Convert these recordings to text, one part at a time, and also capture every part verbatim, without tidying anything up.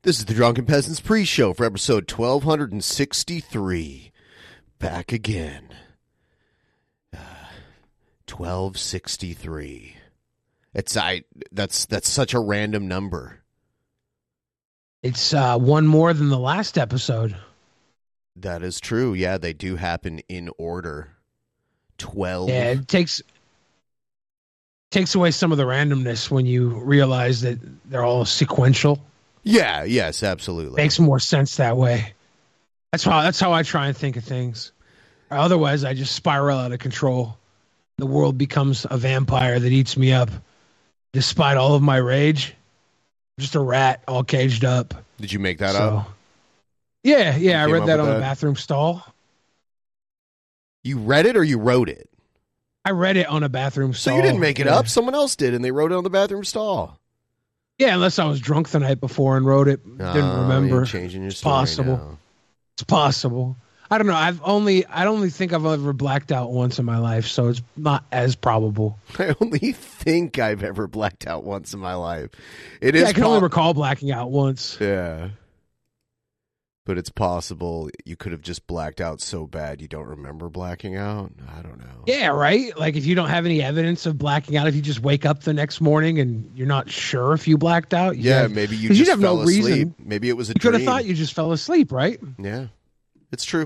This is the Drunken Peasants pre-show for episode twelve sixty-three. Back again. Uh, twelve sixty-three. It's I. That's that's such a random number. It's uh, one more than the last episode. That is true. Yeah, they do happen in order. Twelve. Yeah, it takes takes away some of the randomness when you realize that they're all sequential. Yeah. Yes. Absolutely. Makes more sense that way. That's how that's how I try and think of things. Otherwise, I just spiral out of control. The world becomes a vampire that eats me up. Despite all of my rage, I'm just a rat all caged up. Did you make that so, up? Yeah, yeah. I came read up that with on that? a bathroom stall. You read it or you wrote it? I read it on a bathroom So stall. you didn't make it yeah. up. Someone else did, and they wrote it on the bathroom stall. Yeah, unless I was drunk the night before and wrote it. Didn't Oh, remember. you're changing your It's story possible. now. It's possible. I don't know. I've only. I don't only think I've ever blacked out once in my life, so it's not as probable. I only think I've ever blacked out once in my life. It Yeah, is. I can po- only recall blacking out once. Yeah. But it's possible you could have just blacked out so bad you don't remember blacking out. I don't know. Yeah, right? Like if you don't have any evidence of blacking out, if you just wake up the next morning and you're not sure if you blacked out. You Yeah, have, maybe you 'cause just you'd have fell no asleep. reason. Maybe it was a You could dream. have thought you just fell asleep, right? Yeah, it's true.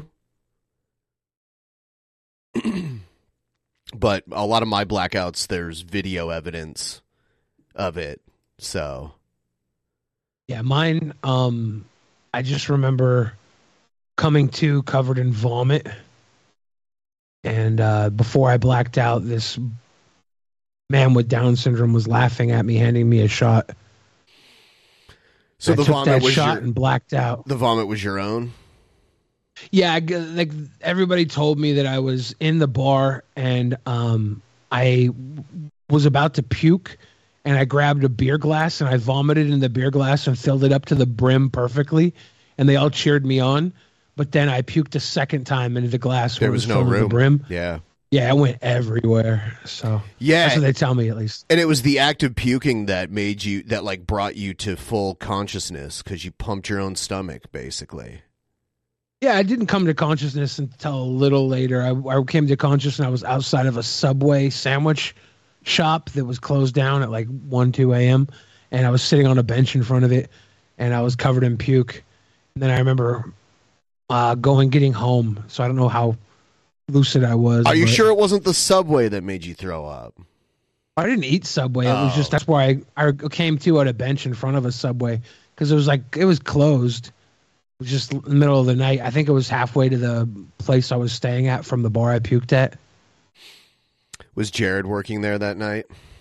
But a lot of my blackouts, there's video evidence of it. So, Yeah, mine, um, I just remember coming to covered in vomit. And uh, before I blacked out, this man with Down syndrome was laughing at me, handing me a shot. so I the took vomit that was shot your, and blacked out. the vomit was your own. Yeah, I g- like everybody told me that I was in the bar and um, I was about to puke, and I grabbed a beer glass and I vomited in the beer glass and filled it up to the brim perfectly, and they all cheered me on. But then I puked a second time into the glass. There when it was no filled to room. The brim. Yeah, Yeah, it went everywhere. So yeah. that's what they tell me, at least. And it was the act of puking that made you, that like brought you to full consciousness because you pumped your own stomach, basically. Yeah, I didn't come to consciousness until a little later. I, I came to consciousness and I was outside of a Subway sandwich shop that was closed down at like one, two a.m. And I was sitting on a bench in front of it, and I was covered in puke. And then I remember uh, going, getting home. So I don't know how lucid I was. Are you but sure it wasn't the Subway that made you throw up? I didn't eat Subway. It was Oh. just, that's where I, I came to at a bench in front of a Subway because it was like, it was closed. It was just in the middle of the night. I think it was halfway to the place I was staying at from the bar I puked at. Was Jared working there that night?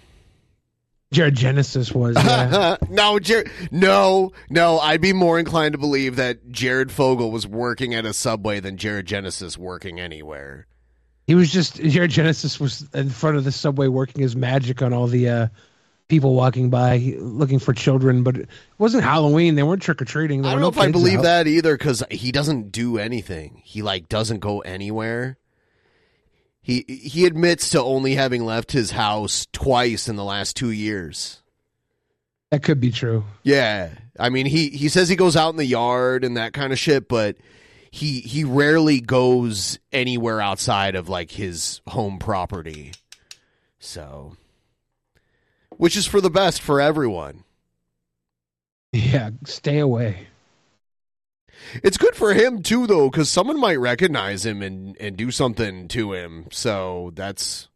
Jared Genesis was. Yeah. no, Jared. No, no. I'd be more inclined to believe that Jared Fogle was working at a Subway than Jared Genesis working anywhere. He was just, Jared Genesis was in front of the Subway working his magic on all the uh, people walking by looking for children, but it wasn't Halloween. They weren't trick-or-treating. I don't know if I believe that either because he doesn't do anything. He like doesn't go anywhere. He he admits to only having left his house twice in the last two years. That could be true. Yeah, I mean he he says he goes out in the yard and that kind of shit, but he he rarely goes anywhere outside of like his home property. So, which is for the best for everyone. Yeah, stay away. It's good for him too, though, because someone might recognize him and, and do something to him. So that's.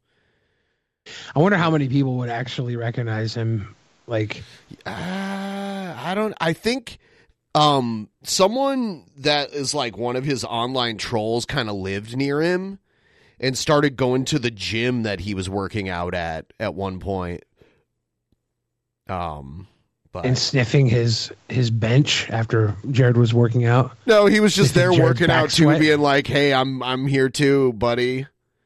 I wonder how many people would actually recognize him. Like, Uh, I don't. I think um, someone that is like one of his online trolls kind of lived near him and started going to the gym that he was working out at at one point. Um. But and sniffing his his bench after Jared was working out. no, he was just there Jared's working back out too, sweat. being like, "Hey, I'm I'm here too, buddy."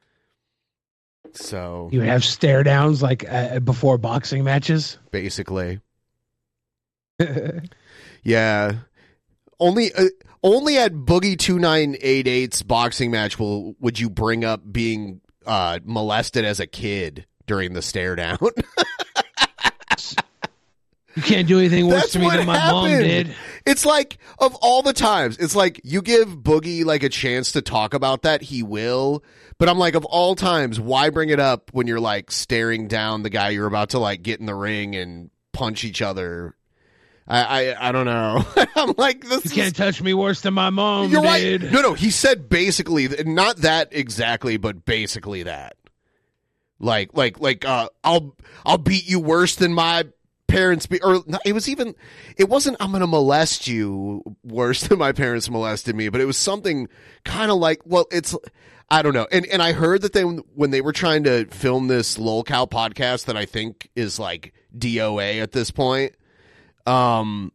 So You would have stare downs like uh, before boxing matches. basically, yeah. Only uh, only at Boogie two nine eight eight's boxing match will would you bring up being uh, molested as a kid during the stare down. You can't do anything worse That's to me what than my happened. mom did. It's like, of all the times, it's like you give Boogie like a chance to talk about that, he will. But I'm like, of all times, why bring it up when you're like staring down the guy you're about to like get in the ring and punch each other? I I, I don't know. I'm like, this You is, can't touch me worse than my mom you're did. right. No, no, he said basically, not that exactly, but basically that. Like, like, like, uh, I'll, I'll beat you worse than my parents be, or it was even, it wasn't, I'm going to molest you worse than my parents molested me, but it was something kind of like, well, it's, I don't know. And, and I heard that they, when they were trying to film this LolCow podcast that I think is like D O A at this point, um,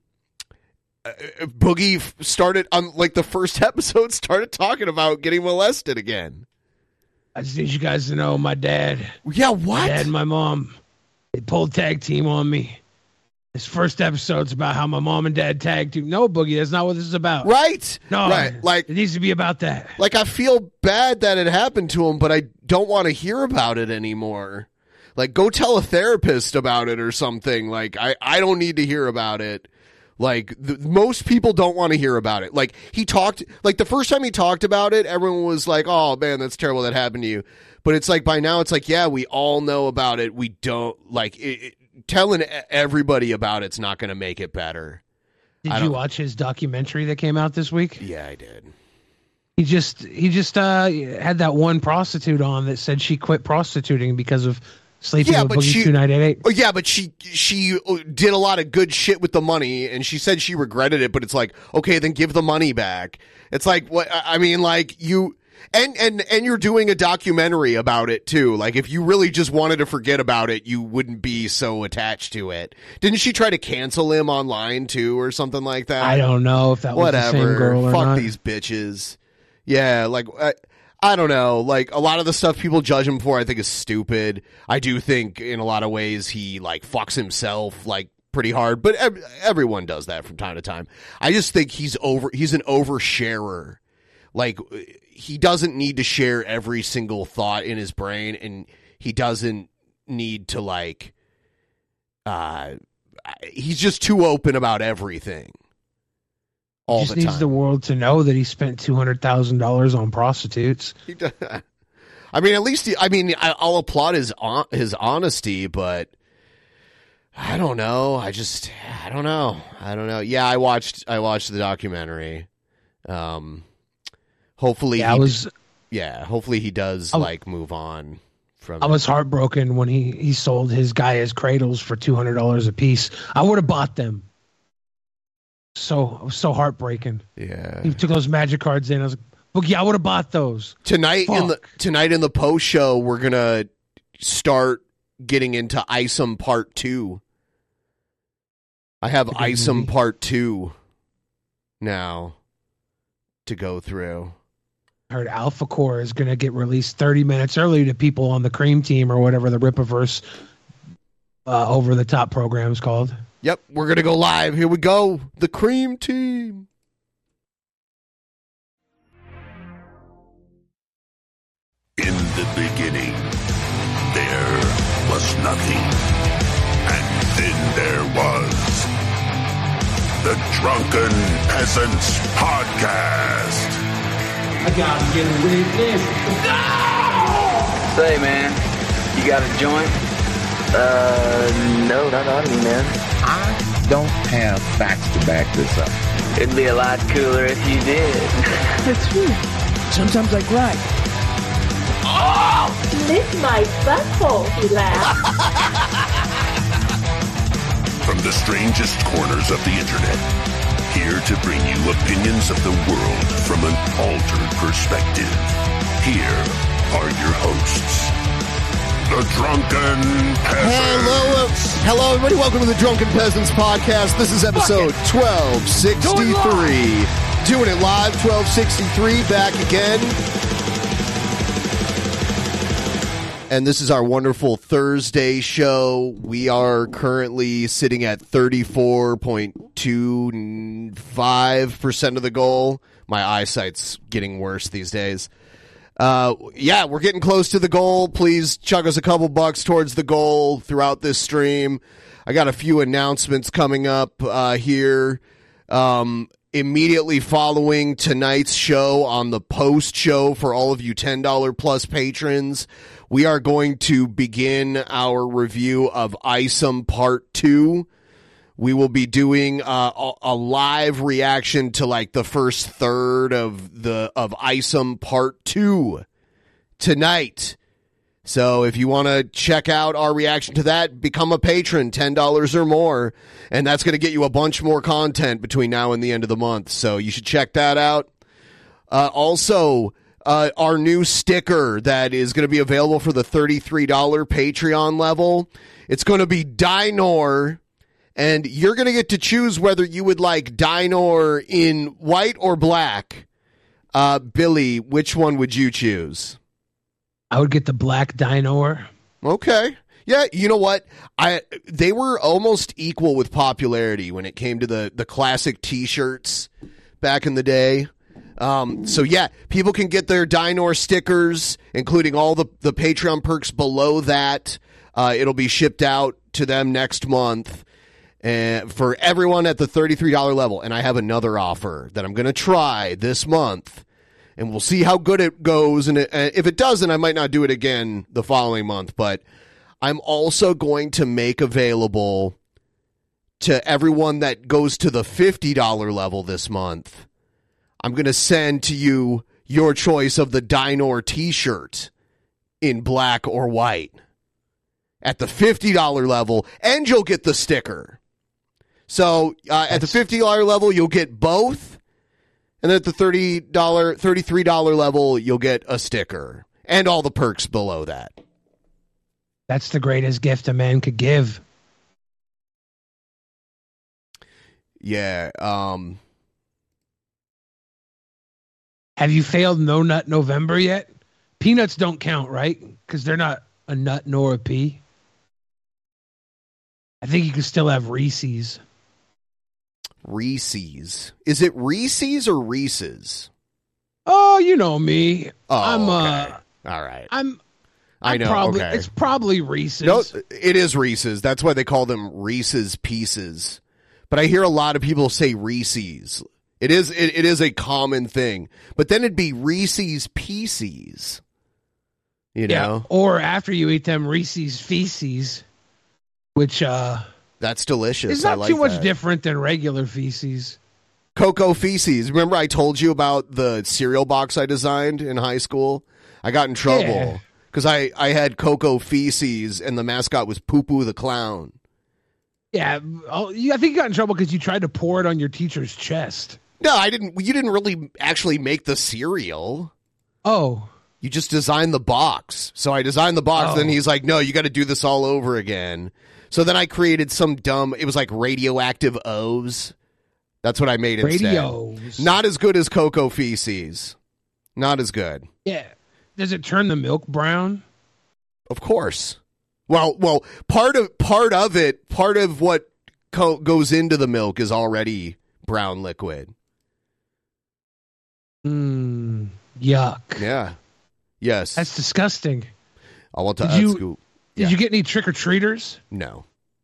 Boogie started on like the first episode started talking about getting molested again. I just need you guys to know my dad. Yeah, what? My dad and my mom, they pulled tag team on me. This first episode's about how my mom and dad tag team. No, Boogie, that's not what this is about. Right. No, right. Like, it needs to be about that. Like, I feel bad that it happened to him, but I don't want to hear about it anymore. Like, go tell a therapist about it or something. Like, I, I don't need to hear about it. Like, the, most people don't want to hear about it. Like, he talked, like, the first time he talked about it, everyone was like, oh, man, that's terrible that happened to you. But it's like, by now, it's like, yeah, we all know about it. We don't, like, it, it, telling everybody about it's not going to make it better. Did you watch his documentary that came out this week? Yeah, I did. He just, he just uh, had that one prostitute on that said she quit prostituting because of sleeping yeah, with but Boogie she, two nine eight eight. Oh, yeah, but she she did a lot of good shit with the money, and she said she regretted it. But it's like, okay, then give the money back. It's like, what? I mean, like you, and and and you're doing a documentary about it too. Like, if you really just wanted to forget about it, you wouldn't be so attached to it. Didn't she try to cancel him online too, or something like that? I don't know if that was Whatever. the same girl or Fuck not. these bitches. Yeah, like. I, I don't know. Like, a lot of the stuff people judge him for, I think, is stupid. I do think, in a lot of ways, he, like, fucks himself, like, pretty hard. But ev- everyone does that from time to time. I just think he's over. He's an oversharer. Like, he doesn't need to share every single thought in his brain, and he doesn't need to, like, uh, he's just too open about everything. All He just the needs time. the world to know that he spent two hundred thousand dollars on prostitutes. He does. I mean, at least he, I mean, I, I'll applaud his hon- his honesty, but I don't know. I just, I don't know. I don't know. Yeah, I watched, I watched the documentary. Um, hopefully, Yeah, he, I was, yeah, hopefully he does I- like move on from. I was heartbroken when he, he sold his Gaia's cradles for two hundred dollars a piece. I would have bought them. So, it was so heartbreaking. Yeah. He took those magic cards in. I was like, Boogie, I would have bought those. Tonight Fuck. in the tonight in the post show, we're gonna start getting into Isom Part Two. I have Good Isom movie. Part Two now to go through. I heard Alpha Core is going to get released thirty minutes early to people on the Cream Team or whatever the Rippaverse uh, over the top program is called. Yep, we're gonna go live. Here we go. The Cream Team. In the beginning, there was nothing. And then there was the Drunken Peasants Podcast. I gotta get a witness. Say, man, you got a joint? Uh, no, not on me, man. I don't have facts to back this up. It'd be a lot cooler if you did. That's true. Sometimes I cry. Lick my butthole, he laughed. From the strangest corners of the internet, here to bring you opinions of the world from an altered perspective. Here are your hosts, the Drunken Peasants. Hello, hello, everybody. Welcome to the Drunken Peasants Podcast. This is episode twelve sixty-three. Doing it live, twelve sixty-three, back again. And this is our wonderful Thursday show. We are currently sitting at thirty-four point two five percent of the goal. My eyesight's getting worse these days. Uh, yeah, we're getting close to the goal. Please chuck us a couple bucks towards the goal throughout this stream. I got a few announcements coming up uh, here. Um, immediately following tonight's show on the post show for all of you ten dollars plus patrons, we are going to begin our review of Isom Part two. We will be doing uh, a, a live reaction to like the first third of the of Isom Part two tonight. So if you want to check out our reaction to that, become a patron, ten dollars or more, and that's going to get you a bunch more content between now and the end of the month. So you should check that out. Uh, also, uh, our new sticker that is going to be available for the thirty-three dollars Patreon level. It's going to be Dynor. And you're going to get to choose whether you would like Dynor in white or black. Uh, Billy, which one would you choose? I would get the black Dynor. Okay. Yeah, you know what? I they were almost equal with popularity when it came to the, the classic T-shirts back in the day. Um, so, yeah, people can get their Dynor stickers, including all the, the Patreon perks below that. Uh, it'll be shipped out to them next month. And for everyone at the thirty-three dollars level. And I have another offer that I'm going to try this month, and we'll see how good it goes. And it, uh, if it doesn't, I might not do it again the following month. But I'm also going to make available to everyone that goes to the fifty dollars level this month, I'm going to send to you your choice of the Dynor t-shirt in black or white at the fifty dollars level, and you'll get the sticker. So uh, at the fifty dollars level, you'll get both. And then at the thirty dollars, thirty-three dollars level, you'll get a sticker and all the perks below that. That's the greatest gift a man could give. Yeah. Um, Have you failed No Nut November yet? Peanuts don't count, right? Because they're not a nut nor a pea. I think you can still have Reese's. Reese's. Is it Reese's or Reese's? Oh, you know me. Oh, I'm okay. uh All right. I'm I I'm know. Probably, okay. It's probably Reese's. No, it is Reese's. That's why they call them Reese's Pieces. But I hear a lot of people say Reese's. It is it, it is a common thing. But then it'd be Reese's Pieces. You know? Yeah. Or after you eat them, Reese's Feces, which uh that's delicious. It's not I like too much that. different than regular feces. Cocoa Feces. Remember I told you about the cereal box I designed in high school? I got in trouble because yeah. I, I had Cocoa Feces and the mascot was Poo Poo the Clown. Yeah, I think you got in trouble because you tried to pour it on your teacher's chest. No, I didn't. You didn't really actually make the cereal. Oh. You just designed the box. So I designed the box. Oh. Then he's like, no, you got to do this all over again. So then I created some dumb, it was like radioactive O's. That's what I made instead. Radios. Not as good as Cocoa Feces. Not as good. Yeah. Does it turn the milk brown? Of course. Well, well, part of part of it, part of what co- goes into the milk is already brown liquid. Mmm. Yuck. Yeah. Yes. That's disgusting. I want to did you, scoop. Did Yeah. you get any trick-or-treaters? No.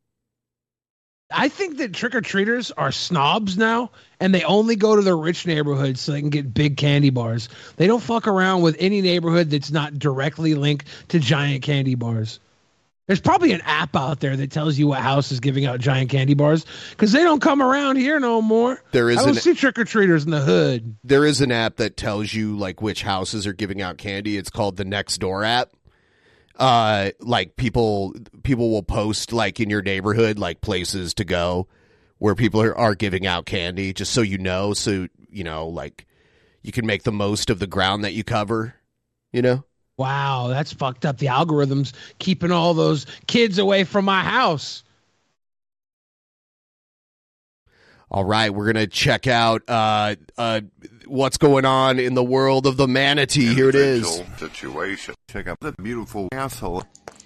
I think that trick-or-treaters are snobs now, and they only go to the rich neighborhoods so they can get big candy bars. They don't fuck around with any neighborhood that's not directly linked to giant candy bars. There's probably an app out there that tells you what house is giving out giant candy bars because they don't come around here no more. There is I don't an, see trick-or-treaters in the hood. There is an app that tells you like which houses are giving out candy. It's called the Nextdoor app. Uh, like people, people will post like in your neighborhood, like places to go where people are, are giving out candy, just so you know, so you know, like you can make the most of the ground that you cover. You know. Wow, that's fucked up. The algorithm's keeping all those kids away from my house. All right, we're going to check out uh, uh, what's going on in the world of the manatee. Here it is. Situation. Check out the beautiful asshole.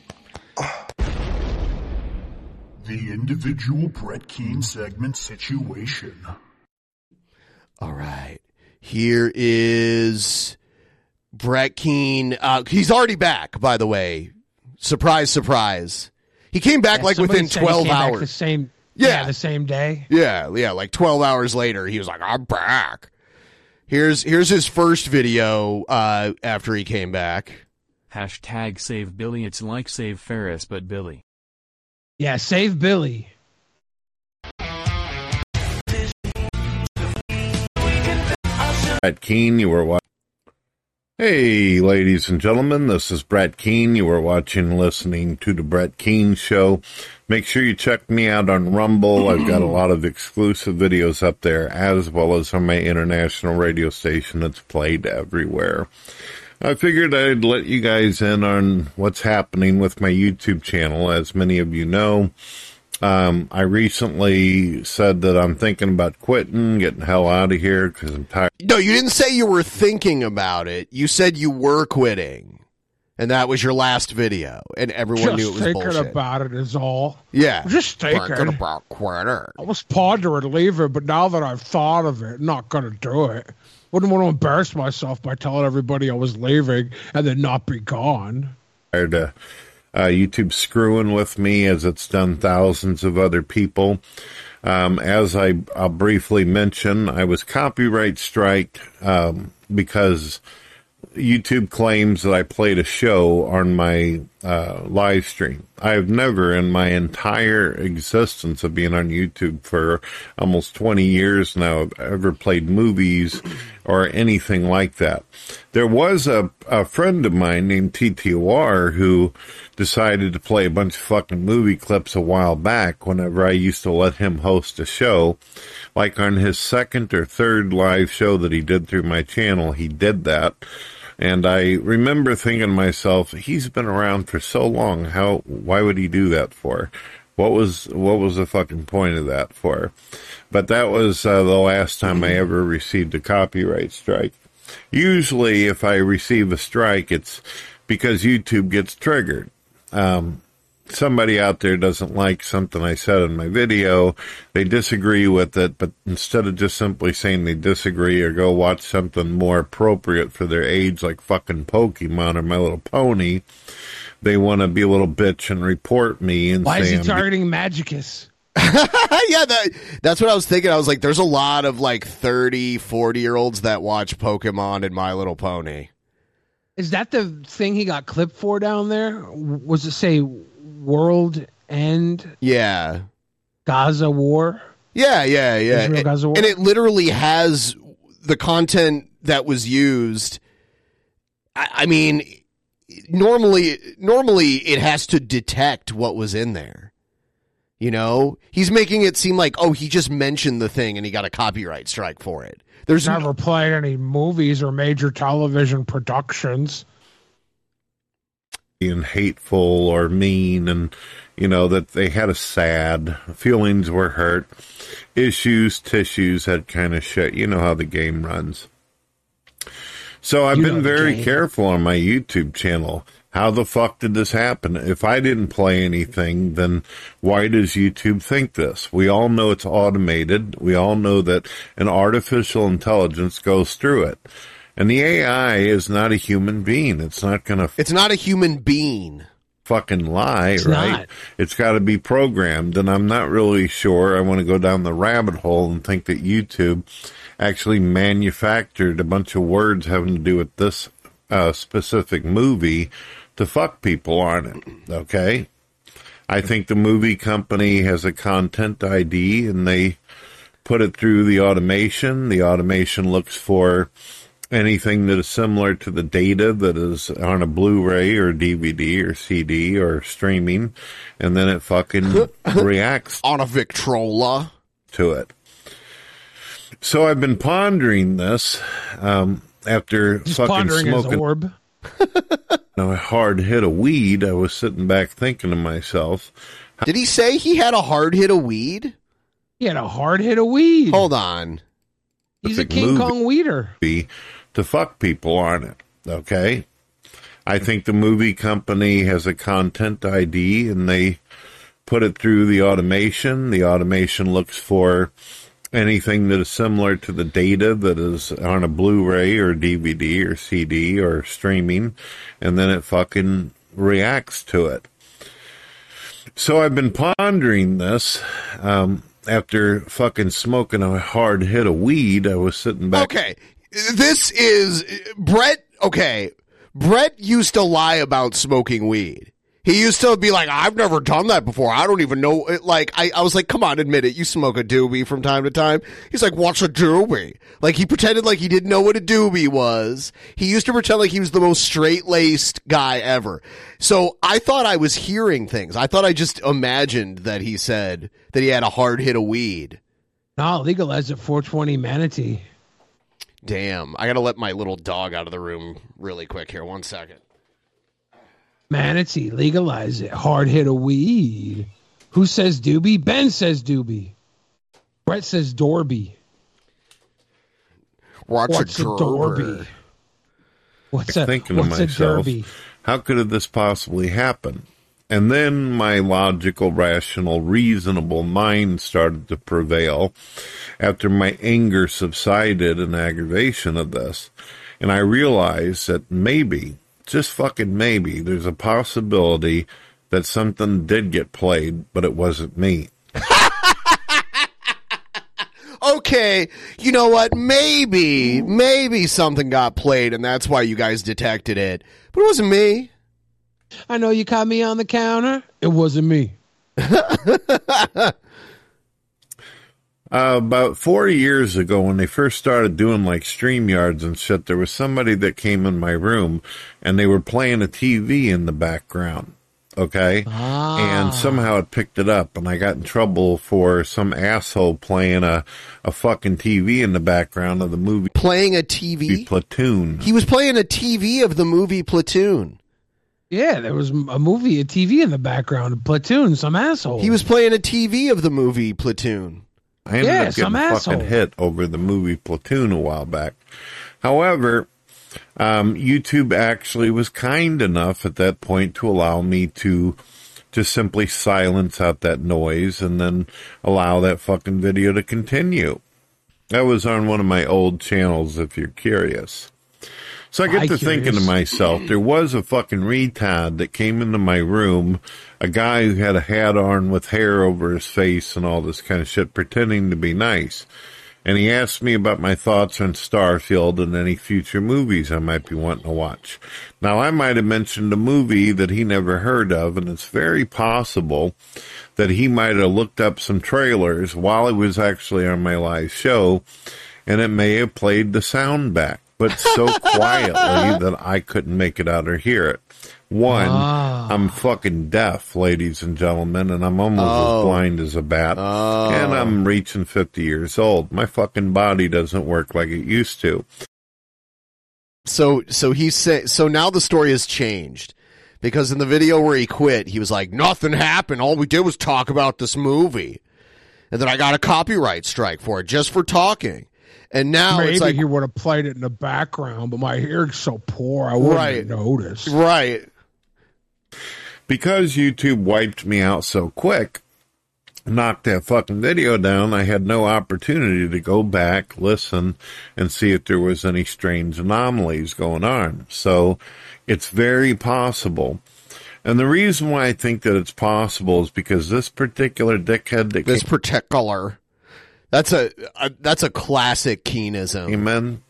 The individual Brett Keane segment situation. All right, here is Brett Keane, uh, he's already back, by the way. Surprise, surprise. He came back Yeah, like somebody within said he twelve came back hours. The same, Yeah. yeah, the same day. Yeah, yeah, like twelve hours later, he was like, I'm back. Here's here's his first video uh, after he came back. Hashtag save Billy. It's like save Ferris, but Billy. Yeah, save Billy. Brett Keane, you were watching. Hey, ladies and gentlemen, this is Brett Keane. You are watching and listening to The Brett Keane Show. Make sure you check me out on Rumble. I've got a lot of exclusive videos up there, as well as on my international radio station that's played everywhere. I figured I'd let you guys in on what's happening with my YouTube channel. As many of you know, um, I recently said that I'm thinking about quitting, getting the hell out of here because I'm tired. No, you didn't say you were thinking about it. You said you were quitting. And that was your last video. And everyone Just knew it was thinking bullshit. about it is all. Yeah. Just thinking. Thinking about quitting. I was pondering leaving, but now that I've thought of it, not going to do it. Wouldn't want to embarrass myself by telling everybody I was leaving and then not be gone. Tired of uh, YouTube screwing with me as it's done thousands of other people. Um, as I, I'll briefly mention, I was copyright striked um, because YouTube claims that I played a show on my uh, live stream. I've never in my entire existence of being on YouTube for almost twenty years now ever played movies or anything like that. There was a, a friend of mine named T T O R who decided to play a bunch of fucking movie clips a while back whenever I used to let him host a show. Like on his second or third live show that he did through my channel, he did that. And I remember thinking to myself, he's been around for so long. How, why would he do that for? What was, what was the fucking point of that for? But that was uh, the last time I ever received a copyright strike. Usually if I receive a strike, it's because YouTube gets triggered. Um, somebody out there doesn't like something I said in my video, they disagree with it, but instead of just simply saying they disagree or go watch something more appropriate for their age, like fucking Pokemon or My Little Pony, they want to be a little bitch and report me and Why say is he I'm targeting Magicus? yeah, that, that's what I was thinking. I was like, there's a lot of like thirty, forty-year-olds that watch Pokemon and My Little Pony. Is that the thing he got clipped for down there? Was it say World End Yeah. Gaza War? Yeah, yeah, yeah. Israel, And, Gaza War? and it literally has the content that was used. I, I mean, normally, normally it has to detect what was in there. You know, he's making it seem like, oh, he just mentioned the thing and he got a copyright strike for it. There's Never no, played any movies or major television productions. being hateful or mean, and you know that they had a sad feelings were hurt, issues, tissues, that kind of shit. You know how the game runs. So I've You been know the very game. careful on my YouTube channel. How the fuck did this happen? If I didn't play anything, then why does YouTube think this? We all know it's automated. We all know that an artificial intelligence goes through it. And the A I is not a human being. It's not going to it's not a human being. fucking lie, It's right? not. It's got to be programmed, and I'm not really sure. I want to go down the rabbit hole and think that YouTube actually manufactured a bunch of words having to do with this uh, specific movie to fuck people on it, okay? I think the movie company has a content I D, and they put it through the automation. The automation looks for anything that is similar to the data that is on a Blu-ray or D V D or C D or streaming, and then it fucking reacts On a Victrola. to it. So I've been pondering this um, after Just fucking pondering his smoking orb. a hard hit of weed. I was sitting back thinking to myself, Did he say he had a hard hit of weed? He had a hard hit of weed. Hold on. He's a Perfect King movie. Kong weeder. be to fuck people on it, okay? I think the movie company has a content I D, and they put it through the automation. The automation looks for anything that is similar to the data that is on a Blu-ray or D V D or C D or streaming, and then it fucking reacts to it. So I've been pondering this. Um, after fucking smoking a hard hit of weed, I was sitting back. Okay, this is Brett. Okay, Brett used to lie about smoking weed. He used to be like, I've never done that before. I don't even know. It. Like, I, I was like, come on, admit it. You smoke a doobie from time to time. He's like, what's a doobie? Like, he pretended like he didn't know what a doobie was. He used to pretend like he was the most straight-laced guy ever. So I thought I was hearing things. I thought I just imagined that he said that he had a hard hit of weed. No, legalize it, four twenty Manatee. Damn. I got to let my little dog out of the room really quick here. One second. Manatee, legalize it. Hard hit of weed. Who says doobie? Ben says doobie. Brett says Dorby. Watch What's a a Dorby? What's a, thinking what's to a myself, derby? how could this possibly happen? And then my logical, rational, reasonable mind started to prevail after my anger subsided in aggravation of this. And I realized that maybe, just fucking maybe, there's a possibility that something did get played, but it wasn't me. Okay, you know what? Maybe, maybe something got played and that's why you guys detected it. But it wasn't me. I know you caught me on the counter. It wasn't me. Uh, about four years ago, when they first started doing like StreamYards and shit, there was somebody that came in my room and they were playing a T V in the background. Okay. Ah. And somehow it picked it up and I got in trouble for some asshole playing a, a fucking T V in the background of the movie. Playing a T V? Platoon. He was playing a T V of the movie Platoon. Yeah, there was a movie, a T V in the background. Platoon, some asshole. He was playing a T V of the movie Platoon. I ended Yeah, up getting some fucking asshole. hit over the movie Platoon a while back. However, um, YouTube actually was kind enough at that point to allow me to just simply silence out that noise and then allow that fucking video to continue. That was on one of my old channels, if you're curious. So I get I to curious. thinking to myself, there was a fucking retard that came into my room, a guy who had a hat on with hair over his face and all this kind of shit, pretending to be nice. And he asked me about my thoughts on Starfield and any future movies I might be wanting to watch. Now, I might have mentioned a movie that he never heard of, and it's very possible that he might have looked up some trailers while he was actually on my live show, and it may have played the sound back, but so quietly that I couldn't make it out or hear it. One, Ah. I'm fucking deaf, ladies and gentlemen, and I'm almost Oh. as blind as a bat. Oh. And I'm reaching fifty years old. My fucking body doesn't work like it used to. So, so he said, so now the story has changed because in the video where he quit, he was like, nothing happened. All we did was talk about this movie. And then I got a copyright strike for it just for talking. And now Maybe it's like, he would have played it in the background, but my hearing's so poor, I wouldn't Right. have noticed. right. Because YouTube wiped me out so quick, knocked that fucking video down, I had no opportunity to go back, listen, and see if there was any strange anomalies going on. So it's very possible. And the reason why I think that it's possible is because this particular dickhead that This came, particular, that's a, a that's a classic Keenism. came in,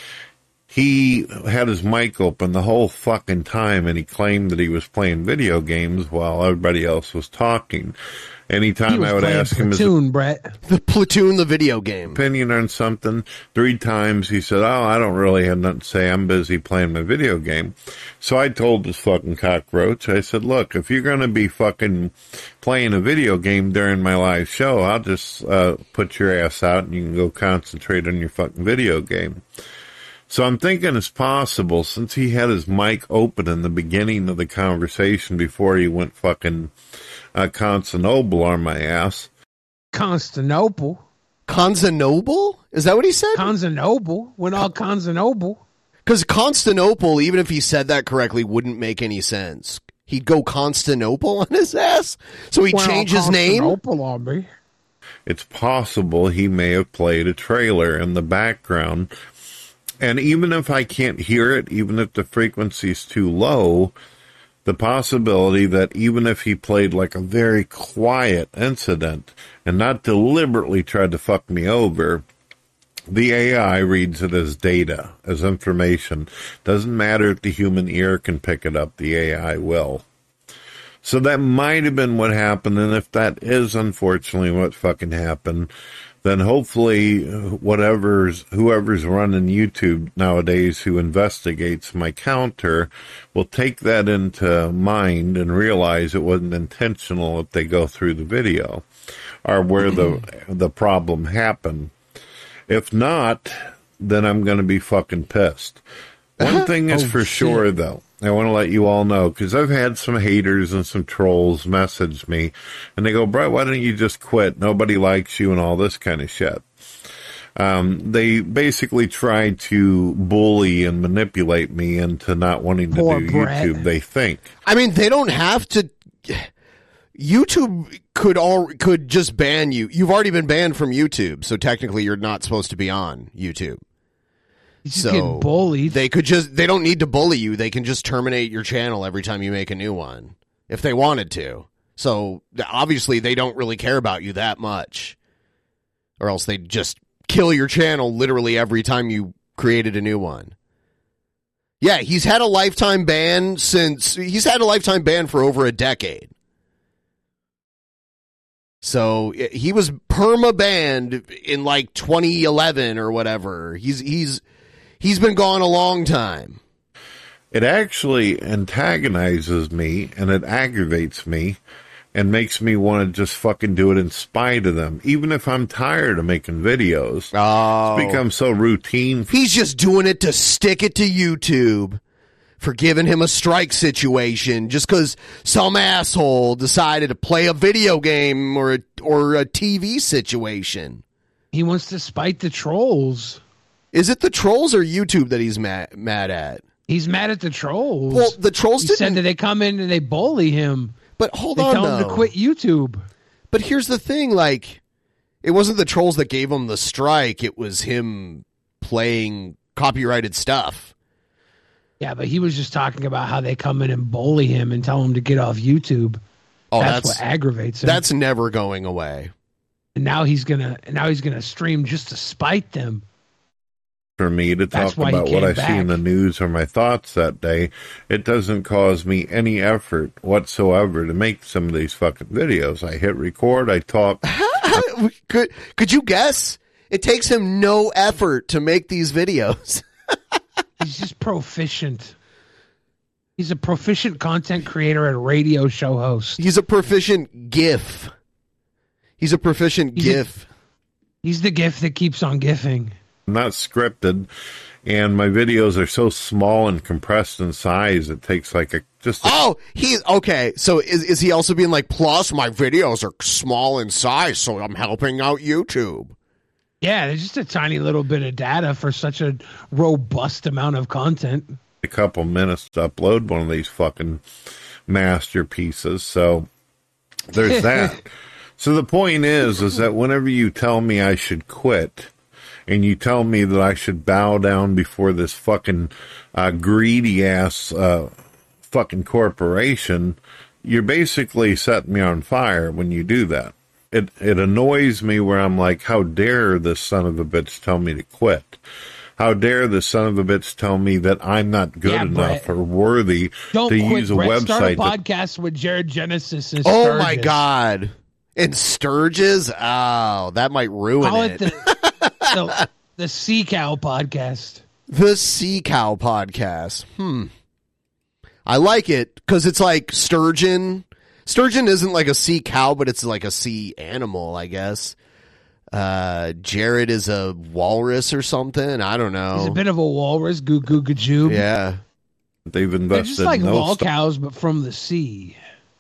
he had his mic open the whole fucking time, and he claimed that he was playing video games while everybody else was talking. He Anytime was I would playing ask him his Platoon, Brett. The Platoon, the video game. opinion on something, three times he said, oh, I don't really have nothing to say. I'm busy playing my video game. So I told this fucking cockroach, I said, look, if you're going to be fucking playing a video game during my live show, I'll just uh, put your ass out and you can go concentrate on your fucking video game. So I'm thinking it's possible, since he had his mic open in the beginning of the conversation before he went fucking uh, Constantinople on my ass. Constantinople. Constantinople? Is that what he said? Constantinople. Went all Constantinople. Because Constantinople, even if he said that correctly, wouldn't make any sense. He'd go Constantinople on his ass? So he Went all changed his name? Constantinople on me. it's possible he may have played a trailer in the background. And even if I can't hear it, even if the frequency is too low, the possibility that even if he played like a very quiet incident and not deliberately tried to fuck me over, the A I reads it as data, as information. Doesn't matter if the human ear can pick it up, the A I will. So that might have been what happened, and if that is unfortunately what fucking happened, then hopefully whatever's, whoever's running YouTube nowadays who investigates my counter will take that into mind and realize it wasn't intentional if they go through the video, or where the the problem happened. If not, then I'm going to be fucking pissed. One thing is Oh, for shit. sure, though. I want to let you all know, because I've had some haters and some trolls message me, and they go, Brett, why don't you just quit? Nobody likes you and all this kind of shit. Um, they basically try to bully and manipulate me into not wanting to Poor do Brett. YouTube, they think. I mean, they don't have to. YouTube could all could just ban you. You've already been banned from YouTube, so technically you're not supposed to be on YouTube. He's just So getting bullied. they could just they don't need to bully you. They can just terminate your channel every time you make a new one if they wanted to. So obviously they don't really care about you that much, or else they'd just kill your channel literally every time you created a new one. Yeah, he's had a lifetime ban since he's had a lifetime ban for over a decade. So he was perma banned in like twenty eleven or whatever. He's he's he's been gone a long time. It actually antagonizes me and it aggravates me and makes me want to just fucking do it in spite of them. Even if I'm tired of making videos. Oh, It's become so routine. he's just doing it to stick it to YouTube for giving him a strike situation just because some asshole decided to play a video game or a, or a T V situation. He wants to spite the trolls. Is it the trolls or YouTube that he's mad, mad at? He's mad at the trolls. Well, the trolls he didn't. said that they come in and they bully him. But hold They on, tell him though. to quit YouTube. But here's the thing, like, it wasn't the trolls that gave him the strike. It was him playing copyrighted stuff. Yeah, but he was just talking about how they come in and bully him and tell him to get off YouTube. Oh, that's, that's what aggravates him. that's never going away. and now he's gonna and now he's gonna stream just to spite them. For me to That's talk why he about what I came see in back. the news or my thoughts that day, it doesn't cause me any effort whatsoever to make some of these fucking videos. I hit record, I talk. could could you guess? It takes him no effort to make these videos. He's just proficient. He's a proficient content creator and radio show host. He's a proficient GIF. He's a proficient He's a- GIF. He's the gift that keeps on gifting. I'm not scripted, and my videos are so small and compressed in size, it takes like a just a Oh, he's okay. So is is he also being like, plus my videos are small in size, so I'm helping out YouTube? Yeah, there's just a tiny little bit of data for such a robust amount of content. a couple minutes to upload one of these fucking masterpieces. So there's that. So the point is, is that whenever you tell me I should quit and you tell me that I should bow down before this fucking uh, greedy ass uh, fucking corporation, you're basically setting me on fire when you do that. It, it annoys me where I'm like, how dare this son of a bitch tell me to quit? How dare the son of a bitch tell me that I'm not good Yeah, enough Brett. or worthy Don't to quit, use a Brett. Start a website? that- podcast with Jared Genesis and Oh my Sturgis. god. And Sturgis? Oh, that might ruin Call it. it the, the, the Sea Cow podcast. The Sea Cow podcast. Hmm. I like it because it's like sturgeon. Sturgeon isn't like a sea cow, but it's like a sea animal, I guess. Uh, Jared is a walrus or something. I don't He's a know. bit of a walrus, goo goo gajoob. Yeah. They've They're invested just like no wall stock, cows, but from the sea.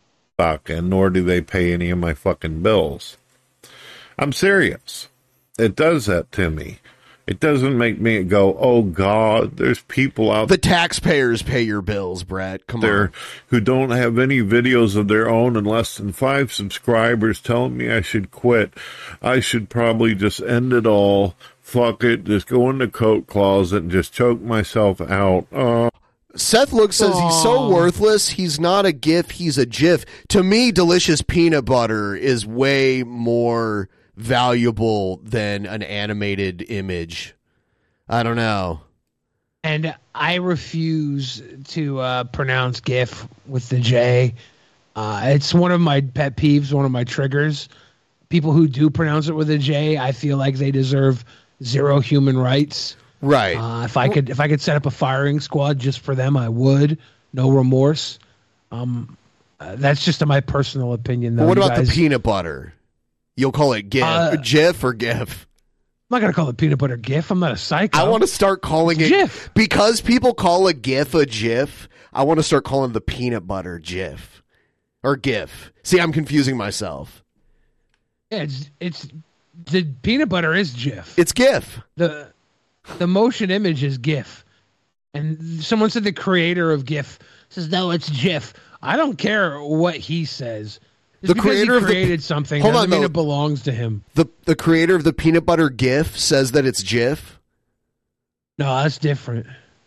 and nor do they pay any of my fucking bills. I'm serious. It does that to me. It doesn't make me go, oh, God, there's people out The taxpayers pay your bills, Brett. Come there on. who don't have any videos of their own and less than five subscribers telling me I should quit. I should probably just end it all. Fuck it. Just go in the coat closet and just choke myself out. Uh, Seth Look says he's so worthless, he's not a GIF, he's a GIF. To me, delicious peanut butter is way more valuable than an animated image. I don't know. And I refuse to uh, pronounce GIF with the J. Uh, it's one of my pet peeves, one of my triggers. People who do pronounce it with a J, I feel like they deserve zero human rights. Right. Uh, if I could, if I could set up a firing squad just for them, I would. No remorse. Um, uh, that's just my personal opinion. Though. But what You about guys- the peanut butter? You'll call it GIF, Uh, GIF or GIF? I'm not gonna call it peanut butter GIF. I'm not a psycho. I want to start calling It's it GIF. because people call a GIF a GIF. I want to start calling the peanut butter GIF or GIF. See, I'm confusing myself. Yeah, it's it's the peanut butter is GIF. It's GIF. the The motion image is GIF, and someone said the creator of GIF says no, it's GIF. I don't care what he says. Just The because creator he of the- created something Hold doesn't on, mean though. it belongs to him. The the creator of the peanut butter GIF says that it's GIF. No, that's different.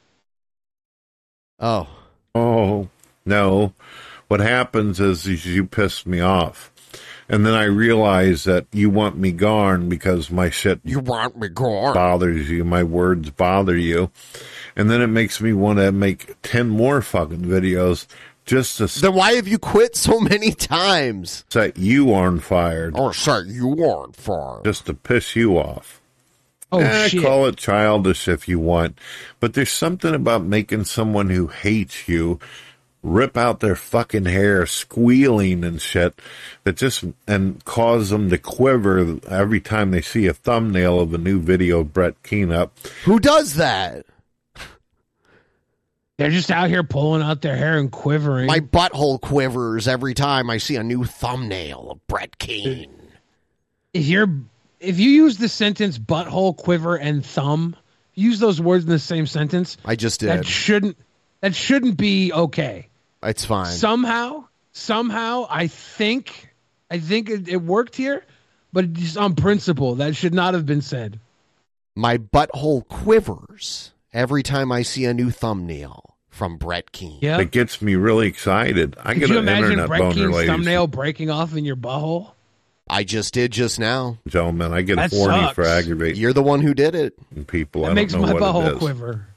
Oh. oh, no. What happens is, is you piss me off. And then I realize that you want me gone because my shit You want me gone? bothers you, my words bother you. And then it makes me want to make ten more fucking videos just to Then why have you quit so many times? set you on fire, Or set you on fire. just to piss you off. Oh Eh, shit! call it childish if you want, but there's something about making someone who hates you rip out their fucking hair, squealing and shit, that just and cause them to quiver every time they see a thumbnail of a new video of Brett Keane up. Who does that? They're just out here pulling out their hair and quivering. My butthole quivers every time I see a new thumbnail of Brett Keane. if you're if you use the sentence butthole, quiver, and thumb, use those words in the same sentence. I just That did. shouldn't that shouldn't be okay. It's fine. Somehow, somehow, I think, I think it, it worked here, but just on principle, that should not have been said. My butthole quivers every time I see a new thumbnail from Brett Keane. Yeah. It gets me really excited. I Could get you an imagine internet Brett boner, King's ladies thumbnail breaking off in your butthole? I just did just now. and gentlemen. I get That horny sucks. for aggravating You're the one who did it. people. That I makes don't know my what it butthole is. quiver.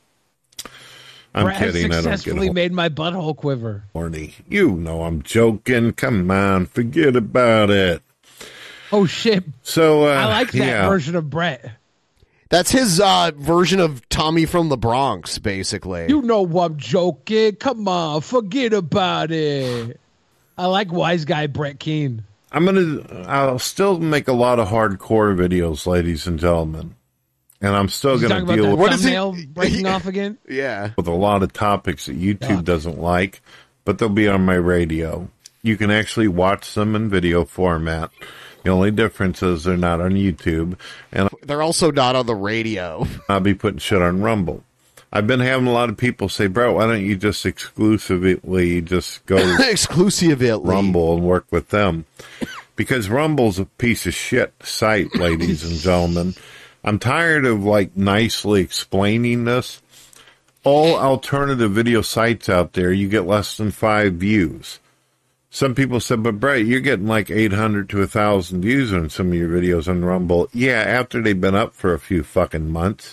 I'm Brett has kidding. I don't get successfully made my butthole quiver. horny. You know I'm joking. Come on, forget about it. Oh shit! So uh, I like that yeah. version of Brett. That's his uh, version of Tommy from the Bronx, basically. You know I'm joking. Come on, forget about it. I like wise guy Brett Keane. I'm gonna. I'll still make a lot of hardcore videos, ladies and gentlemen, and I'm still You gonna talking about deal that with, What is he- thumbnail breaking off again? Yeah. with a lot of topics that YouTube doesn't like, but they'll be on my radio. You can actually watch them in video format. The only difference is they're not on YouTube, and They're also not on the radio. I'll be putting shit on Rumble. I've been having a lot of people say, bro, why don't you just exclusively just go Exclusively. Rumble and work with them? Because Rumble's a piece of shit site, ladies and gentlemen. I'm tired of, like, nicely explaining this. All alternative video sites out there, you get less than five views. Some people said, but Brett, you're getting like eight hundred to one thousand views on some of your videos on Rumble. Yeah, after they've been up for a few fucking months.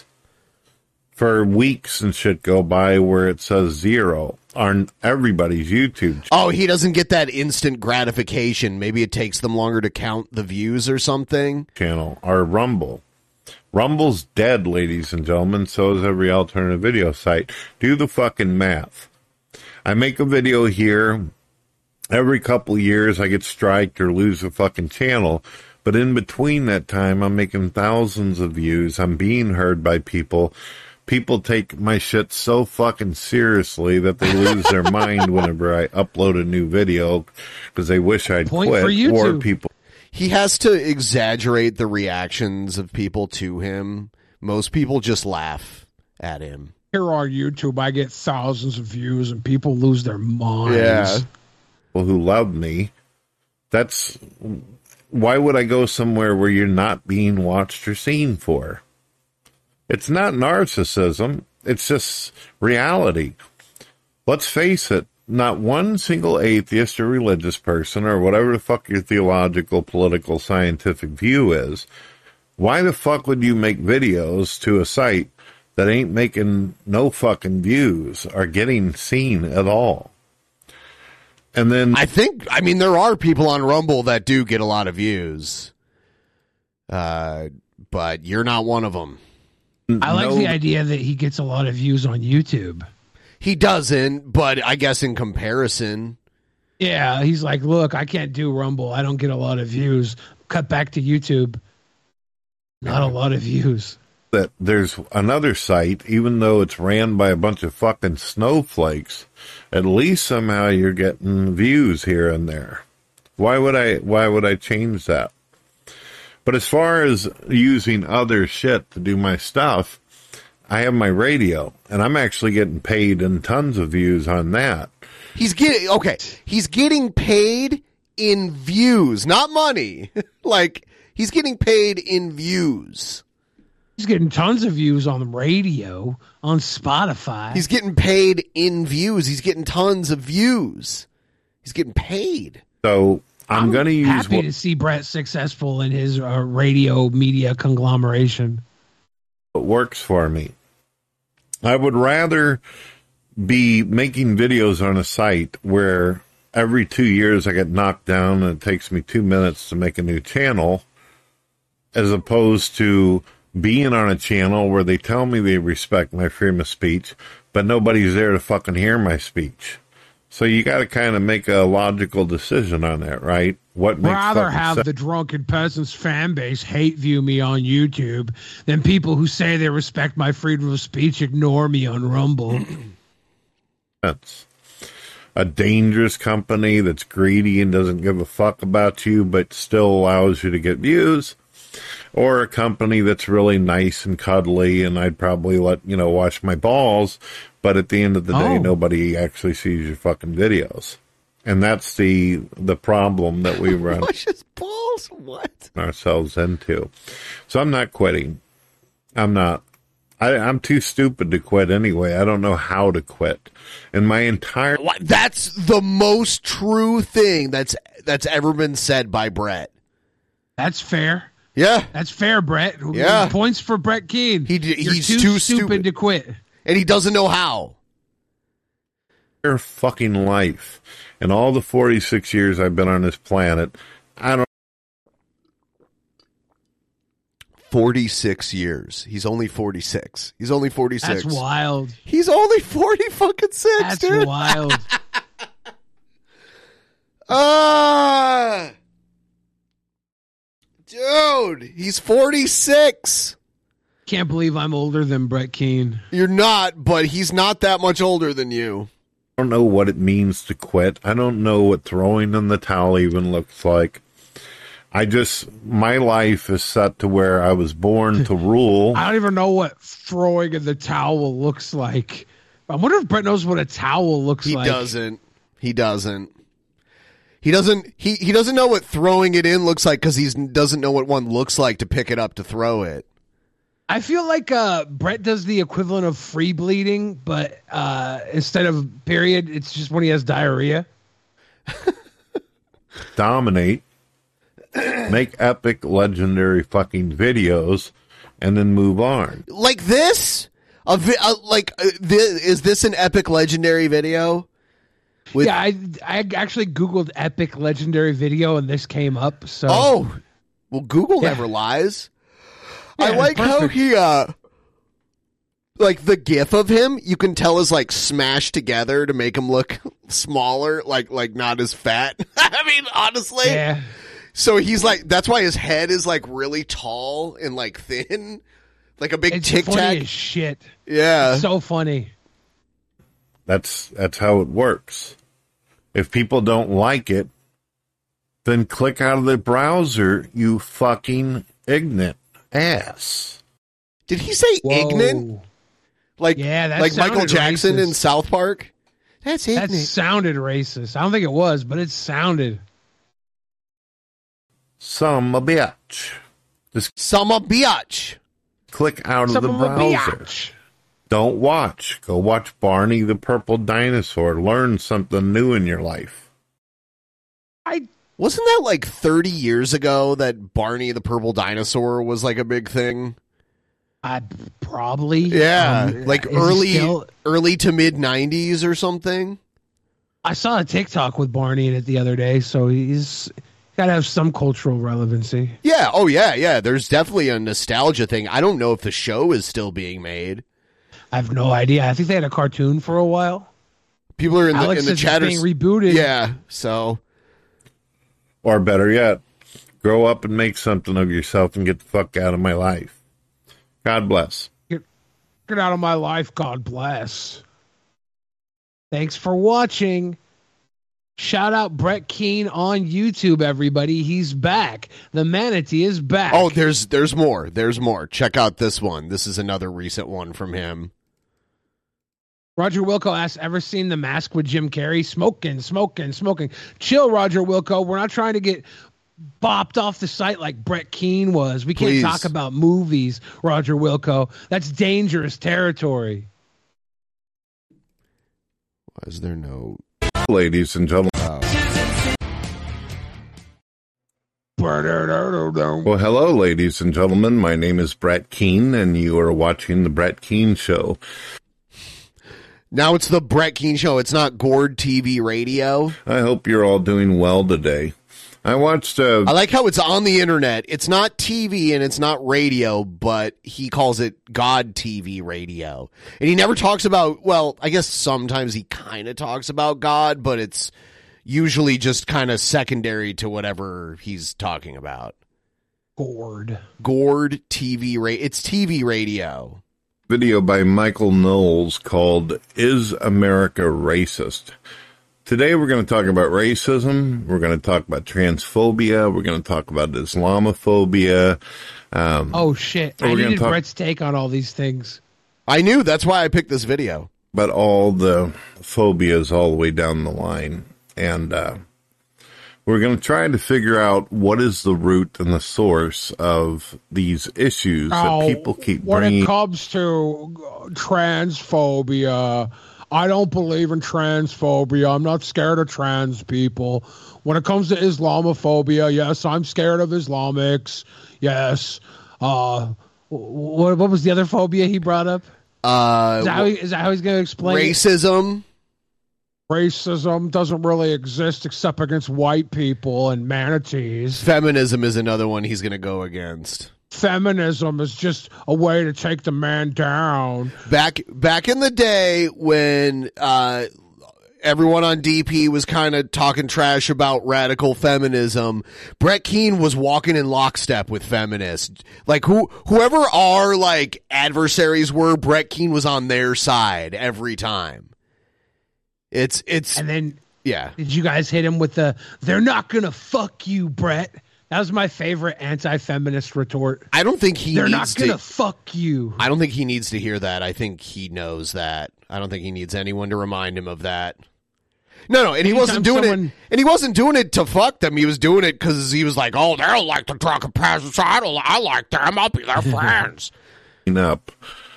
For weeks and shit go by where it says zero on everybody's YouTube. Oh, he doesn't get that instant gratification. Maybe it takes them longer to count the views or something. Channel or Rumble. Rumble's dead, ladies and gentlemen. So is every alternative video site. Do the fucking math. I make a video here. Every couple years I get striked or lose a fucking channel. But in between that time, I'm making thousands of views. I'm being heard by people. People take my shit so fucking seriously that they lose their mind whenever I upload a new video because they wish I'd Point quit. for YouTube. Or people He has to exaggerate the reactions of people to him Most people just laugh at him. Here on YouTube, I get thousands of views and people lose their minds. Yeah. People who love me. That's why would I go somewhere where you're not being watched or seen for? It's not narcissism. It's just reality. Let's face it. Not one single atheist or religious person or whatever the fuck your theological, political, scientific view is, why the fuck would you make videos to a site that ain't making no fucking views or getting seen at all? And then I think, I mean, there are people on Rumble that do get a lot of views, uh, but you're not one of them. I like no, the idea that he gets a lot of views on YouTube. He doesn't, but I guess in comparison. Yeah, he's like, look, I can't do Rumble. I don't get a lot of views. Cut back to YouTube. Not a lot of views. that there's another site, even though it's ran by a bunch of fucking snowflakes, at least somehow you're getting views here and there. Why would I, why would I change that? But as far as using other shit to do my stuff, I have my radio, and I'm actually getting paid in tons of views on that. He's getting, okay, he's getting paid in views, not money. Like, he's getting paid in views. He's getting tons of views on the radio, on Spotify. He's getting paid in views. He's getting tons of views. He's getting paid. So I'm, I'm going to use happy what, to see Brett successful in his uh, radio media conglomeration. what works for me. I would rather be making videos on a site where every two years I get knocked down and it takes me two minutes to make a new channel, as opposed to being on a channel where they tell me they respect my freedom of speech, but nobody's there to fucking hear my speech. So you got to kind of make a logical decision on that, right? What makes Rather fucking have sense? the Drunken Peasants fan base hate view me on YouTube than people who say they respect my freedom of speech ignore me on Rumble. That's a dangerous company that's greedy and doesn't give a fuck about you, but still allows you to get views. Or a company that's really nice and cuddly, and I'd probably let, you know, wash my balls, but at the end of the day, Oh. nobody actually sees your fucking videos. And that's the the problem that we run Wash his balls? What? ourselves into. So I'm not quitting. I'm not. I, I'm too stupid to quit anyway. I don't know how to quit. And my entire... What? That's the most true thing that's that's ever been said by Brett. That's fair. Yeah. That's fair, Brett. Yeah. Points for Brett Keane. He d- You're he's too, too stupid, stupid. to quit. And he doesn't know how. entire fucking life and all the forty-six years I've been on this planet, I don't forty-six years. He's only forty-six. He's only forty-six. That's wild. He's only forty fucking six, That's dude. wild. Ah, dude, he's forty-six. Can't believe I'm older than Brett Keane. You're not, but he's not that much older than you. I don't know what it means to quit. I don't know what throwing in the towel even looks like. I just, my life is set to where I was born to rule. I don't even know what throwing in the towel looks like. I wonder if Brett knows what a towel looks He like. doesn't. He doesn't. He doesn't. He he doesn't know what throwing it in looks like because he doesn't know what one looks like to pick it up to throw it. I feel like uh, Brett does the equivalent of free bleeding, but uh, instead of period, it's just when he has diarrhea. Dominate, make epic, legendary fucking videos, and then move on. Like this? A vi- uh, like uh, thi- is this an epic legendary video? With- yeah, I I actually Googled epic legendary video and this came up. So Oh, well, Google Yeah. never lies. Yeah, I it's like how perfect. he, uh, like the GIF of him, you can tell is like smashed together to make him look smaller, like like not as fat. I mean, honestly. yeah, So he's like, that's why his head is like really tall and like thin, like a big it's tic funny tac. as shit. Yeah. It's so funny. That's that's how it works. If people don't like it, then click out of the browser, you fucking ignorant ass. Did he say Whoa. ignorant? Like, Yeah, that like Michael sounded Jackson racist. in South Park? That's That ignorant. sounded racist. I don't think it was, but it sounded. Some a bitch. Just Summer biatch. click out of Some the of a browser. biatch. Don't watch. Go watch Barney the Purple Dinosaur. Learn something new in your life. I Wasn't that like thirty years ago that Barney the Purple Dinosaur was like a big thing? I probably Yeah, um, like is he early still- early to mid nineties or something. I saw a TikTok with Barney in it the other day, so he's got to have some cultural relevancy. Yeah, oh yeah, yeah. There's definitely a nostalgia thing. I don't know if the show is still being made. I have no idea. I think they had a cartoon for a while. People are in the Alex in the says chat are it's being rebooted. Yeah, so Or better yet, grow up and make something of yourself and get the fuck out of my life. God bless. Get, get out of my life, God bless. Thanks for watching. Shout out Brett Keane on YouTube, everybody. He's back. The manatee is back. oh, there's there's more. There's more. Check out this one. This is another recent one from him. Roger Wilco asks, ever seen The Mask with Jim Carrey? Smoking, smoking, smoking. Chill, Roger Wilco. We're not trying to get bopped off the site like Brett Keane was. We can't Please. talk about movies, Roger Wilco. That's dangerous territory. Why is there no? Ladies and gentlemen. Well, hello, ladies and gentlemen. My name is Brett Keane, and you are watching The Brett Keane Show. Now it's the Brett Keane Show. It's not Gord T V Radio. I hope you're all doing well today. I watched... Uh, I like how it's on the internet. It's not T V and it's not radio, but he calls it God T V Radio. And he never talks about, well, I guess sometimes he kind of talks about God, but it's usually just kind of secondary to whatever he's talking about. Gord. Gord T V Radio. It's T V radio. video by Michael Knowles called Is America Racist? Today we're going to talk about racism, we're going to talk about transphobia, we're going to talk about Islamophobia. Um, Oh, shit. We're I gonna needed talk- Brett's take on all these things. I knew. That's why I picked this video. But all the phobias all the way down the line. And uh, we're going to try to figure out what is the root and the source of these issues that people keep when bringing. it comes to transphobia, I don't believe in transphobia. I'm not scared of trans people. When it comes to Islamophobia, yes, I'm scared of Islamics. Yes. Uh, what, what was the other phobia he brought up? Uh, Is that how, he, is that how he's going to explain it? racism. Racism doesn't really exist except against white people and manatees. Feminism is another one he's going to go against. Feminism is just a way to take the man down. Back back in the day when uh, everyone on D P was kind of talking trash about radical feminism, Brett Keane was walking in lockstep with feminists. Like who whoever our like adversaries were, Brett Keane was on their side every time. It's it's And then yeah. did you guys hit him with the "they're not gonna fuck you, Brett"? That was my favorite anti-feminist retort. I don't think he They're needs not gonna to fuck you. I don't think he needs to hear that. I think he knows that. I don't think he needs anyone to remind him of that. No, no, and he Anytime wasn't doing someone- it. And he wasn't doing it to fuck them. He was doing it because he was like, "Oh, they'll like the drunken peasants. I don't. I like them. I'll be their friends." up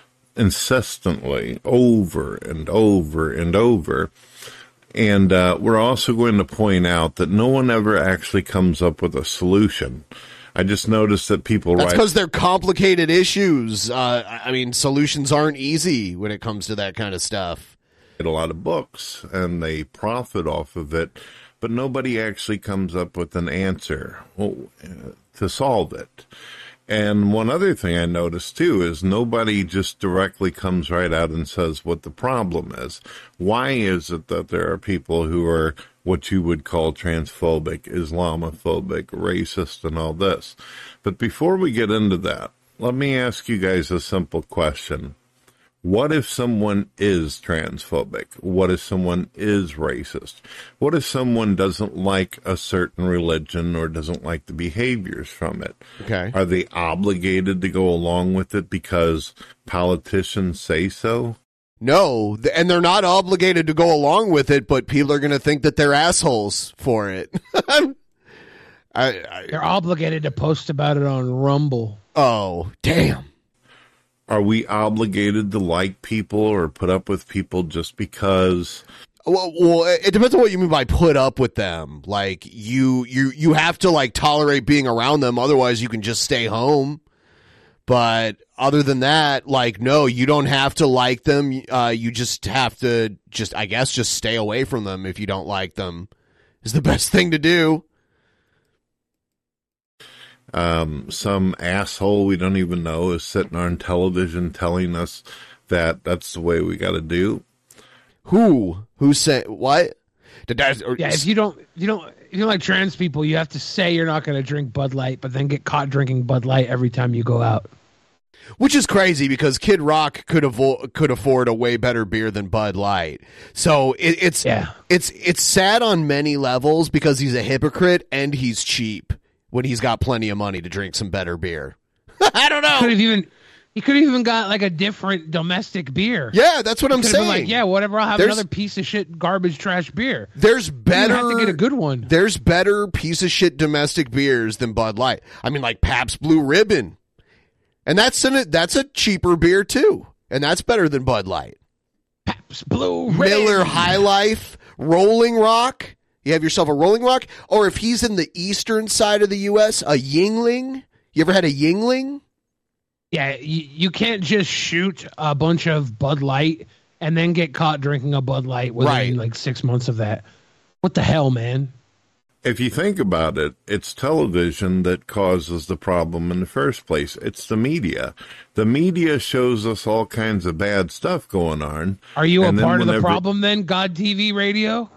insistently over and over and over. And uh, we're also going to point out that no one ever actually comes up with a solution. I just noticed that people That's write because they're complicated issues. Uh, I mean, solutions aren't easy when it comes to that kind of stuff. a lot of books and they profit off of it, but nobody actually comes up with an answer well, uh, to solve it. And one other thing I noticed too is nobody just directly comes right out and says what the problem is. Why is it that there are people who are what you would call transphobic, Islamophobic, racist, and all this? But before we get into that, let me ask you guys a simple question. What if someone is transphobic? What if someone is racist? What if someone doesn't like a certain religion or doesn't like the behaviors from it? Okay. Are they obligated to go along with it because politicians say so? No, th- and they're not obligated to go along with it, but people are going to think that they're assholes for it. I, I, They're obligated to post about it on Rumble. Oh, damn. Are we obligated to like people or put up with people just because? Well, well, it depends on what you mean by put up with them. Like, you, you, you have to, like, tolerate being around them. Otherwise, you can just stay home. But other than that, like, no, you don't have to like them. Uh, you just have to just, I guess, just stay away from them if you don't like them is the best thing to do. Um, some asshole we don't even know is sitting on television telling us that that's the way we got to do. Who? Who said what? Did that, or, Yeah, if you don't, if you don't, if you don't like trans people, you have to say you're not going to drink Bud Light, but then get caught drinking Bud Light every time you go out. Which is crazy because Kid Rock could avo- could afford a way better beer than Bud Light. So it, it's Yeah. it's it's sad on many levels because he's a hypocrite and he's cheap when he's got plenty of money to drink some better beer. I don't know. Could have even, he could have even got like a different domestic beer. Yeah, that's what I'm Could have been saying. like, yeah, whatever. I'll have There's- another piece of shit, garbage, trash beer. There's You better have to get a good one. There's better piece of shit domestic beers than Bud Light. I mean, like Pabst Blue Ribbon, and that's an, that's a cheaper beer too, and that's better than Bud Light. Pabst Blue Miller Ribbon. High Life, Rolling Rock. You have yourself a Rolling Rock, or if he's in the eastern side of the U S, a Yingling. You ever had a Yingling? Yeah, you, you can't just shoot a bunch of Bud Light and then get caught drinking a Bud Light within Right. like six months of that. What the hell, man? If you think about it, it's television that causes the problem in the first place. It's the media. The media shows us all kinds of bad stuff going on. Are you a and then part of the whenever problem then, God T V radio?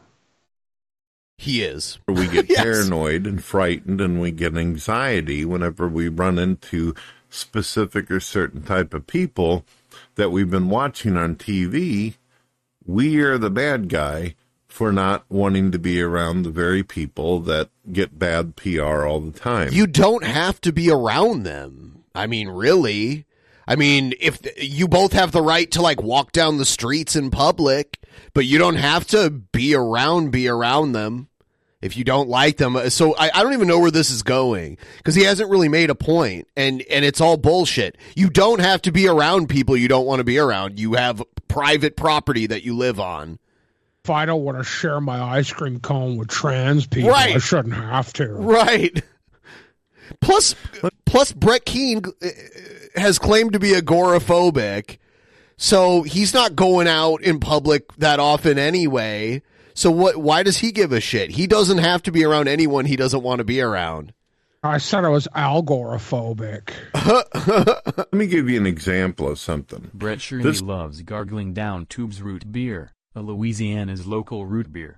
He is. We get Yes. paranoid and frightened, and we get anxiety whenever we run into specific or certain type of people that we've been watching on T V. We are the bad guy for not wanting to be around the very people that get bad P R all the time. You don't have to be around them. I mean, really. I mean, if you both have the right to like walk down the streets in public, but you don't have to be around, be around them if you don't like them. So I, I don't even know where this is going because he hasn't really made a point, and, and it's all bullshit. You don't have to be around people you don't want to be around. You have private property that you live on. If I don't want to share my ice cream cone with trans people, Right. I shouldn't have to. Right. Plus, plus Brett Keane uh, has claimed to be agoraphobic, so he's not going out in public that often anyway. So what? Why does he give a shit? He doesn't have to be around anyone he doesn't want to be around. I said I was algoraphobic. Let me give you an example of something. Brett surely This- loves gargling down Tubes root beer, a Louisiana's local root beer.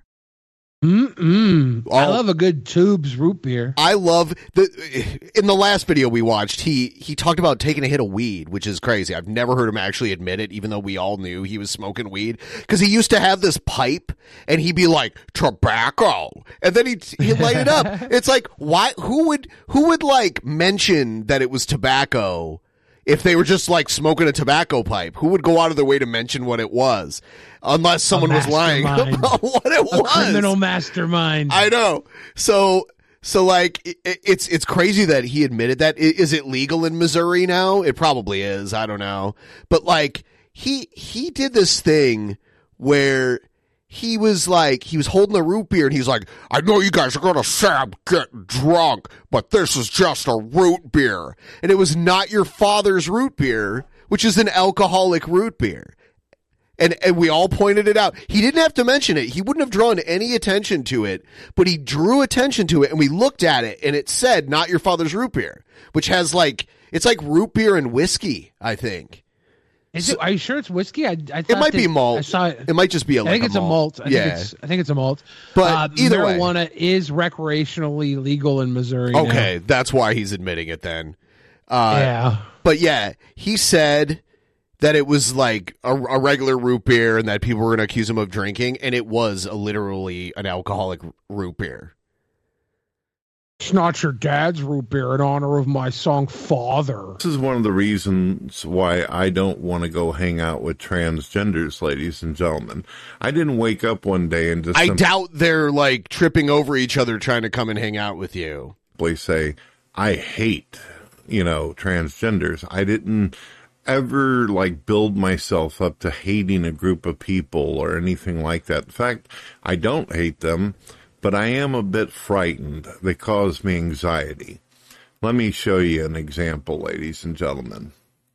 Mm-mm. I Oh. love a good Tubes root beer. I love the in the last video we watched, he he talked about taking a hit of weed, which is crazy. I've never heard him actually admit it, even though we all knew he was smoking weed. Because he used to have this pipe, and he'd be like, tobacco, and then he'd, he'd light it up. It's like, why? Who would who would like mention that it was tobacco if they were just like smoking a tobacco pipe? Who would go out of their way to mention what it was? Unless someone was lying mastermind. about what it A was. criminal mastermind. I know. So, so like, it, it's it's crazy that he admitted that. I- Is it legal in Missouri now? It probably is. I don't know. But like, he he did this thing where he was like, he was holding a root beer, and he was like, "I know you guys are gonna say I'm getting drunk, but this is just a root beer," and it was not your father's root beer, which is an alcoholic root beer. And and we all pointed it out. He didn't have to mention it. He wouldn't have drawn any attention to it, but he drew attention to it, and we looked at it, and it said, "Not your father's root beer," which has like, it's like root beer and whiskey, I think. Is it, are you sure it's whiskey? I, I thought It might be that- malt. I saw it. It might just be a, I like think it's a malt. I yeah. think it's I think it's a malt. But uh, either way. marijuana is recreationally legal in Missouri. Okay, that's why he's admitting it then. now. Uh, Yeah. But yeah, he said that it was like a, a regular root beer and that people were going to accuse him of drinking, and it was a, literally an alcoholic root beer. It's not your dad's root beer in honor of my song Father. This is one of the reasons why I don't want to go hang out with transgenders, ladies and gentlemen. I didn't wake up one day and just I doubt they're like tripping over each other trying to come and hang out with you. simply say, I hate, you know, transgenders. I didn't ever like build myself up to hating a group of people or anything like that. In fact, I don't hate them, but I am a bit frightened. They cause me anxiety. Let me show you an example, ladies and gentlemen.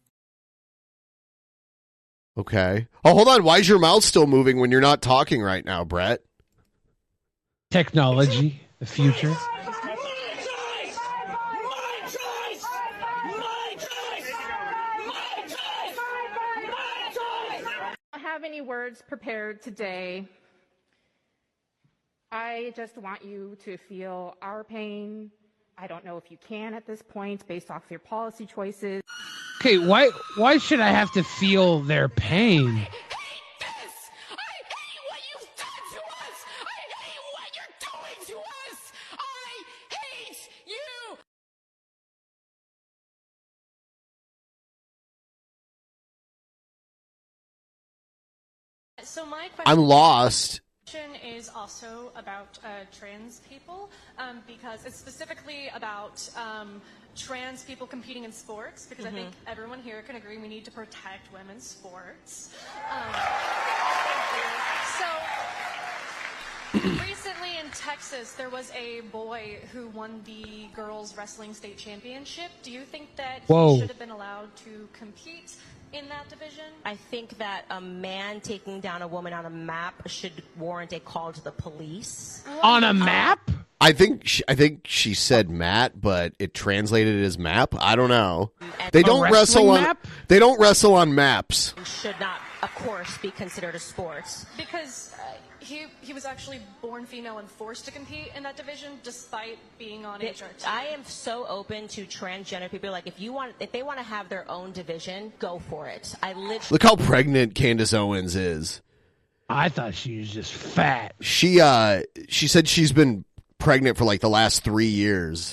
Okay. Oh, hold on. Why is your mouth still moving when you're not talking right now, Brett? Technology, the future. I don't have any words prepared today. I just want you to feel our pain. I don't know if you can at this point based off your policy choices. Okay, why why should I have to feel their pain? So my question I'm lost. is also about uh, trans people, um, because it's specifically about um, trans people competing in sports, because Mm-hmm. I think everyone here can agree we need to protect women's sports. Um, so recently in Texas, there was a boy who won the girls wrestling state championship. Do you think that Whoa. he should have been allowed to compete in that division? I think that a man taking down a woman on a map should warrant a call to the police. On a map? I think she, I think she said Matt, but it translated as map. I don't know. They A don't wrestling wrestle on map? they don't wrestle on maps. Should not, of course, be considered a sport. Because uh, he he was actually born female and forced to compete in that division, despite being on H R T. I am so open to transgender people. Like, if you want, if they want to have their own division, go for it. I literally Look how pregnant Candace Owens is. I thought she was just fat. She uh she said she's been pregnant for like the last three years.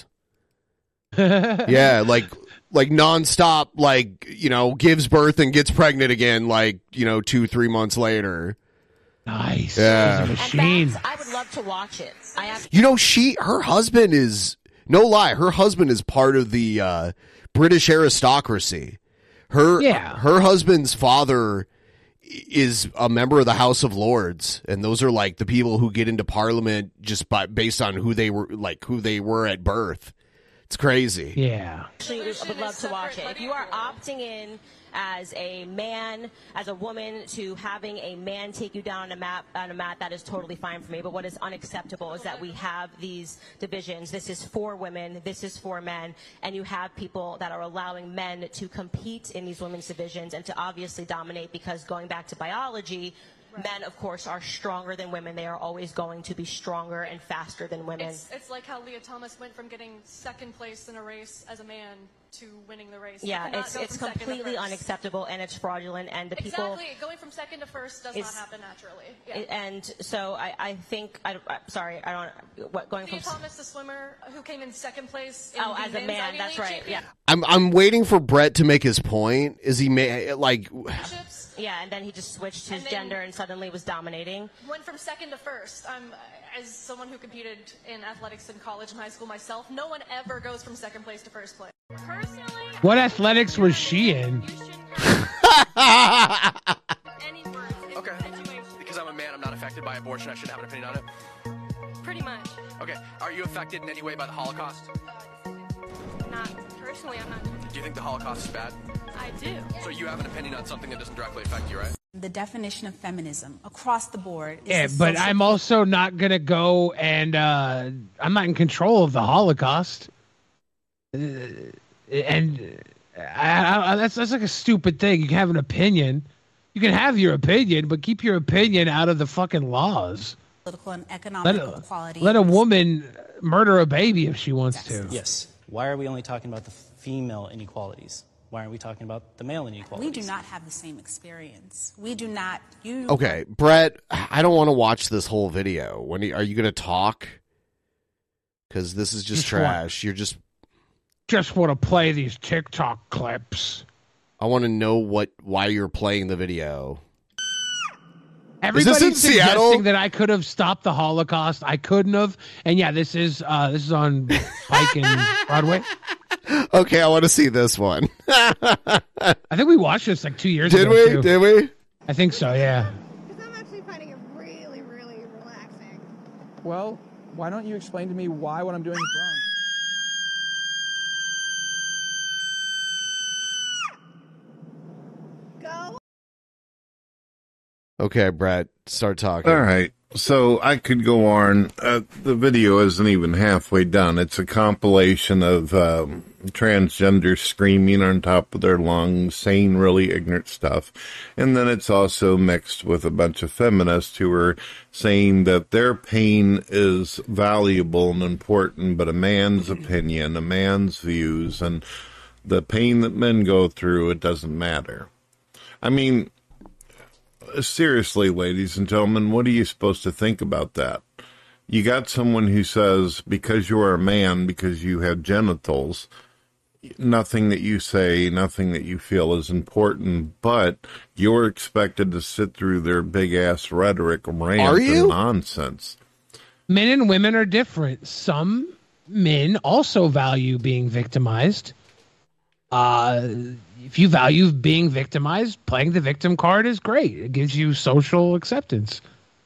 Yeah, like like nonstop, like, you know, gives birth and gets pregnant again, like, you know, two, three months later. Nice. Yeah. She's a machine. I would love to watch it. I have. You know, she her husband is no lie, her husband is part of the uh British aristocracy. Her Yeah. her husband's father is a member of the House of Lords, and those are like the people who get into Parliament just by based on who they were like who they were at birth. It's crazy. Yeah. Actually, I would love to watch it. If you are opting in as a man, as a woman, to having a man take you down on a map, on a mat, that is totally fine for me. But what is unacceptable is that we have these divisions. This is for women. This is for men. And you have people that are allowing men to compete in these women's divisions and to obviously dominate, because going back to biology, men, of course, are stronger than women. They are always going to be stronger and faster than women. It's, it's like how Leah Thomas went from getting second place in a race as a man to winning the race. You Yeah, cannot it's go it's from second to completely first. unacceptable, and it's fraudulent, and the people. Exactly. Going from second to first does not It's- happen naturally. Yeah. It- and so I, I think I, I'm sorry I don't what going Leah from Thomas, the swimmer who came in second place. In oh the as a men's man Ivy that's League right yeah I'm I'm waiting for Brett to make his point. Is he ma- like yeah and then he just switched his And then- gender and suddenly was dominating. Went from second to first. I'm, as someone who competed in athletics in college and high school myself, no one ever goes from second place to first place. Personally, What athletics was she in? Okay. Because I'm a man, I'm not affected by abortion. I should have an opinion on it. Pretty much. Okay. Are you affected in any way by the Holocaust? Not personally, I'm not. Do you think the Holocaust is bad? I do. So you have an opinion on something that doesn't directly affect you, right? The definition of feminism across the board is Yeah, the but social- I'm also not gonna go and uh, I'm not in control of the Holocaust. Uh, and I, I, that's that's like a stupid thing. You can have an opinion. You can have your opinion, but keep your opinion out of the fucking laws. political and economic Let a, equality. let a woman murder a baby if she wants to. Yes. Why are we only talking about the female inequalities? Why why aren't we talking about the male inequality? We do not have the same experience. We do not. You. Okay, Brett, I don't want to watch this whole video. When are you going to talk? Because this is just, Just trash. You're just. Just want to play these TikTok clips. I want to know what why you're playing the video. Everybody's in suggesting Seattle? that I could have stopped the Holocaust. I couldn't have. And yeah, this is uh, this is on Pike and Broadway. Okay, I want to see this one. I think we watched this like two years Did ago. we? Too. Did we? I think so. Yeah. I'm actually finding it really, really relaxing. Well, why don't you explain to me why what I'm doing is wrong? Go. Okay, Brett, start talking. All right. So I could go on. Uh, the video isn't even halfway done. It's a compilation of um, transgenders screaming on top of their lungs, saying really ignorant stuff. And then it's also mixed with a bunch of feminists who are saying that their pain is valuable and important, but a man's opinion, a man's views, and the pain that men go through, it doesn't matter. I mean, seriously, ladies and gentlemen, what are you supposed to think about that? You got someone who says, because you're a man, because you have genitals, nothing that you say, nothing that you feel is important, but you're expected to sit through their big-ass rhetoric, rant, Are you? and nonsense. Men and women are different. Some men also value being victimized. Uh, if you value being victimized, playing the victim card is great. It gives you social acceptance.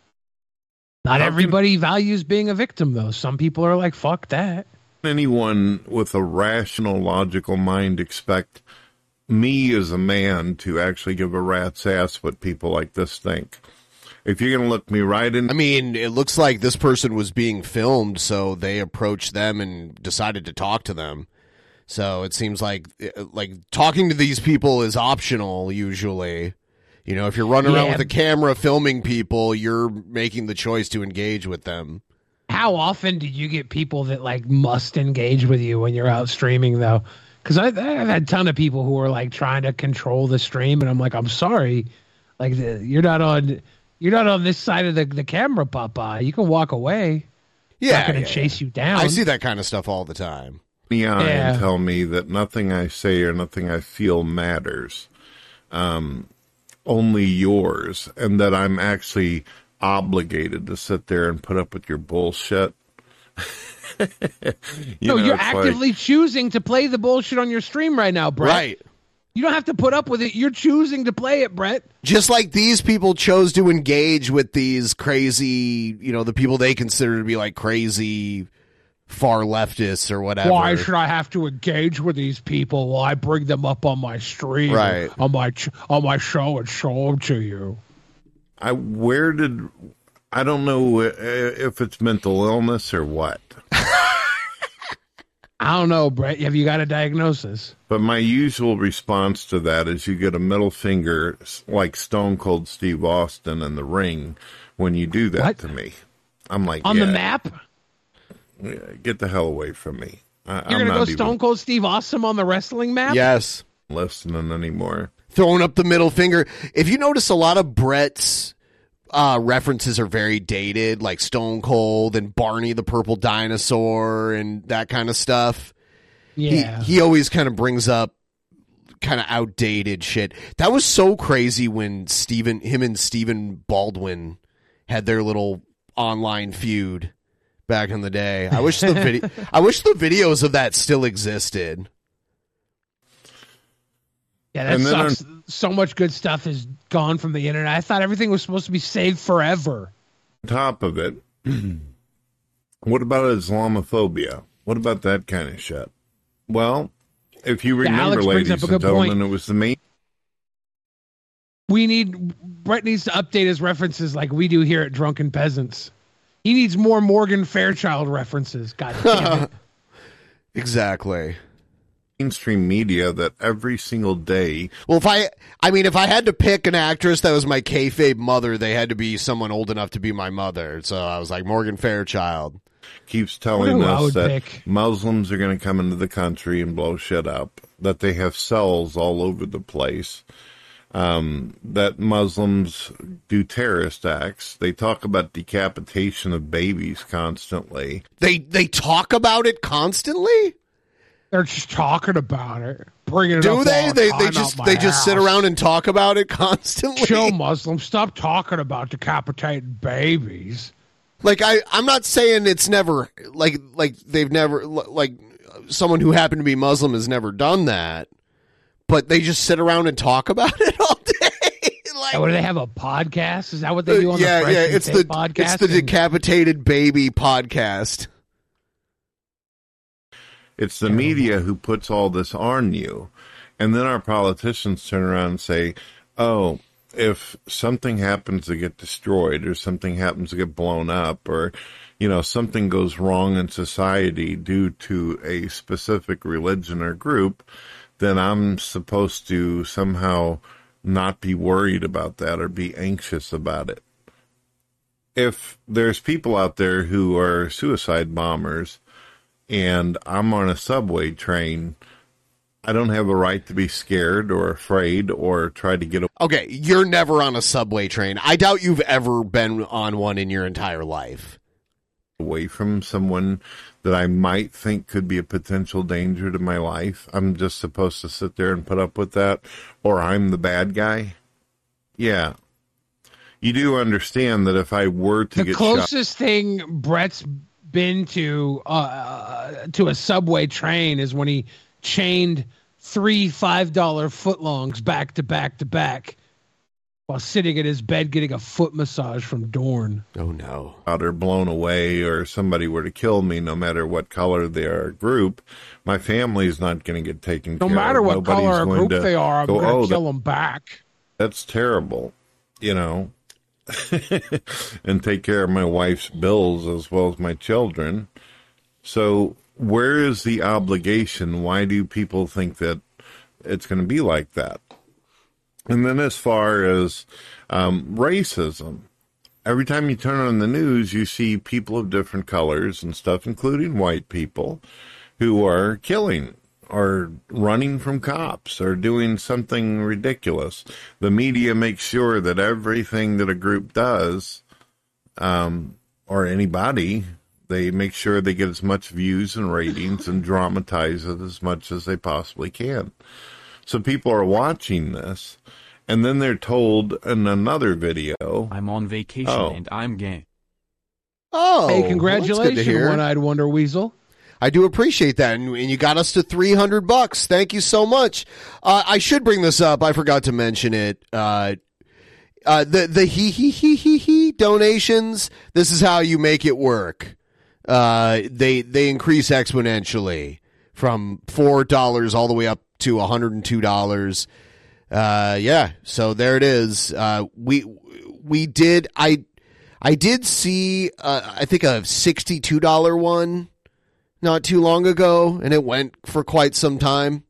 Not How everybody values being a victim, though. Some people are like, fuck that. Anyone with a rational, logical mind expect me as a man to actually give a rat's ass what people like this think? If you're going to look me right in... I mean, it looks like this person was being filmed, so they approached them and decided to talk to them. So it seems like like talking to these people is optional usually. You know, if you're running around Yeah. with a camera filming people, you're making the choice to engage with them. How often do you get people that like must engage with you when you're out streaming, though? Because I've had a ton of people who are like trying to control the stream, and I'm like, I'm sorry, like the, you're not on you're not on this side of the, the camera, Papa. You can walk away. Yeah, not going to yeah. chase you down. I see that kind of stuff all the time. me eye Yeah. and tell me that nothing I say or nothing I feel matters. Um, only yours, and that I'm actually obligated to sit there and put up with your bullshit. you no, know, you're it's actively like, choosing to play the bullshit on your stream right now, Brett. Right. You don't have to put up with it. You're choosing to play it, Brett. Just like these people chose to engage with these crazy, you know, the people they consider to be like crazy far leftists or whatever. Why should I have to engage with these people while I bring them up on my stream, Right. on my ch- on my show, and show them to you? I where did I don't know uh, if it's mental illness or what. I don't know, Brett. Have you got a diagnosis? But my usual response to that is you get a middle finger like Stone Cold Steve Austin in the ring when you do that What? to me. I'm like, On yeah, the map? yeah, get the hell away from me. I, You're I'm going to not go even Stone Cold Steve Austin on the wrestling map? Yes. listening anymore. Throwing up the middle finger. If you notice, a lot of Brett's uh, references are very dated, like Stone Cold and Barney the Purple Dinosaur and that kind of stuff. Yeah. He, he always kind of brings up kind of outdated shit. That was so crazy when Stephen, him and Stephen Baldwin had their little online feud back in the day. I wish the video, I wish the videos of that still existed. Yeah, that And then sucks. So much good stuff is gone from the internet. I thought everything was supposed to be saved forever. On top of it, what about Islamophobia? What about that kind of shit? Well, if you Yeah, remember, Alex brings ladies up a and good gentlemen, point. it was the main We need Brett needs to update his references like we do here at Drunken Peasants. He needs more Morgan Fairchild references. God damn it. Exactly. mainstream media that every single day. Well, if I, I mean, if I had to pick an actress that was my kayfabe mother, they had to be someone old enough to be my mother. So I was like Morgan Fairchild. keeps telling What do I us would that pick? Muslims are going to come into the country and blow shit up, that they have cells all over the place, um, that Muslims do terrorist acts. They talk about decapitation of babies constantly. They they talk about it constantly? They're just talking about it. Bringing it Do up they? all the They time they out just my they just sit house. around and talk about it constantly. Chill, Muslims. Stop talking about decapitating babies. Like I, I'm not saying it's never like like they've never like someone who happened to be Muslim has never done that, but they just sit around and talk about it all day. like, What do they have, a podcast? Is that what they do on yeah, the Fresh yeah. and It's Fit the podcast? it's the And- decapitated baby podcast. It's the media who puts all this on you. And then our politicians turn around and say, oh, if something happens to get destroyed or something happens to get blown up or, you know, something goes wrong in society due to a specific religion or group, then I'm supposed to somehow not be worried about that or be anxious about it. If there's people out there who are suicide bombers and I'm on a subway train, I don't have a right to be scared or afraid or try to get away. Okay, you're never on a subway train. I doubt you've ever been on one in your entire life. Away from someone that I might think could be a potential danger to my life. I'm just supposed to sit there and put up with that, or I'm the bad guy. Yeah. You do understand that if I were to the get closest thing Brett's been to uh, to a subway train is when he chained three five dollar footlongs back to back to back while sitting at his bed getting a foot massage from Dorn. Oh no! Shot or blown away, or somebody were to kill me, no matter what color they are, or group, my family's not going to get taken No care matter of. what Nobody's color or going group to they are, I'm go, going to oh, kill that- them back. That's terrible, you know, and take care of my wife's bills as well as my children. So where is the obligation? Why do people think that it's going to be like that? And then as far as um, racism, every time you turn on the news, you see people of different colors and stuff, including white people, who are killing or running from cops or doing something ridiculous. The media makes sure that everything that a group does, um, or anybody, they make sure they get as much views and ratings and dramatize it as much as they possibly can. So people are watching this, and then they're told in another video, I'm on vacation Oh. and I'm gay. Oh, Hey, well, congratulations, that's good to hear. One-Eyed Wonder Weasel. I do appreciate that, and, and you got us to three hundred bucks. Thank you so much. Uh, I should bring this up. I forgot to mention it. Uh, uh, the the he he he he he donations. This is how you make it work. Uh, they they increase exponentially from four dollars all the way up to one hundred and two dollars. Uh, yeah. So there it is. Uh, we we did. I I did see. Uh, I think a sixty-two dollar one not too long ago, and it went for quite some time.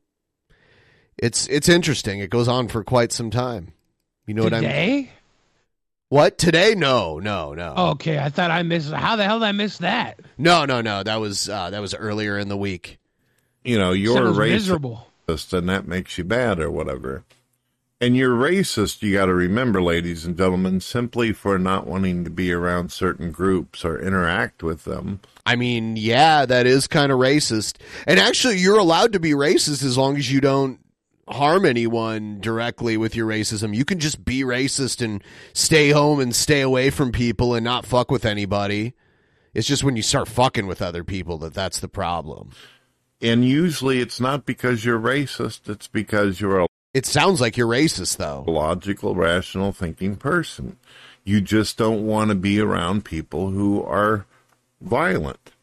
It's it's interesting. It goes on for quite some time. You know what I mean? Today? What? Today? No, no, no. Okay, I thought I missed. How the hell did I miss that? No, no, no. That was uh, that was earlier in the week. you know, you're Said it a was racist miserable. and that makes you bad or whatever. And you're racist, you got to remember, ladies and gentlemen, simply for not wanting to be around certain groups or interact with them. I mean, yeah, that is kind of racist. And actually, you're allowed to be racist as long as you don't harm anyone directly with your racism. You can just be racist and stay home and stay away from people and not fuck with anybody. It's just when you start fucking with other people that that's the problem. And usually it's not because you're racist, it's because you're a It sounds like you're racist, though. logical, rational thinking person. You just don't want to be around people who are violent.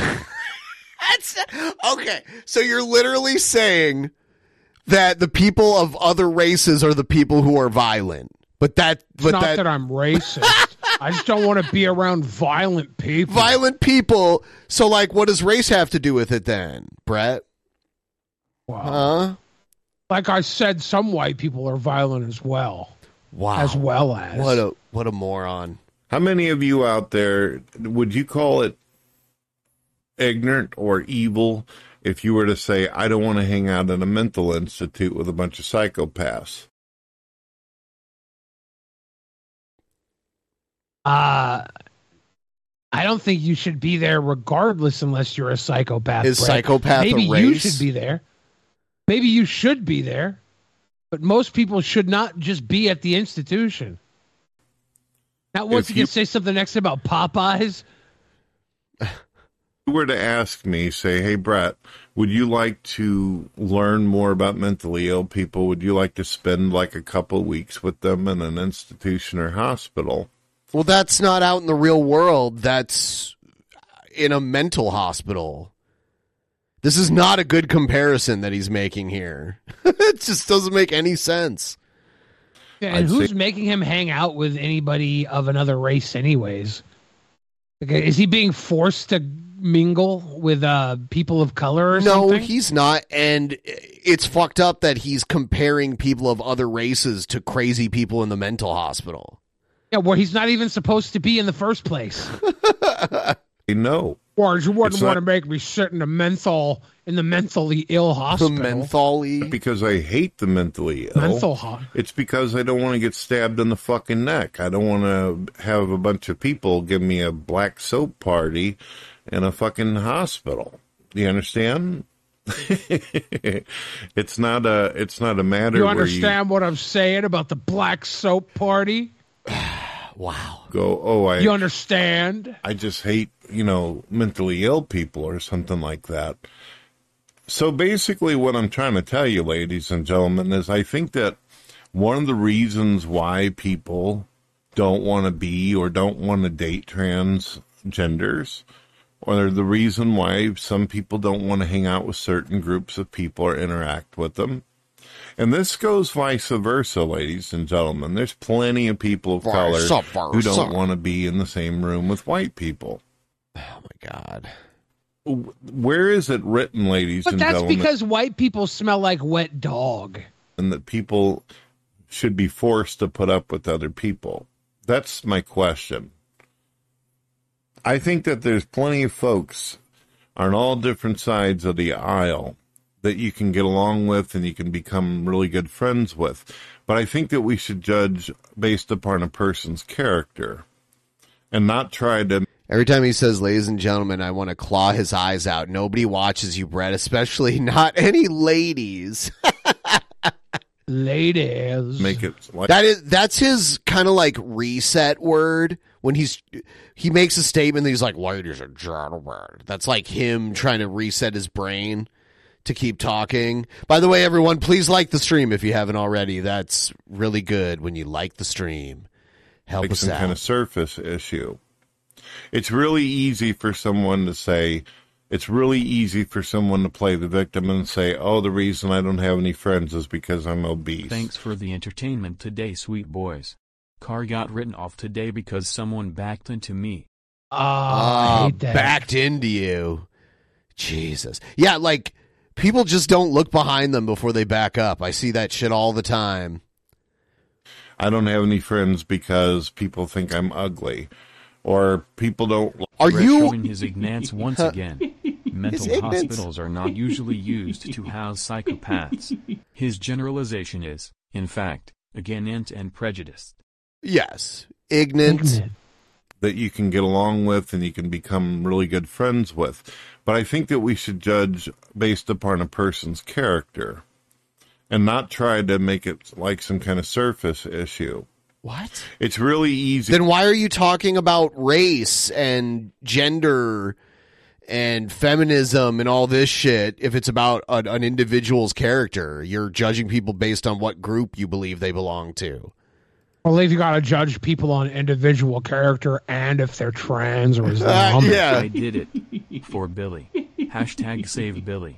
That's okay. So you're literally saying that the people of other races are the people who are violent, but that, It's but not that, that I'm racist. I just don't want to be around violent people. violent people. So, like, what does race have to do with it then, Brett? Wow. Huh? Like I said, some white people are violent as well. Wow. As well as. What a what a moron. How many of you out there, would you call it ignorant or evil if you were to say, I don't want to hang out in a mental institute with a bunch of psychopaths? Uh, I don't think you should be there regardless unless you're a psychopath. Is Brett. psychopath Maybe a race? you should be there. Maybe you should be there. But most people should not just be at the institution. Now, once If you you- can say something next about Popeyes, If you were to ask me, say, hey, Brett, would you like to learn more about mentally ill people? Would you like to spend like a couple of weeks with them in an institution or hospital? Well, that's not out in the real world. That's in a mental hospital. This is not a good comparison that he's making here. It just doesn't make any sense. yeah, and I'd who's say- making him hang out with anybody of another race, anyways? Okay, is he being forced to mingle with uh, people of color or No, something? he's not. And it's fucked up that he's comparing people of other races to crazy people in the mental hospital. Yeah, where he's not even supposed to be in the first place. No. Or you wouldn't It's want not- to make me sit in the mental in the mentally ill hospital. mentally because I hate the mentally ill. Menthol ho- It's because I don't want to get stabbed in the fucking neck. I don't want to have a bunch of people give me a black soap party in a fucking hospital. Do you understand? It's not a. It's not a matter. You where understand what I'm saying about the black soap party? Wow. you go. Oh, I. You understand? I just hate, you know, mentally ill people or something like that. So basically what I'm trying to tell you, ladies and gentlemen, is I think that one of the reasons why people don't want to be or don't want to date transgenders, or the reason why some people don't want to hang out with certain groups of people or interact with them. And this goes vice versa, ladies and gentlemen. There's plenty of people of color Vice who versa. don't want to be in the same room with white people. Oh, my God. Where is it written, ladies But and that's gentlemen, because white people smell like wet dog. and that people should be forced to put up with other people? That's my question. I think that there's plenty of folks on all different sides of the aisle that you can get along with and you can become really good friends with. But I think that we should judge based upon a person's character and not try to... Every time he says, ladies and gentlemen, I want to claw his eyes out. Nobody watches you, Brett, especially not any ladies. Ladies. Make it like... That is, that's his kind of like reset word when he's, he makes a statement that he's like, ladies and gentlemen. That's like him trying to reset his brain to keep talking. By the way, everyone, please like the stream if you haven't already. That's really good when you like the stream. Help like us some out. kind of surface issue. It's really easy for someone to say, it's really easy for someone to play the victim and say, oh, the reason I don't have any friends is because I'm obese. Thanks for the entertainment today, sweet boys. Car got written off today because someone backed into me. Oh, I Oh, hate that. backed into you. Jesus. Yeah, like, people just don't look behind them before they back up. I see that shit all the time. I don't have any friends because people think I'm ugly. Or people don't... Are Brett you... showing his ignorance once again. Mental ignorance. hospitals are not usually used to house psychopaths. His generalization is, in fact, ignorant and prejudiced. Yes. Ignorant. Ignorant. that you can get along with and you can become really good friends with. But I think that we should judge based upon a person's character and not try to make it like some kind of surface issue. What? It's really easy. Then why are you talking about race and gender and feminism and all this shit if it's about an, an individual's character? You're judging people based on what group you believe they belong to. I believe you got to judge people on individual character and if they're trans or Islamic. Uh, yeah. I did it. For Billy. Hashtag save Billy.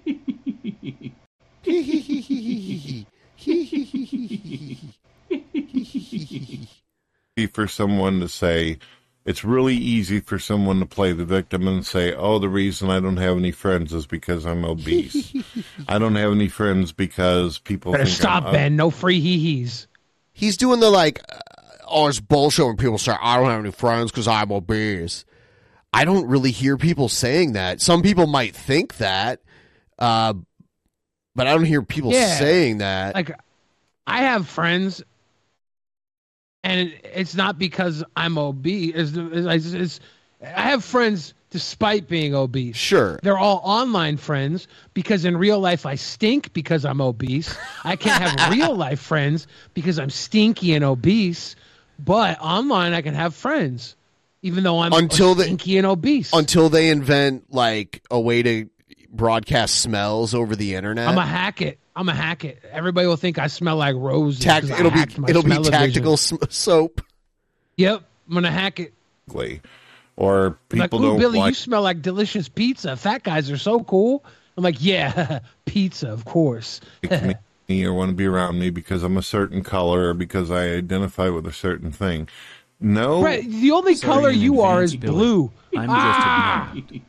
For someone to say, it's really easy for someone to play the victim and say, oh, the reason I don't have any friends is because I'm obese. I don't have any friends because people Better think stop, I'm Ben. No free hee-hees. He's doing the like, uh, oh, it's bullshit when people say, I don't have any friends because I'm obese. I don't really hear people saying that. Some people might think that, uh, but I don't hear people Yeah. saying that. Like, I have friends, and it, it's not because I'm obese. It's, it's, it's, I have friends despite being obese. Sure. They're all online friends because in real life I stink because I'm obese. I can't have real life friends because I'm stinky and obese. But online I can have friends, even though I'm Until they- stinky and obese. Until they invent like a way to broadcast smells over the internet. I'm a hack it. I'm a hack it. Everybody will think I smell like roses. Tact- 'cause I it'll be hacked my it'll be smell-o-vision. tactical sm- soap. Yep, I'm gonna hack it. Or I'm like, people ooh, don't Billy, like you smell like delicious pizza. Fat guys are so cool. I'm like, yeah, pizza, of course. me or want to be around me because I'm a certain color or because I identify with a certain thing. No. Right, the only Sorry color in you are advance, is Billy. blue. I'm Ah! just ignored.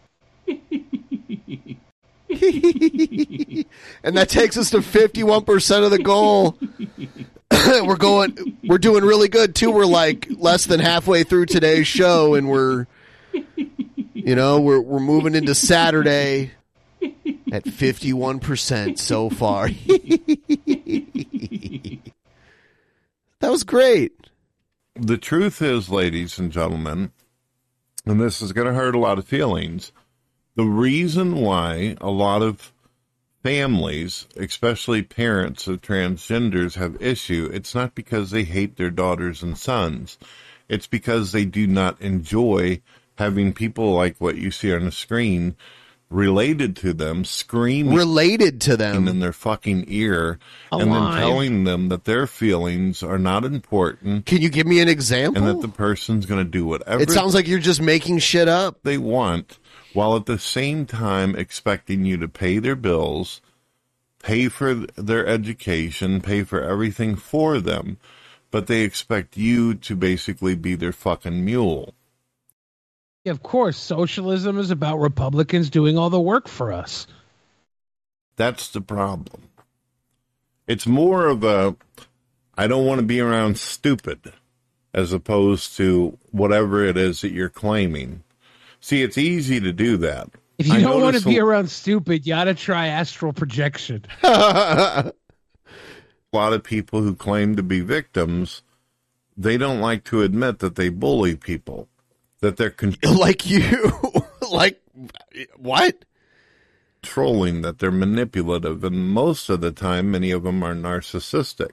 And that takes us to fifty-one percent of the goal. we're going we're doing really good too. We're like less than halfway through today's show and we're you know, we're we're moving into Saturday at fifty-one percent so far. That was great. The truth is, ladies and gentlemen, and this is going to hurt a lot of feelings, the reason why a lot of families, especially parents of transgenders, have issue, it's not because they hate their daughters and sons. It's because they do not enjoy having people like what you see on the screen related to them, screaming related to them in their fucking ear, Alive. and then telling them that their feelings are not important. Can you give me an example? And that the person's going to do whatever It sounds like you're just making shit up. they want, while at the same time expecting you to pay their bills, pay for their education, pay for everything for them, but they expect you to basically be their fucking mule. Yeah, of course, socialism is about Republicans doing all the work for us. That's the problem. It's more of a, I don't want to be around stupid, as opposed to whatever it is that you're claiming. See, it's easy to do that. If you I don't want to notice be a- around stupid, you ought to try astral projection. a lot of people who claim to be victims, they don't like to admit that they bully people, that they're con- like you, like what? Controlling, that they're manipulative, and most of the time, many of them are narcissistic.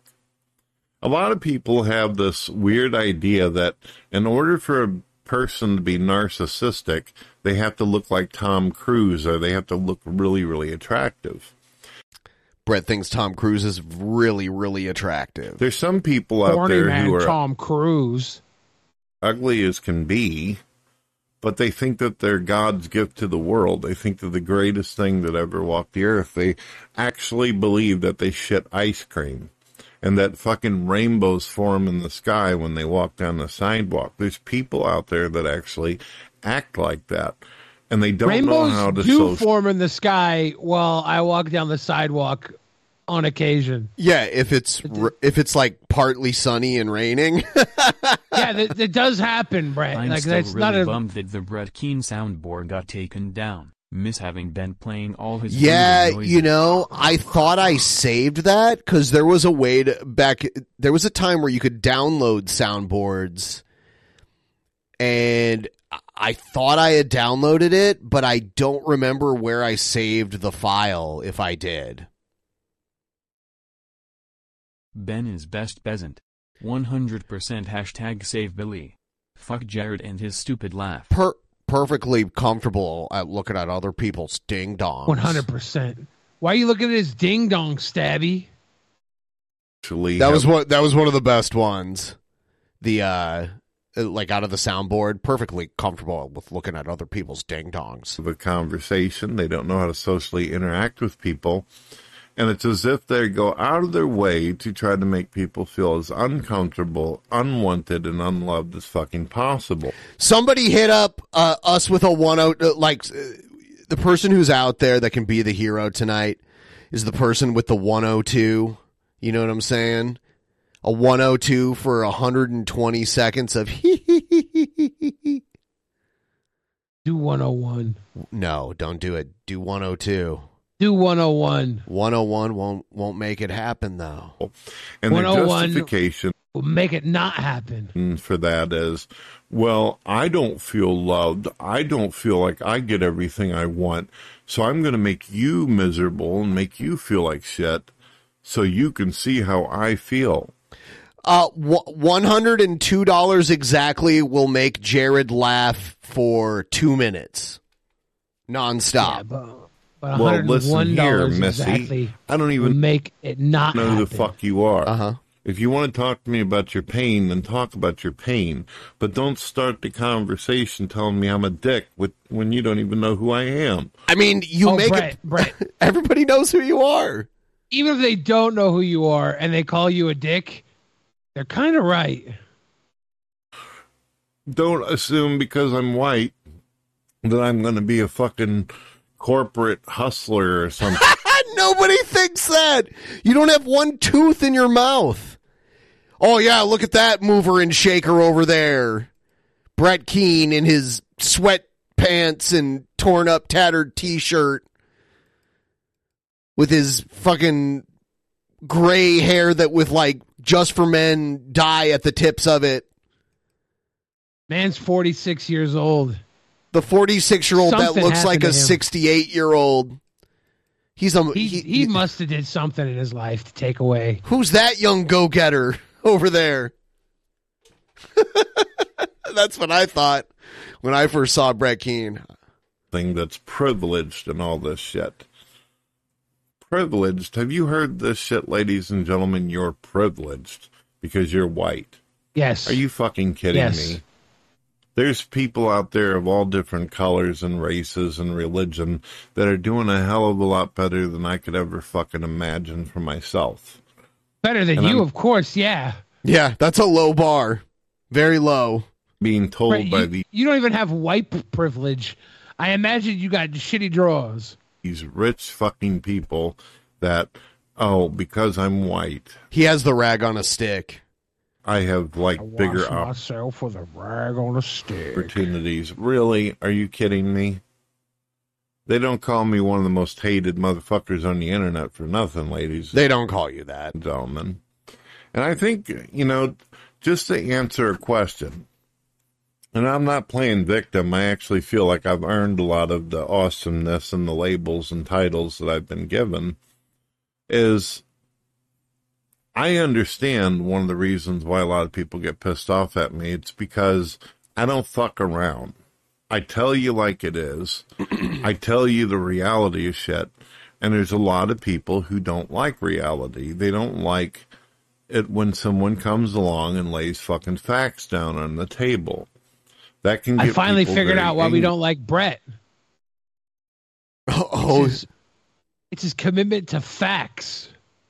A lot of people have this weird idea that in order for a person to be narcissistic, they have to look like Tom Cruise or they have to look really, really attractive. Brett thinks Tom Cruise is really, really attractive. There's some people out Horny there man who are Tom Cruise. ugly as can be, but they think that they're God's gift to the world. They think they're the greatest thing that ever walked the earth. They actually believe that they shit ice cream and that fucking rainbows form in the sky when they walk down the sidewalk. There's people out there that actually act like that, and they don't Rainbows know how to do social- form in the sky while I walk down the sidewalk on occasion. Yeah, if it's if it's like partly sunny and raining. Yeah, that, that does happen, Brett. I'm like still that's really not a bummed that the Brett Keane soundboard got taken down. Miss having been playing all his Yeah, breathing noises. you know, I thought I saved that because there was a way to back. There was a time where you could download soundboards, and I thought I had downloaded it, but I don't remember where I saved the file. If I did, Ben is best peasant. one hundred percent hashtag save Billy. Fuck Jared and his stupid laugh. per- perfectly comfortable at looking at other people's ding dongs. one hundred percent. Why are you looking at his ding dong, Stabby? actually That was have- what. That was one of the best ones. The uh, like out of the soundboard, perfectly comfortable with looking at other people's ding dongs. of a conversation. They don't know how to socially interact with people. And it's as if they go out of their way to try to make people feel as uncomfortable, unwanted, and unloved as fucking possible. Somebody hit up uh, us with a one oh, like uh, the person who's out there that can be the hero tonight is the person with the one oh two. You know what I'm saying? A one oh two for one hundred twenty seconds of hee hee hee hee hee hee. Do one oh one. No, don't do it. Do one oh two. Do one oh one. one oh one won't won't make it happen though. And the justification will make it not happen. For that is, well, I don't feel loved. I don't feel like I get everything I want. So I'm going to make you miserable and make you feel like shit so you can see how I feel. Uh, one hundred two dollars exactly will make Jared laugh for two minutes. Nonstop. Yeah, but, but well, listen here, Missy. Exactly I don't even make it not know happen. who the fuck you are. Uh-huh. If you want to talk to me about your pain, then talk about your pain. But don't start the conversation telling me I'm a dick with, when you don't even know who I am. I mean, you oh, make Brett, it... Brett. Everybody knows who you are. Even if they don't know who you are and they call you a dick, they're kind of right. Don't assume because I'm white that I'm going to be a fucking corporate hustler or something. Nobody thinks that. You don't have one tooth in your mouth. Oh, yeah, look at that mover and shaker over there. Brett Keane in his sweatpants and torn up, tattered T-shirt with his fucking gray hair that with, like, Just for Men dye at the tips of it. Man's forty-six years old. The forty-six-year-old that looks like a him. sixty-eight-year-old. He's a he, he, he must have did something in his life to take away. Who's that young go-getter over there? That's what I thought when I first saw Brett Keane. Thing that's privileged and all this shit. Privileged. Have you heard this shit, ladies and gentlemen? You're privileged because you're white. Yes. Are you fucking kidding yes. me? There's people out there of all different colors and races and religion that are doing a hell of a lot better than I could ever fucking imagine for myself. Better than and you, I'm, of course, yeah. Yeah, that's a low bar. Very low. Being told right, by you, the... You don't even have white privilege. I imagine you got shitty drawers. These rich fucking people that, oh, because I'm white. He has the rag on a stick. I have like I bigger wash myself with a rag on a stick. Opportunities. Really? Are you kidding me? They don't call me one of the most hated motherfuckers on the internet for nothing, ladies. They don't call you that, gentlemen. And I think, you know, just to answer a question, and I'm not playing victim, I actually feel like I've earned a lot of the awesomeness and the labels and titles that I've been given, is I understand one of the reasons why a lot of people get pissed off at me. It's because I don't fuck around. I tell you like it is. I tell you the reality of shit. And there's a lot of people who don't like reality. They don't like it when someone comes along and lays fucking facts down on the table. That can get I finally figured out why angry. we don't like Brett. Oh, it's his, it's his commitment to facts.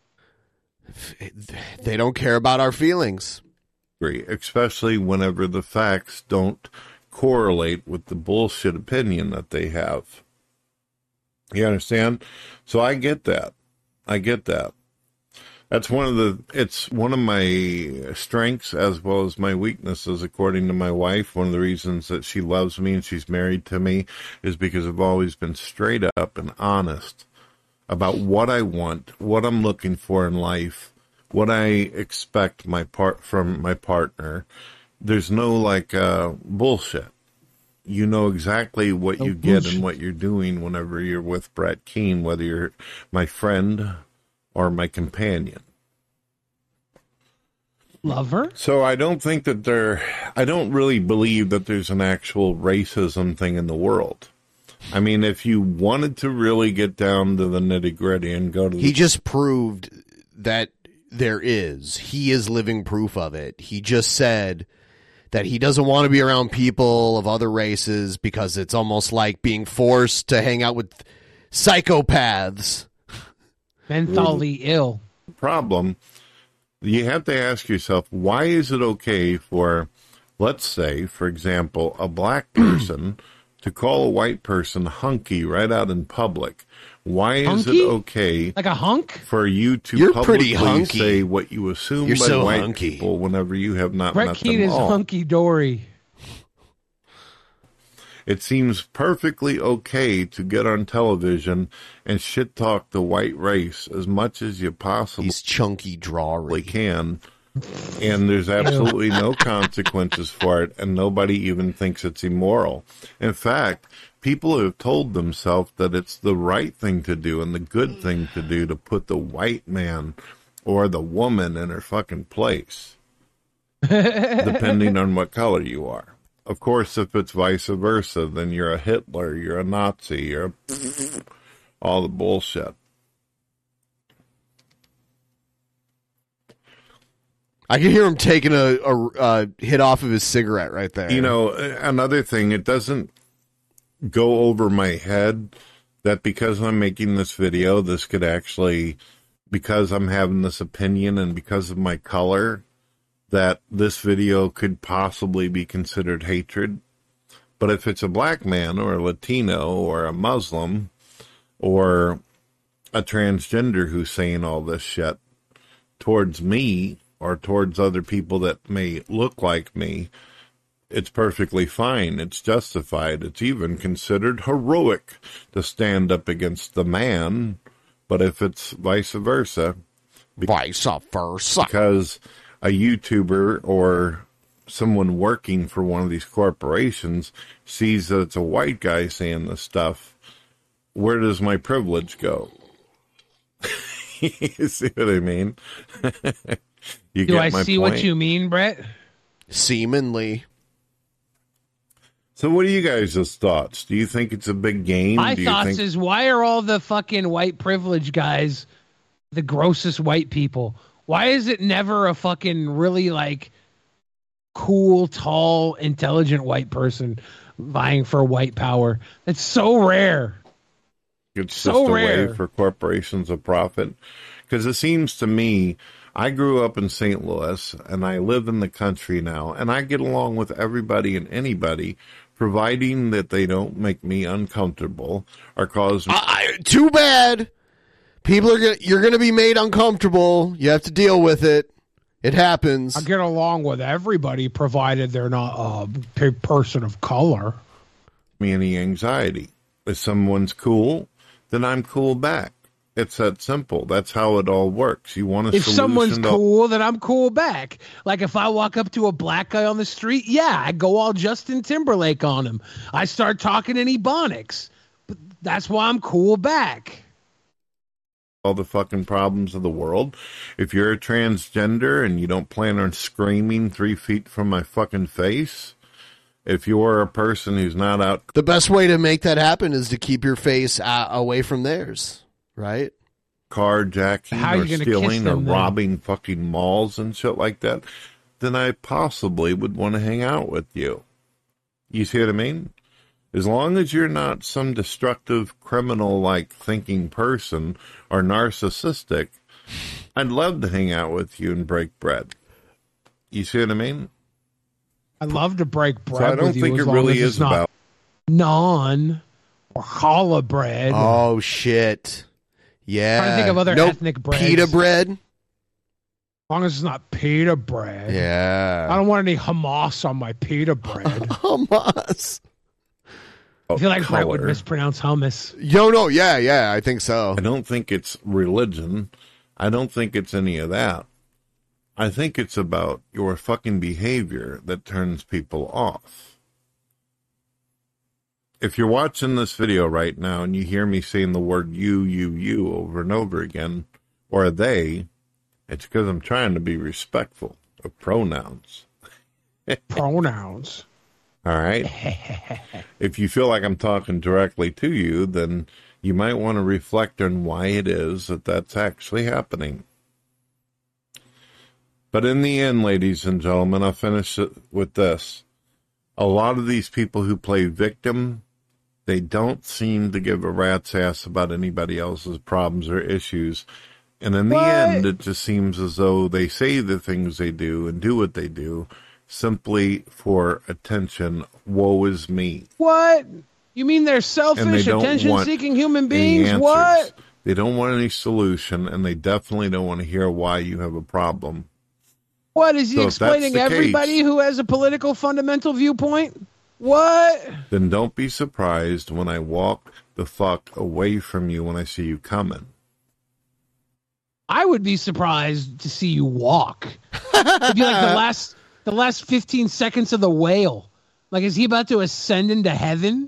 They don't care about our feelings. Especially whenever the facts don't correlate with the bullshit opinion that they have. You understand? So I get that. I get that. That's one of the, it's one of my strengths as well as my weaknesses, according to my wife. One of the reasons that she loves me and she's married to me is because I've always been straight up and honest about what I want, what I'm looking for in life, what I expect my part from my partner. There's no like uh, bullshit. You know exactly what no you bullshit. get and what you're doing whenever you're with Brett Keane, whether you're my friend or my companion. Lover? So I don't think that there, I don't really believe that there's an actual racism thing in the world. I mean, if you wanted to really get down to the nitty gritty and go to the... He just proved that there is. He is living proof of it. He just said that he doesn't want to be around people of other races because it's almost like being forced to hang out with psychopaths. Mentally ill. Problem, you have to ask yourself, why is it okay for, let's say, for example, a black person to call a white person hunky right out in public? Why is Hunky? it okay like a hunk for you to You're publicly pretty hunky. say what you assume You're by so white hunky. people whenever you have not Brett met Keane them is all? hunky dory. It seems perfectly okay to get on television and shit talk the white race as much as you possibly He's chunky drawery. can. And there's absolutely no consequences for it, and nobody even thinks it's immoral. In fact, people have told themselves that it's the right thing to do and the good thing to do to put the white man or the woman in her fucking place, depending on what color you are. Of course, if it's vice versa, then you're a Hitler, you're a Nazi, you're a all the bullshit. I can hear him taking a, a, a hit off of his cigarette right there. You know, another thing, it doesn't go over my head that because I'm making this video, this could actually, because I'm having this opinion and because of my color, that this video could possibly be considered hatred. But if it's a black man or a Latino or a Muslim or a transgender who's saying all this shit towards me or towards other people that may look like me, it's perfectly fine. It's justified. It's even considered heroic to stand up against the man. But if it's vice versa, vice versa, because a YouTuber or someone working for one of these corporations sees that it's a white guy saying this stuff, where does my privilege go? You see what I mean? You Do get I my see point? what you mean, Brett? Seemingly. So what are you guys' thoughts? Do you think it's a big game? My Do you thoughts think- is, why are all the fucking white privilege guys the grossest white people? Why is it never a fucking really like cool, tall, intelligent white person vying for white power? It's so rare. It's So just a rare. way for corporations to profit. Because it seems to me, I grew up in Saint Louis, and I live in the country now, and I get along with everybody and anybody, providing that they don't make me uncomfortable or cause me... I, too bad. People are gonna, you're going to be made uncomfortable. You have to deal with it. It happens. I get along with everybody, provided they're not a pe- person of color. me any anxiety. If someone's cool, then I'm cool back. It's that simple. That's how it all works. You want a If solution someone's to- cool, then I'm cool back. Like if I walk up to a black guy on the street, yeah, I go all Justin Timberlake on him. I start talking in Ebonics. But that's why I'm cool back. all the fucking problems of the world. If you're a transgender and you don't plan on screaming three feet from my fucking face, if you're a person who's not out... The best way to make that happen is to keep your face uh, away from theirs, right? carjacking How are or you gonna stealing kiss or them, then? robbing fucking malls and shit like that, then I possibly would want to hang out with you. You see what I mean? As long as you're not some destructive, criminal-like thinking person or narcissistic, I'd love to hang out with you and break bread. You see what I mean? I love to break bread So I don't with you think as it long really as it's is not about... naan or challah bread. Oh, shit. Yeah. Trying to think of other Nope. ethnic breads. Pita bread? As long as it's not pita bread. Yeah. I don't want any Hamas on my pita bread. Hamas. I feel like Brett would color. mispronounce hummus. Yo, no, yeah, yeah, I think so. I don't think it's religion. I don't think it's any of that. I think it's about your fucking behavior that turns people off. If you're watching this video right now and you hear me saying the word you, you, you over and over again, or they, it's because I'm trying to be respectful of pronouns. Pronouns. All right. If you feel like I'm talking directly to you, then you might want to reflect on why it is that that's actually happening. But in the end, ladies and gentlemen, I'll finish it with this. A lot of these people who play victim, they don't seem to give a rat's ass about anybody else's problems or issues. And in the What? end, it just seems as though they say the things they do and do what they do simply for attention. Woe is me. What? You mean they're And they selfish, don't want attention-seeking human any beings? answers. What? They don't want any solution, and they definitely don't want to hear why you have a problem. What is he So if that's explaining? the Everybody case- who has a political fundamental viewpoint? What? Then don't be surprised when I walk the fuck away from you when I see you coming. I would be surprised to see you walk. It'd be like the last the last fifteen seconds of the whale. Like, is he about to ascend into heaven?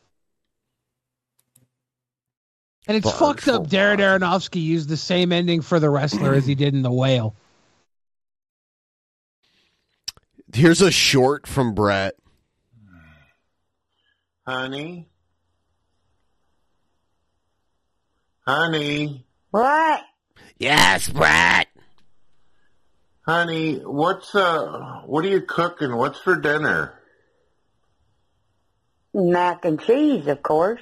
And it's Barge fucked up. for Darren Aronofsky used the same ending for the wrestler as he did in the whale. Here's a short from Brett. Honey? Honey? What? Yes, Brett. Honey, what's, uh, what are you cooking? What's for dinner? Mac and cheese, of course.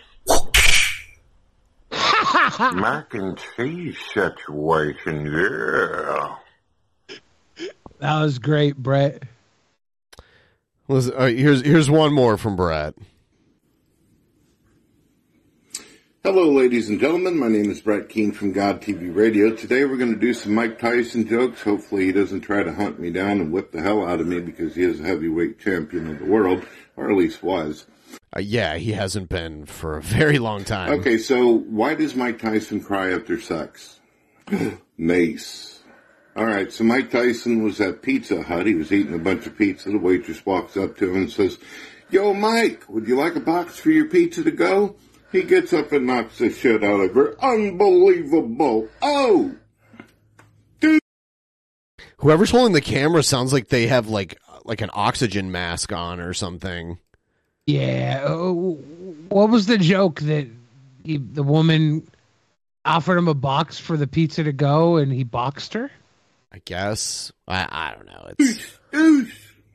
Mac and cheese situation, yeah. That was great, Brett. Listen, all right, here's here's one more from Brett. Hello, ladies and gentlemen. My name is Brett Keane from God T V Radio. Today we're going to do some Mike Tyson jokes. Hopefully he doesn't try to hunt me down and whip the hell out of me because he is a heavyweight champion of the world, or at least was. Uh, yeah, he hasn't been for a very long time. Okay, so why does Mike Tyson cry after sex? Mace. All right, so Mike Tyson was at Pizza Hut. He was eating a bunch of pizza. The waitress walks up to him and says, "Yo, Mike, would you like a box for your pizza to go?" He gets up and knocks the shit out of her. Unbelievable. Oh! Dude. Whoever's holding the camera sounds like they have like like an oxygen mask on or something. Yeah. Uh, what was the joke that he, the woman offered him a box for the pizza to go and he boxed her? I guess. I, I don't know. It's... Oosh.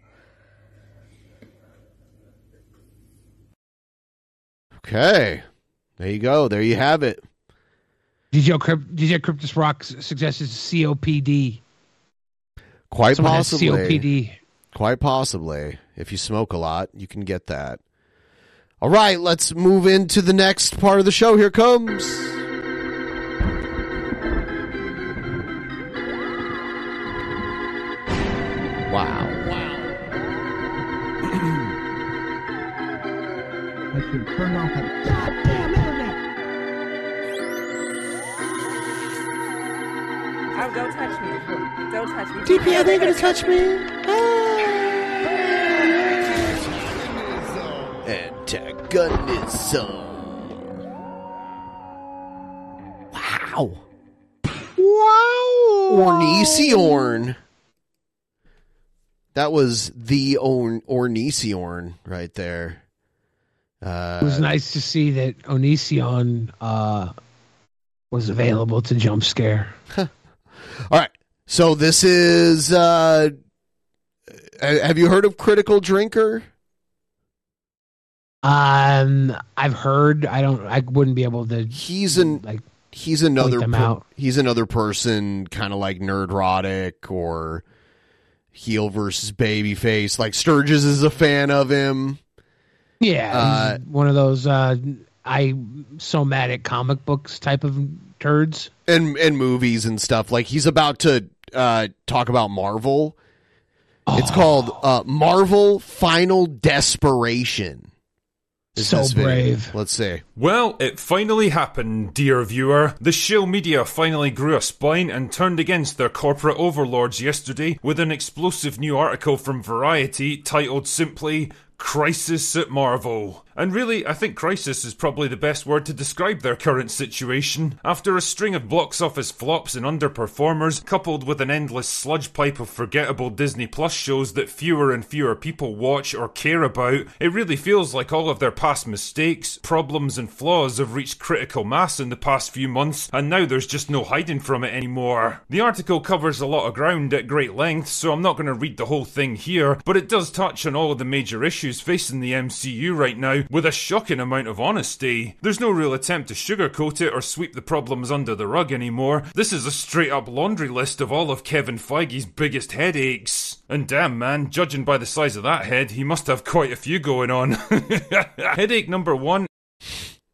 Okay. There you go. There you have it. D J Crypt, D J Cryptus Rock suggests C O P D. Quite Someone has possibly. C O P D. Quite possibly. If you smoke a lot, you can get that. All right, let's move into the next part of the show. Here comes. Wow. I should turn off that goddamn internet. Oh, don't touch me. Don't touch me. D P, are they going to touch me? Antagonism. Wow. Wow. Orniciorn. That was the Orn- Orniciorn right there. Uh, It was nice to see that Onision uh, was available to jump scare. All right. So this is... Uh, have you heard of Critical Drinker? Um, I've heard. I don't. I wouldn't be able to. He's an like. He's another. them Per, out. he's another person, kind of like Nerdrotic or heel versus babyface. Like Sturgis is a fan of him. Yeah, Uh, he's one of those uh, I somatic comic books type of turds. and and movies and stuff. Like he's about to uh, talk about Marvel. It's called uh, Marvel Final Desperation. Is So this video. brave. Let's see. Well, it finally happened, dear viewer. The shill media finally grew a spine and turned against their corporate overlords yesterday with an explosive new article from Variety titled simply Crisis at Marvel. And really, I think crisis is probably the best word to describe their current situation. After a string of box office flops and underperformers, coupled with an endless sludge pipe of forgettable Disney Plus shows that fewer and fewer people watch or care about, it really feels like all of their past mistakes, problems and flaws have reached critical mass in the past few months, and now there's just no hiding from it anymore. The article covers a lot of ground at great length, so I'm not going to read the whole thing here, but it does touch on all of the major issues facing the M C U right now, with a shocking amount of honesty. There's no real attempt to sugarcoat it or sweep the problems under the rug anymore. This is a straight up laundry list of all of Kevin Feige's biggest headaches. And damn man, judging by the size of that head, he must have quite a few going on. Headache number one.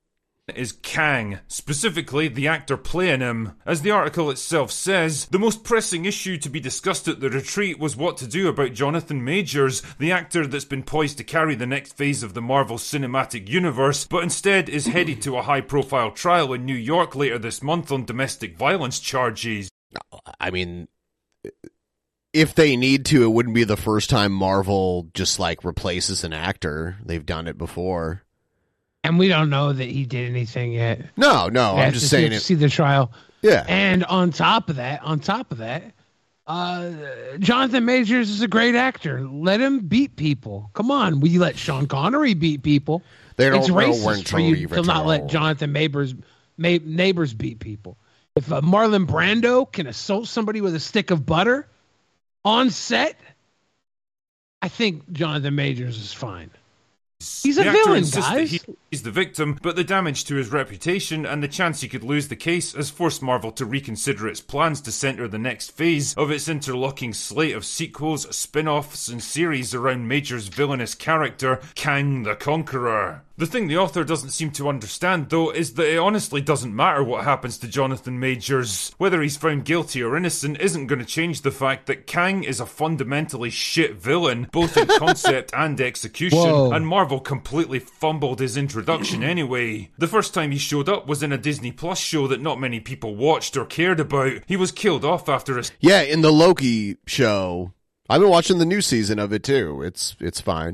is Kang, specifically the actor playing him. As the article itself says, the most pressing issue to be discussed at the retreat was what to do about Jonathan Majors, the actor that's been poised to carry the next phase of the Marvel Cinematic Universe, but instead is headed to a high-profile trial in New York later this month on domestic violence charges. I mean, if they need to, it wouldn't be the first time Marvel just, like, replaces an actor. They've done it before. And we don't know that he did anything yet. No, no, We I'm have just to saying see, it. see the trial. Yeah. And on top of that, on top of that, uh, Jonathan Majors is a great actor. Let him beat people. Come on, will you let Sean Connery beat people? They don't it's know racist when for you to to not let Jonathan Neighbors, Ma- Neighbors beat people. If uh, Marlon Brando can assault somebody with a stick of butter on set, I think Jonathan Majors is fine. He's a The actor villain, insists that guys. he- he's the victim, but the damage to his reputation and the chance he could lose the case has forced Marvel to reconsider its plans to centre the next phase of its interlocking slate of sequels, spin-offs, and series around Major's villainous character, Kang the Conqueror. The thing the author doesn't seem to understand, though, is that it honestly doesn't matter what happens to Jonathan Majors. Whether he's found guilty or innocent isn't going to change the fact that Kang is a fundamentally shit villain, both in concept and execution, Whoa. and Marvel completely fumbled his introduction anyway. The first time he showed up was in a Disney Plus show that not many people watched or cared about. He was killed off after a... Yeah, in the Loki show. I've been watching the new season of it, too. It's it's fine.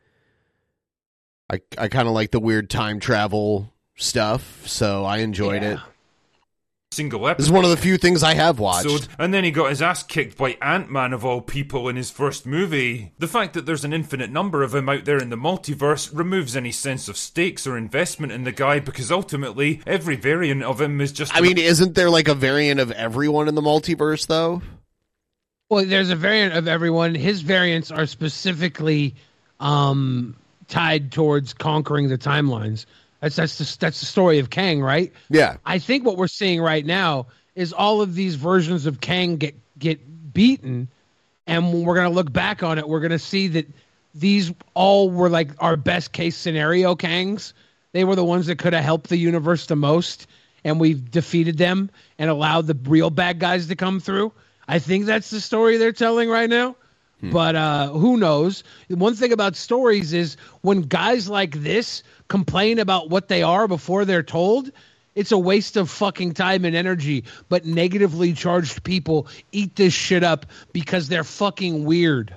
I, I kind of like the weird time travel stuff, so I enjoyed Yeah. it. single episode. This is one of the few things I have watched. And then he got his ass kicked by Ant-Man of all people in his first movie. The fact that there's an infinite number of him out there in the multiverse removes any sense of stakes or investment in the guy, because ultimately every variant of him is just... I mean, isn't there like a variant of everyone in the multiverse, though? Well, there's a variant of everyone. His variants are specifically um, tied towards conquering the timelines. That's that's the, that's the story of Kang, right? Yeah. I think what we're seeing right now is all of these versions of Kang get get beaten, and when we're gonna look back on it, we're gonna see that these all were like our best case scenario Kangs. They were the ones that could have helped the universe the most, and we've defeated them and allowed the real bad guys to come through. I think that's the story they're telling right now. Hmm. But uh, who knows? One thing about stories is when guys like this complain about what they are before they're told, it's a waste of fucking time and energy. But negatively charged people eat this shit up because they're fucking weird.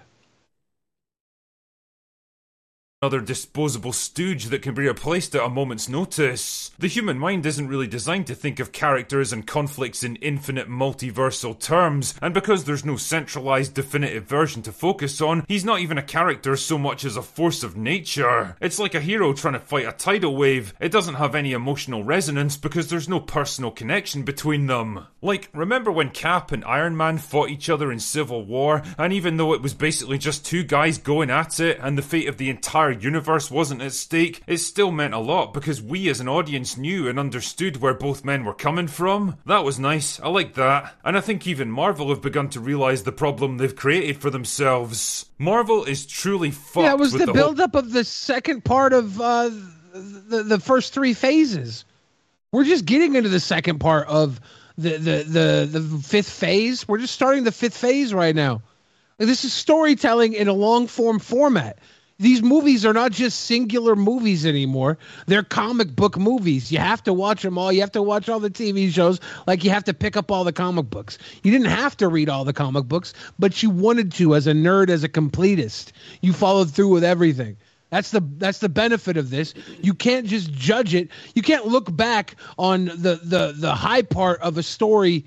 Another disposable stooge that can be replaced at a moment's notice. The human mind isn't really designed to think of characters and conflicts in infinite multiversal terms, and because there's no centralized definitive version to focus on, he's not even a character so much as a force of nature. It's like a hero trying to fight a tidal wave. It doesn't have any emotional resonance because there's no personal connection between them. Like, remember when Cap and Iron Man fought each other in Civil War, and even though it was basically just two guys going at it, and the fate of the entire universe wasn't at stake, it still meant a lot because we as an audience knew and understood where both men were coming from. That was nice. I like that. And I think even Marvel have begun to realise the problem they've created for themselves. Marvel is truly fucked. Yeah, it was with the, the build-up of the second part of uh, the the first three phases. We're just getting into the second part of the the the, the fifth phase. We're just starting the fifth phase right now. Like, this is storytelling in a long-form format. These movies are not just singular movies anymore. They're comic book movies. You have to watch them all. You have to watch all the T V shows like you have to pick up all the comic books. You didn't have to read all the comic books, but you wanted to as a nerd, as a completist. You followed through with everything. That's the that's the benefit of this. You can't just judge it. You can't look back on the the the high part of a story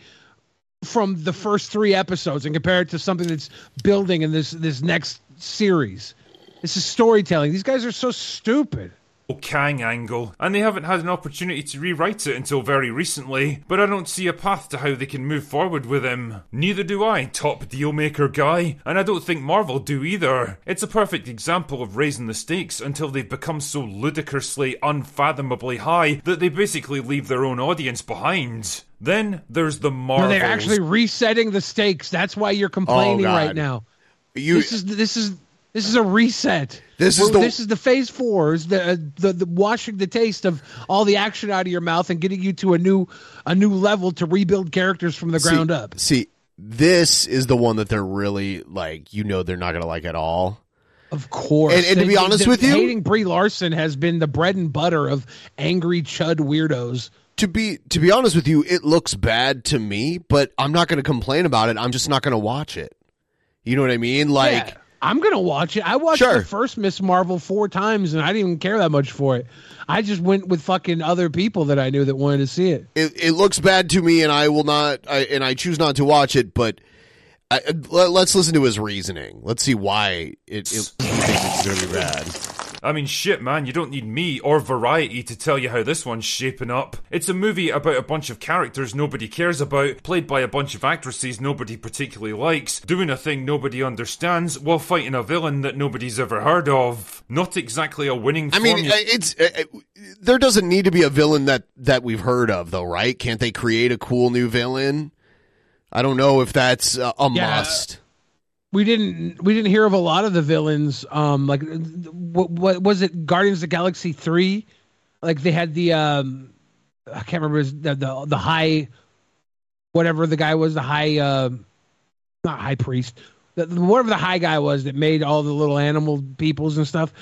from the first three episodes and compare it to something that's building in this this next series. This is storytelling. These guys are so stupid. Kang angle, and they haven't had an opportunity to rewrite it until very recently, but I don't see a path to how they can move forward with him. Neither do I, top dealmaker guy, and I don't think Marvel do either. It's a perfect example of raising the stakes until they've become so ludicrously, unfathomably high that they basically leave their own audience behind. Then there's the Marvels. No, they're actually resetting the stakes. That's why you're complaining Oh, God. right now. You- This is this is This is a reset. This is We're- the- this is the phase four. Is the, uh, the the washing the taste of all the action out of your mouth and getting you to a new a new level to rebuild characters from the ground see, up. See, this is the one that they're really like. You know, they're not going to like at all. Of course. And, and to They- be honest the- with you, hating Brie Larson has been the bread and butter of angry chud weirdos. to be to be honest with you, it looks bad to me, but I'm not going to complain about it. I'm just not going to watch it. You know what I mean? Like, Yeah, I'm gonna watch it. I watched Sure. the first Miss Marvel four times, and I didn't even care that much for it. I just went with fucking other people that I knew that wanted to see it. it, it looks bad to me, and I will not. I, and I choose not to watch it. But I, let, let's listen to his reasoning. Let's see why it, it he thinks it's going to be bad. I mean, shit, man, you don't need me or Variety to tell you how this one's shaping up. It's a movie about a bunch of characters nobody cares about, played by a bunch of actresses nobody particularly likes, doing a thing nobody understands, while fighting a villain that nobody's ever heard of. Not exactly a winning I mean, formula. uh, it's uh, uh, there doesn't need to be a villain that that we've heard of, though, right? Can't they create a cool new villain? I don't know if that's uh, a Yeah. must. We didn't we didn't hear of a lot of the villains. Um, like what, what was it? Guardians of the Galaxy three. Like they had the um, I can't remember his, the, the the high, whatever the guy was, the high, uh, not high priest, the, whatever the high guy was that made all the little animal peoples and stuff.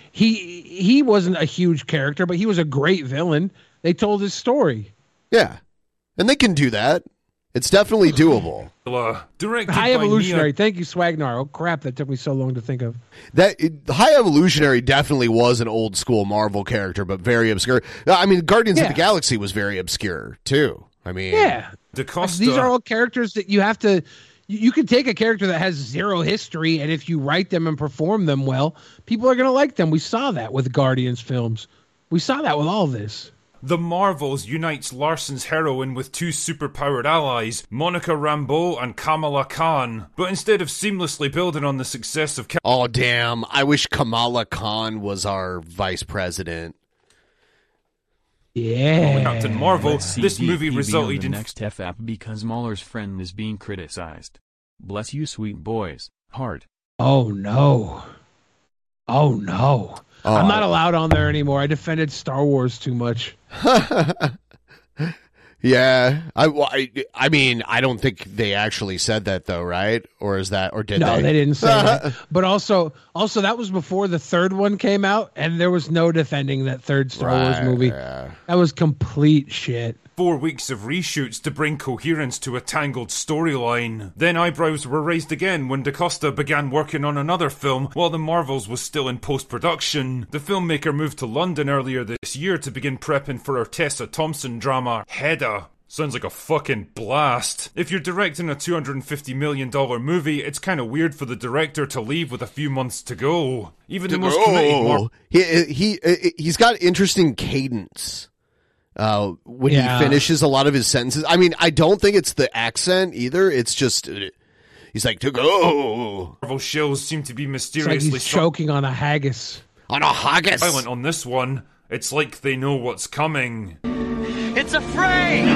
He he wasn't a huge character, but he was a great villain. They told his story. Yeah, and they can do that. It's definitely doable. Uh, directed High by Evolutionary. Nia- Thank you, Swagnar. Oh crap, that took me so long to think of. That it, High Evolutionary definitely was an old school Marvel character, but very obscure. I mean, Guardians Yeah. of the Galaxy was very obscure too. I mean, Yeah. DaCosta. These are all characters that you have to. You you can take a character that has zero history, and if you write them and perform them well, people are going to like them. We saw that with Guardians films. We saw that with all of this. The Marvels unites Larson's heroine with two superpowered allies, Monica Rambeau and Kamala Khan. But instead of seamlessly building on the success of Cap- Oh damn! I wish Kamala Khan was our vice president. Yeah. Captain Marvel, Let's see this D P movie B on resulted the in next F app because Mahler's friend is being criticized. Bless you, sweet boys. Heart. Oh no. Oh no. Oh. I'm not allowed on there anymore. I defended Star Wars too much. Yeah, I, well, I, I mean, I don't think they actually said that though, right? Or is that, or did No, they? they didn't say that. But also, also that was before the third one came out, and there was no defending that third Star Wars Right, movie. yeah. That was complete shit. four weeks of reshoots to bring coherence to a tangled storyline. Then eyebrows were raised again when DaCosta began working on another film while The Marvels was still in post-production. The filmmaker moved to London earlier this year to begin prepping for her Tessa Thompson drama, Hedda. Sounds like a fucking blast. If you're directing a two hundred fifty million dollars movie, it's kinda weird for the director to leave with a few months to go. Even the most committed Mar- he, he, he's got interesting cadence. Uh, when Yeah. he finishes a lot of his sentences. I mean, I don't think it's the accent either. It's just, uh, he's like, to go. Marvel shills seem to be It's like mysteriously he's choking on a haggis. On a haggis. silent on this one. It's like they know what's coming. It's afraid!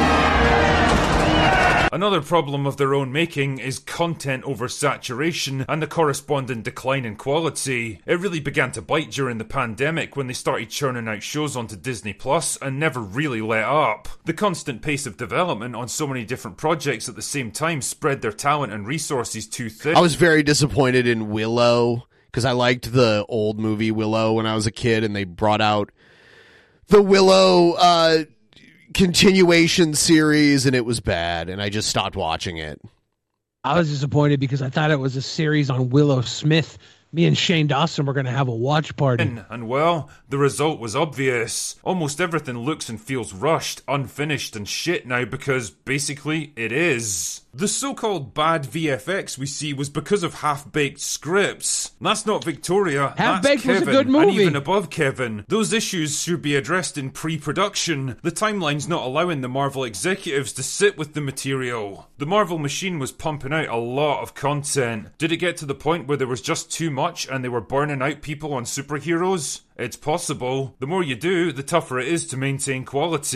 Another problem of their own making is content oversaturation and the corresponding decline in quality. It really began to bite during the pandemic when they started churning out shows onto Disney Plus and never really let up. The constant pace of development on so many different projects at the same time spread their talent and resources too thin. I was very disappointed in Willow because I liked the old movie Willow when I was a kid, and they brought out the Willow uh, continuation series, and it was bad, and I just stopped watching it. I was disappointed because I thought it was a series on Willow Smith. Me and Shane Dawson were going to have a watch party. And, and well, the result was obvious. Almost everything looks and feels rushed, unfinished, and shit now because, basically, it is. The so-called bad V F X we see was because of half-baked scripts. That's not Victoria, Half-Baked that's was Kevin, a good movie. and even above Kevin. Those issues should be addressed in pre-production. The timeline's not allowing the Marvel executives to sit with the material. The Marvel machine was pumping out a lot of content. Did it get to the point where there was just too much and they were burning out people on superheroes? It's possible. The more you do, the tougher it is to maintain quality.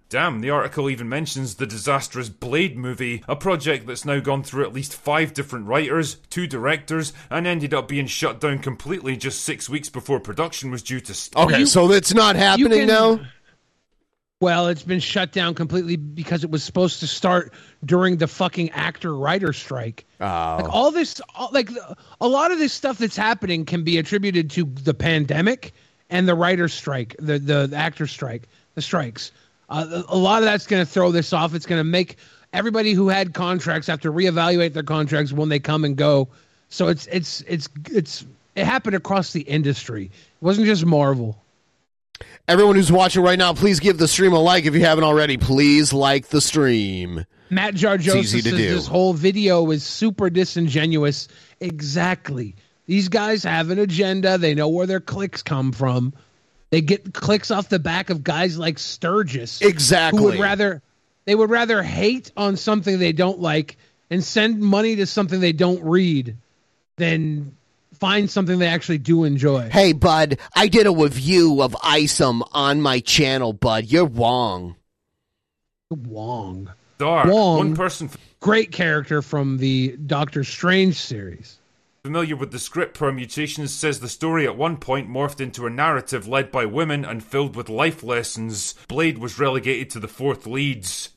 Damn, the article even mentions the disastrous Blade movie, a project that's now gone through at least five different writers, two directors, and ended up being shut down completely just six weeks before production was due to start. Okay, so it's not happening can- now? Well, it's been shut down completely because it was supposed to start during the fucking actor-writer strike. Oh. Like all this, all, like a lot of this stuff that's happening can be attributed to the pandemic and the writer strike, the the, the actor strike, the strikes. Uh, a lot of that's going to throw this off. It's going to make everybody who had contracts have to reevaluate their contracts when they come and go. So it's it's it's it's it happened across the industry. It wasn't just Marvel. Everyone who's watching right now, please give the stream a like if you haven't already. Please like the stream. Matt Jarjosa easy says to do. this whole video is super disingenuous. Exactly. These guys have an agenda. They know where their clicks come from. They get clicks off the back of guys like Sturgis. Exactly. Who would rather they would rather hate on something they don't like and send money to something they don't read than find something they actually do enjoy. Hey, bud, I did a review of Isom on my channel, bud. You're wrong. Wong. Dark. Wong, One person great character from the Doctor Strange series. familiar with the script permutations says the story at one point morphed into a narrative led by women and filled with life lessons. Blade was relegated to the fourth leads.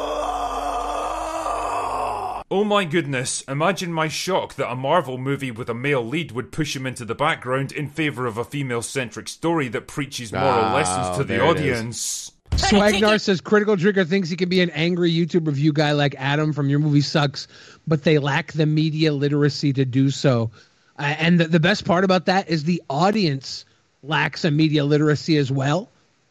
Oh my goodness, imagine my shock that a Marvel movie with a male lead would push him into the background in favour of a female-centric story that preaches moral Oh, lessons to the there it is. audience. Swagnar says Critical Drinker thinks he can be an angry YouTube review guy like Adam from Your Movie Sucks, but they lack the media literacy to do so. Uh, and the, the best part about that is the audience lacks a media literacy as well.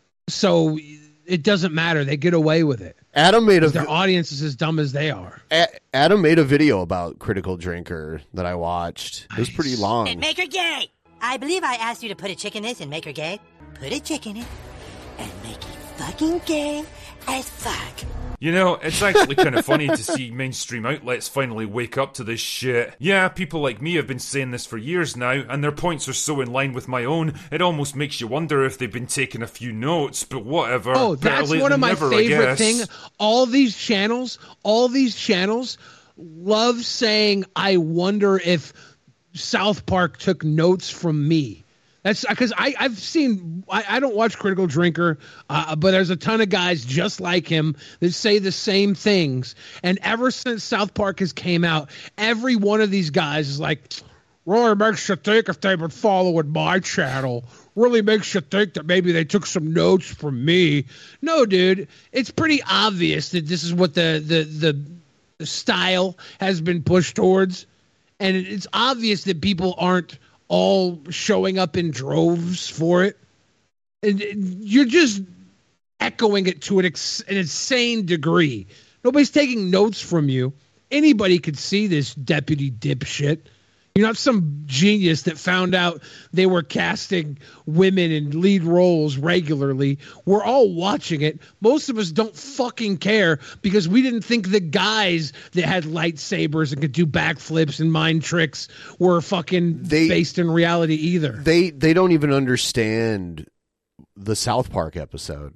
So it doesn't matter. They get away with it. Adam made a Their audience is as dumb as they are. A- Adam made a video about Critical Drinker that I watched. It was pretty long. And make her gay. I believe I asked you to put a chick in this and make her gay. Put a chick in it and make it fucking gay as fuck. You know, it's actually kind of funny to see mainstream outlets finally wake up to this shit. Yeah, people like me have been saying this for years now, and their points are so in line with my own, it almost makes you wonder if they've been taking a few notes, but whatever. Oh, Better that's late one of than my never, I favorite guess. things. All these channels, all these channels love saying, I wonder if South Park took notes from me. That's because I I've seen I, I don't watch Critical Drinker, uh, but there's a ton of guys just like him that say the same things. And ever since South Park has came out, every one of these guys is like, really makes you think if they would follow in my channel. Really makes you think that maybe they took some notes from me. No, dude, it's pretty obvious that this is what the the the, the style has been pushed towards, and it, it's obvious that people aren't all showing up in droves for it. And you're just echoing it to an, ex- an insane degree. Nobody's taking notes from you. Anybody could see this, deputy dipshit. You're not some genius that found out they were casting women in lead roles regularly. We're all watching it. Most of us don't fucking care because we didn't think the guys that had lightsabers and could do backflips and mind tricks were fucking They- based in reality either. They they don't even understand the South Park episode.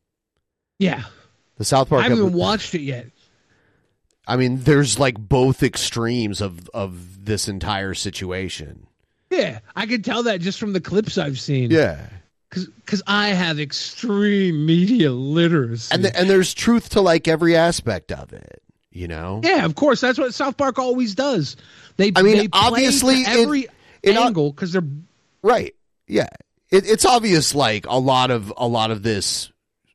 Yeah. The South Park I haven't epi- even watched it yet. I mean, there's like both extremes of, of this entire situation. Yeah, I can tell that just from the clips I've seen. Yeah. Because I have extreme media literacy. And the, and there's truth to like every aspect of it, you know? Yeah, of course. That's what South Park always does. They, I mean, they play obviously, to every it- it- angle because they're Right. Yeah. It, it's obvious like a lot of a lot of this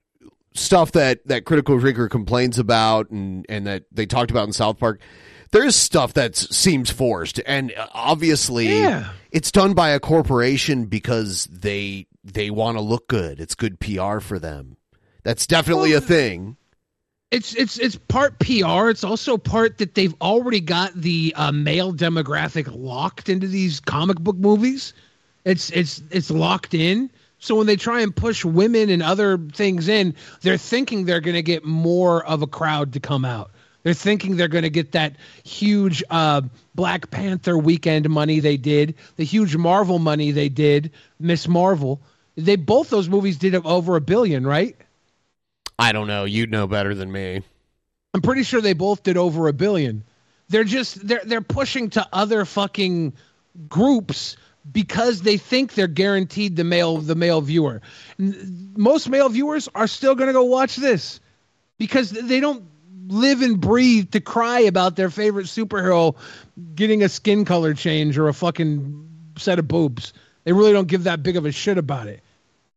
stuff that, that Critical Drinker complains about and, and that they talked about in South Park, there's stuff that seems forced. And obviously Yeah. it's done by a corporation because they they want to look good. It's good P R for them. That's definitely Well, a thing. It's it's it's part P R. It's also part that they've already got the uh, male demographic locked into these comic book movies. It's it's it's locked in. So when they try and push women and other things in, they're thinking they're going to get more of a crowd to come out. They're thinking they're going to get that huge uh, Black Panther weekend money they did, the huge Marvel money they did, Miss Marvel. They both those movies did over a billion, right? I don't know. You'd know better than me. I'm pretty sure they both did over a billion. They're just they're they're pushing to other fucking groups because they think they're guaranteed the male the male viewer. Most male viewers are still going to go watch this because they don't live and breathe to cry about their favorite superhero getting a skin color change or a fucking set of boobs. They really don't give that big of a shit about it.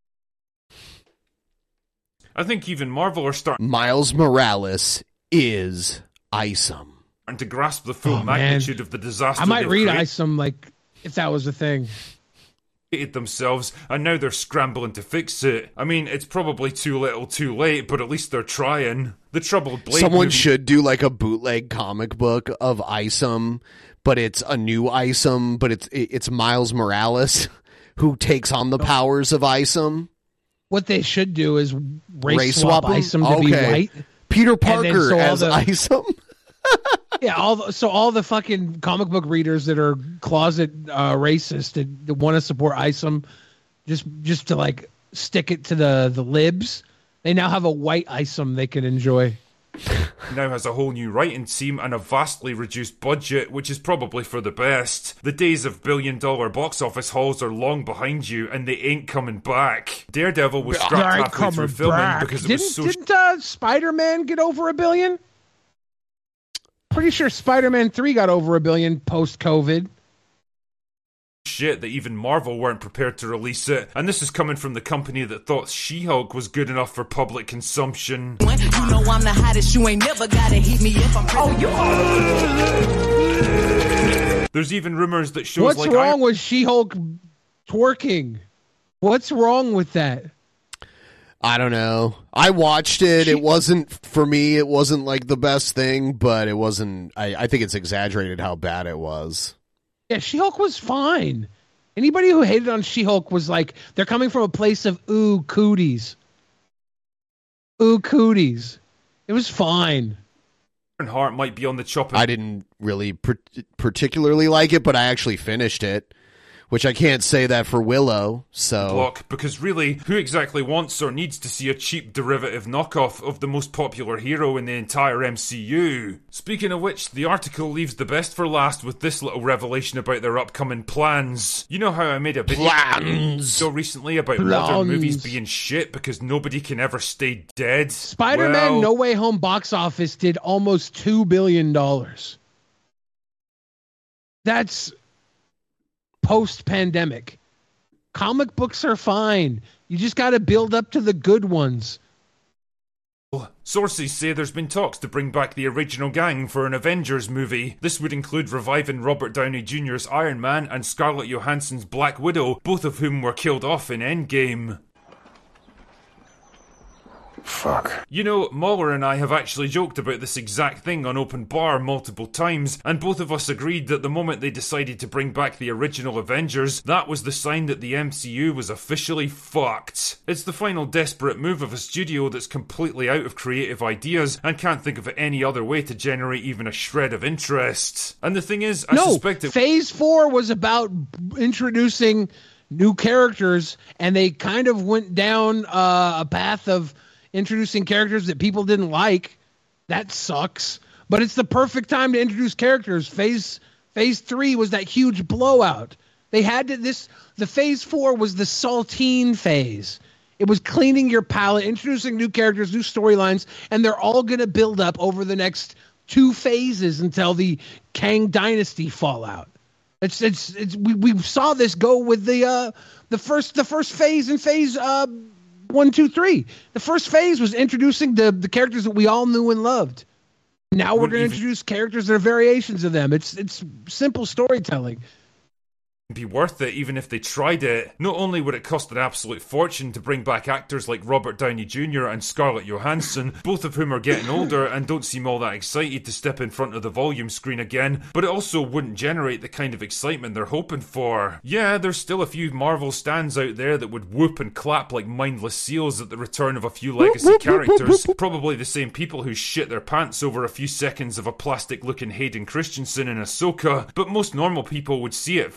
I think even Marvel are starting Miles Morales is Isom. to grasp the full Oh, magnitude man. of the disaster. I might they've read created Isom like if that was a thing. themselves, and now they're scrambling to fix it. I mean, it's probably too little, too late, but at least they're trying. The Troubled Blade. Someone movie- should do like a bootleg comic book of Isom, but it's a new Isom, but it's it's Miles Morales who takes on the powers of Isom. What they should do is race, Race swap, swap 'em? Isom to be Okay. white. Peter And then Parker so all as the- Isom. Yeah, all the, so all the fucking comic book readers that are closet uh, racist that, that want to support Isom, just just to like stick it to the the libs, they now have a white Isom they can enjoy. now has a whole new writing team and a vastly reduced budget, which is probably for the best. The days of billion dollar box office hauls are long behind you, and they ain't coming back. Daredevil was scrapped They're halfway through coming filming back. because it didn't, was so Didn't uh, Spider-Man get over a billion? Pretty sure Spider-Man three got over a billion post-COVID. shit that even Marvel weren't prepared to release it. And this is coming from the company that thought She-Hulk was good enough for public consumption. You know I'm the hottest, you ain't never gotta hit me if I'm oh, you There's even rumors that shows What's like wrong Iron- with She-Hulk twerking? What's wrong with that? I don't know. I watched it. It wasn't, for me, it wasn't like the best thing, but it wasn't, I, I think it's exaggerated how bad it was. Yeah, She-Hulk was fine. Anybody who hated on She-Hulk was like, they're coming from a place of, ooh, cooties. Ooh, cooties. It was fine. Heart might be on the chopping. I didn't really per- particularly like it, but I actually finished it, which I can't say that for Willow, so... block, because really, who exactly wants or needs to see a cheap derivative knockoff of the most popular hero in the entire M C U? Speaking of which, the article leaves the best for last with this little revelation about their upcoming plans. You know how I made a video Plans. so recently about Plans. modern movies being shit because nobody can ever stay dead? Spider-Man Well, No Way Home box office did almost two billion dollars. That's post-pandemic. Comic books are fine. You just got to build up to the good ones. Sources say there's been talks to bring back the original gang for an Avengers movie. This would include reviving Robert Downey Junior's Iron Man and Scarlett Johansson's Black Widow, both of whom were killed off in Endgame. Fuck. You know, Mahler and I have actually joked about this exact thing on Open Bar multiple times, and both of us agreed that the moment they decided to bring back the original Avengers, that was the sign that the M C U was officially fucked. It's the final desperate move of a studio that's completely out of creative ideas and can't think of any other way to generate even a shred of interest. And the thing is, I no, suspect it- Phase four was about introducing new characters, and they kind of went down uh, a path of introducing characters that people didn't like. That sucks. But it's the perfect time to introduce characters. Phase Phase three was that huge blowout. They had to this. The Phase four was the saltine phase. It was cleaning your palette, introducing new characters, new storylines, and they're all going to build up over the next two phases until the Kang Dynasty fallout. It's it's it's we, we saw this go with the uh the first the first phase in phase uh one two three. The first phase was introducing the the characters that we all knew and loved. Now we're Wouldn't going to even- introduce characters that are variations of them. It's it's simple storytelling. be worth it even if they tried it. Not only would it cost an absolute fortune to bring back actors like Robert Downey Junior and Scarlett Johansson, both of whom are getting older and don't seem all that excited to step in front of the volume screen again, but it also wouldn't generate the kind of excitement they're hoping for. Yeah, there's still a few Marvel stands out there that would whoop and clap like mindless seals at the return of a few legacy characters, probably the same people who shit their pants over a few seconds of a plastic looking Hayden Christensen in Ahsoka, but most normal people would see it for exactly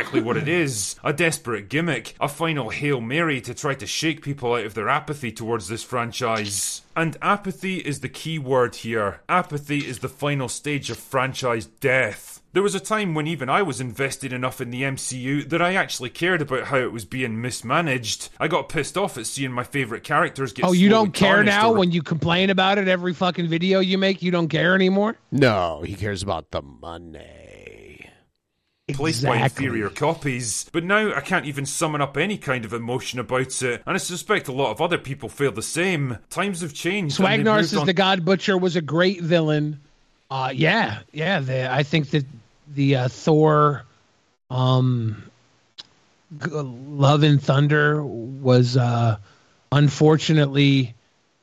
exactly what it is. A desperate gimmick. A final Hail Mary to try to shake people out of their apathy towards this franchise. And apathy is the key word here. Apathy is the final stage of franchise death. There was a time when even I was invested enough in the M C U that I actually cared about how it was being mismanaged. I got pissed off at seeing my favourite characters get Oh, you slowly don't care tarnished now or- when you complain about it every fucking video you make? You don't care anymore? No, he cares about the money. Replaced by Exactly. inferior copies. But now I can't even summon up any kind of emotion about it, and I suspect a lot of other people feel the same. Times have changed. and they've Swagnarus moved as on- the God Butcher was a great villain. Uh, yeah, yeah. The, I think that the uh, Thor, um, G- Love and Thunder was uh, unfortunately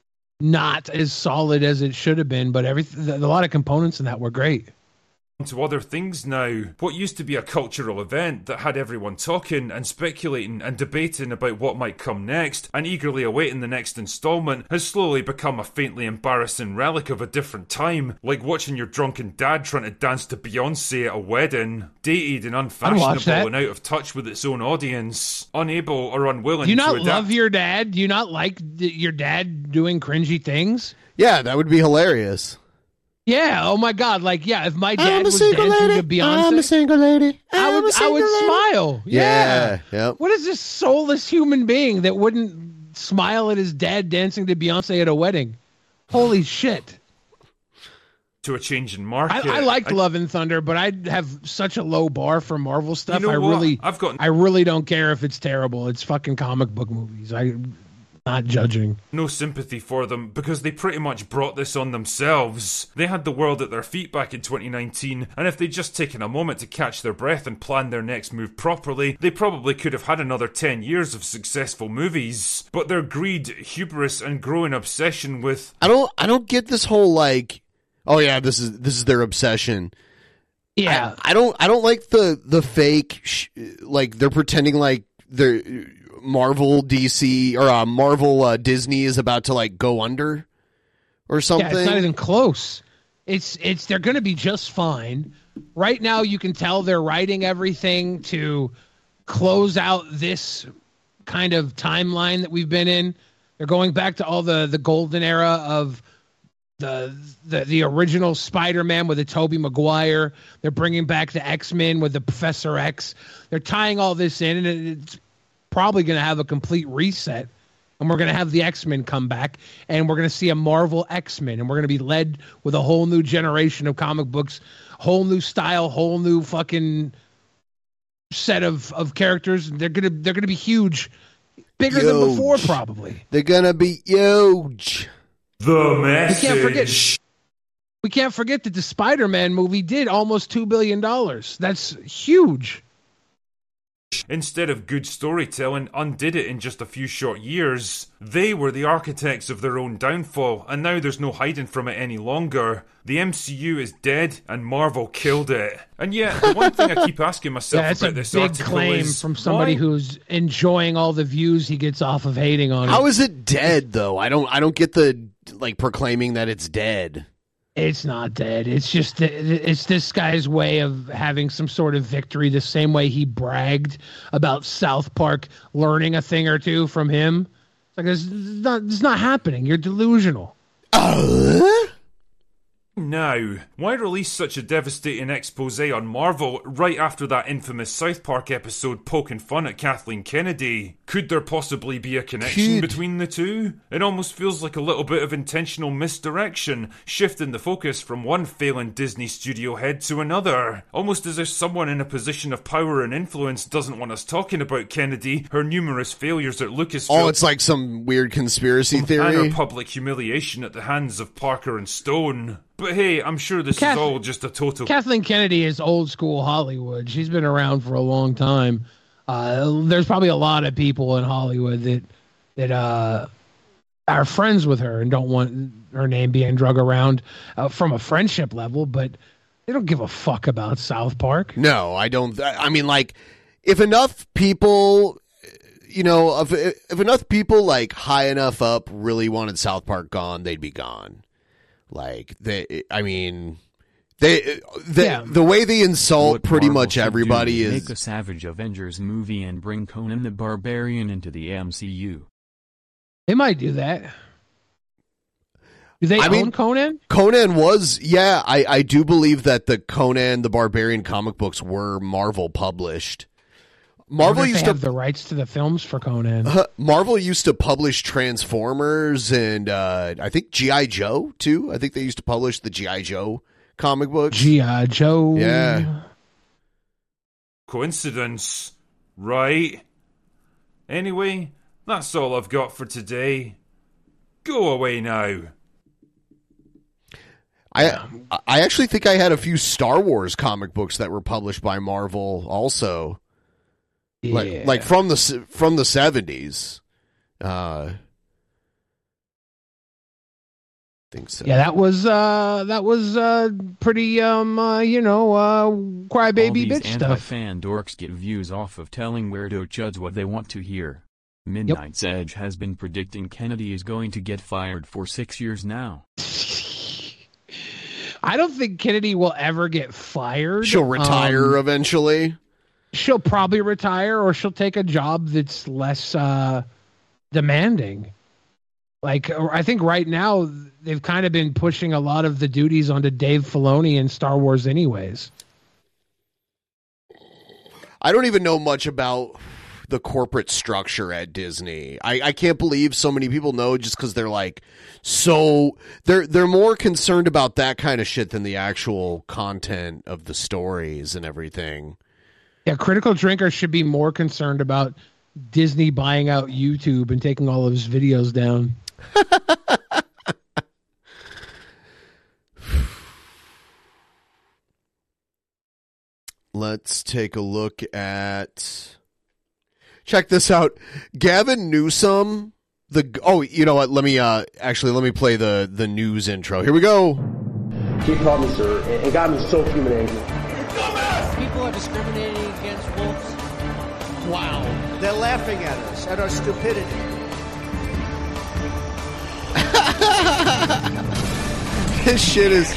not as solid as it should have been. But everything, a lot of components in that were great. To other things now. What used to be a cultural event that had everyone talking and speculating and debating about what might come next and eagerly awaiting the next installment has slowly become a faintly embarrassing relic of a different time, like watching your drunken dad trying to dance to Beyonce at a wedding. Dated and watch unfashionable that. and out of touch with its own audience. Unable or unwilling Do you to not adapt. love your dad? Do you not like th- your dad doing cringy things? Yeah, that would be hilarious. Yeah. Oh my God. Like, yeah. If my dad I'm a was single dancing lady. to Beyonce, I'm a single lady. I I'm would. a I single would lady. smile. Yeah. Yeah, yep. What is this soulless human being that wouldn't smile at his dad dancing to Beyonce at a wedding? Holy shit. To a change in I, market. I liked Love and Thunder, but I have such a low bar for Marvel stuff. You know I what? really, I've got I really don't care if it's terrible. It's fucking comic book movies. I'm not judging. no sympathy for them because they pretty much brought this on themselves. They had the world at their feet back in twenty nineteen, and if they'd just taken a moment to catch their breath and plan their next move properly, they probably could have had another ten years of successful movies. But their greed, hubris, and growing obsession with I don't. I don't get this whole like. Oh yeah, this is this is their obsession. Yeah, I, I don't. I don't like the the fake. Sh- like they're pretending like they're Marvel, D C, or uh, Marvel, uh, Disney is about to like go under or something. Yeah, it's not even close. It's it's they're going to be just fine. Right now, you can tell they're writing everything to close out this kind of timeline that we've been in. They're going back to all the the golden era of the the, the original Spider-Man with the Tobey Maguire. They're bringing back the X-Men with the Professor X. They're tying all this in, and it's probably going to have a complete reset. And we're going to have the X-Men come back, and we're going to see a Marvel X-Men, and we're going to be led with a whole new generation of comic books, whole new style, whole new fucking set of, of characters. They're gonna they're gonna be huge, bigger than Huge. before, probably. They're gonna be huge. the We message. can't forget. We can't forget that the Spider-Man movie did almost two billion dollars. That's huge. Instead of good storytelling, undid it in just a few short years. They were the architects of their own downfall, and now there's no hiding from it any longer. The M C U is dead, and Marvel killed it. And yet, the one thing I keep asking myself Yeah, that's about a this big article claim is from somebody why- who's enjoying all the views he gets off of hating on it. How is it dead though? I don't. I don't get the like proclaiming that it's dead. It's not dead. It's just that it's this guy's way of having some sort of victory. The same way he bragged about South Park learning a thing or two from him. It's like it's not. It's not happening. You're delusional. Now, why release such a devastating expose on Marvel right after that infamous South Park episode poking fun at Kathleen Kennedy? Could there possibly be a connection Could. between the two? It almost feels like a little bit of intentional misdirection, shifting the focus from one failing Disney studio head to another. Almost as if someone in a position of power and influence doesn't want us talking about Kennedy, her numerous failures at Lucasfilm, Oh, it's like some weird conspiracy and theory. her public humiliation at the hands of Parker and Stone. But hey, I'm sure this Kath- is all just a total... Kathleen Kennedy is old school Hollywood. She's been around for a long time. Uh, there's probably a lot of people in Hollywood that that uh, are friends with her and don't want her name being drug around uh, from a friendship level, but they don't give a fuck about South Park. No, I don't. I mean, like, if enough people, you know, if, if enough people like high enough up really wanted South Park gone, they'd be gone. Like, they, I mean, They, the, Yeah. the way they insult What pretty Marvel much should everybody do is make a Savage Avengers movie and bring Conan the Barbarian into the M C U. They might do that. Do they I own mean, Conan? Conan was, yeah, I, I do believe that the Conan the Barbarian comic books were Marvel published. Marvel I wonder if used they to have the rights to the films for Conan. Uh, Marvel used to publish Transformers and uh, I think G I. Joe too. I think they used to publish the G I. Joe comic books. G I. Joe. Yeah. Coincidence, right? Anyway, that's all I've got for today. Go away now. I I actually think I had a few Star Wars comic books that were published by Marvel also. Yeah. Like like from the se- from the seventies. Uh think so. Yeah, that was uh that was uh pretty um uh, you know uh All crybaby these bitch stuff. anti-fan dorks get views off of telling weirdo chuds what they want to hear. Midnight's Edge has been predicting Kennedy is going to get fired for six years now. I don't think Kennedy will ever get fired. She'll retire Um, eventually. she'll probably retire, or she'll take a job that's less uh demanding. Like, I think right now they've kind of been pushing a lot of the duties onto Dave Filoni and Star Wars anyways. I don't even know much about the corporate structure at Disney. I, I can't believe so many people know just because they're like so they're they're more concerned about that kind of shit than the actual content of the stories and everything. Yeah, Critical Drinker should be more concerned about Disney buying out YouTube and taking all of his videos down. Let's take a look at. Check this out. Gavin Newsom. The oh, you know what? Let me uh actually let me play the the news intro. Here we go. He called me sir, and it got me so fuming angry. People are discriminating against wolves. Wow. They're laughing at us, at our stupidity. This shit is.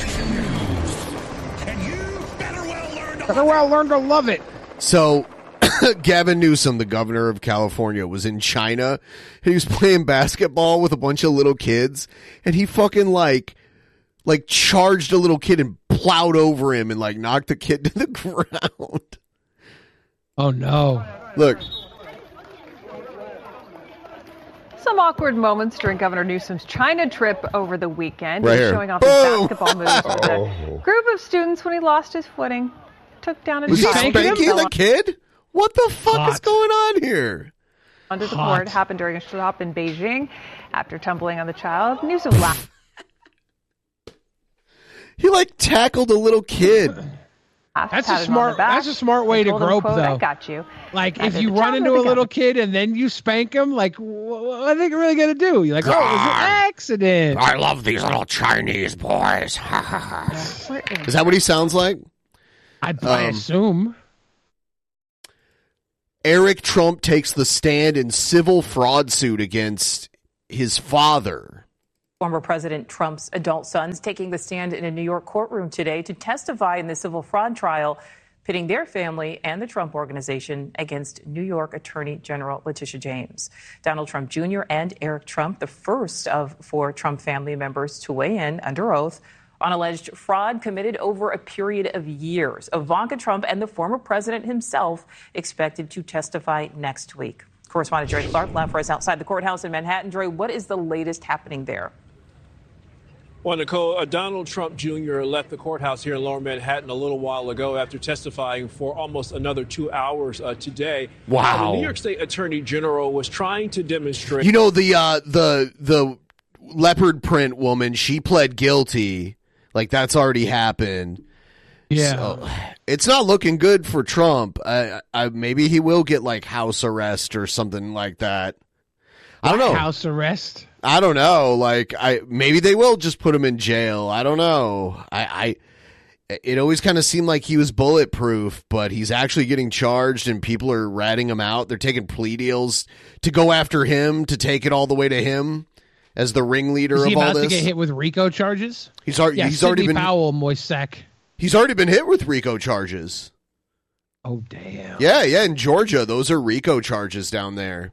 Better well learn to love it. So, Gavin Newsom, the governor of California, was in China. He was playing basketball with a bunch of little kids, and he fucking like, like charged a little kid and plowed over him and like knocked the kid to the ground. Oh no! Look. Some awkward moments during Governor Newsom's China trip over the weekend. Right he was here. showing off Boom. his basketball moves with a group of students when he lost his footing. Took down a Was he child. spanking the kid? What the fuck Hot. is going on here? Under the Hot. court happened during a shop in Beijing. After tumbling on the child, Newsom laughed. He like tackled a little kid. That's a patted him on smart. the back, That's a smart way and to told him, grope, quote, though. I got you. Like, Handed if you the run child into to a the little gun. kid and then you spank him, like, wh- what are they really gonna do? You're like, oh, it was an accident. I love these little Chinese boys. Where is Is that what he sounds like? I, I Um, assume. Eric Trump takes the stand in civil fraud suit against his father. Former President Trump's adult sons taking the stand in a New York courtroom today to testify in the civil fraud trial, pitting their family and the Trump Organization against New York Attorney General Letitia James. Donald Trump Junior and Eric Trump, the first of four Trump family members to weigh in under oath on alleged fraud committed over a period of years. Ivanka Trump and the former president himself expected to testify next week. Correspondent Jerry Clark live for us outside the courthouse in Manhattan. Jerry, what is the latest happening there? Well, Nicole, uh, Donald Trump Junior left the courthouse here in Lower Manhattan a little while ago after testifying for almost another two hours uh, today. Wow. Uh, the New York State Attorney General was trying to demonstrate. You know the uh, the the leopard print woman. She pled guilty. Like that's already happened. Yeah, so, it's not looking good for Trump. I, I, maybe he will get like house arrest or something like that. I don't know. House arrest. I don't know. Like I maybe they will just put him in jail. I don't know. I, I it always kind of seemed like he was bulletproof, but he's actually getting charged and people are ratting him out. They're taking plea deals to go after him, to take it all the way to him as the ringleader Is he of all about this. to get hit with RICO charges? He's already Yeah, he's Sidney already been Powell, Moisek. He's already been hit with RICO charges. Oh, damn. Yeah, yeah, in Georgia, those are RICO charges down there.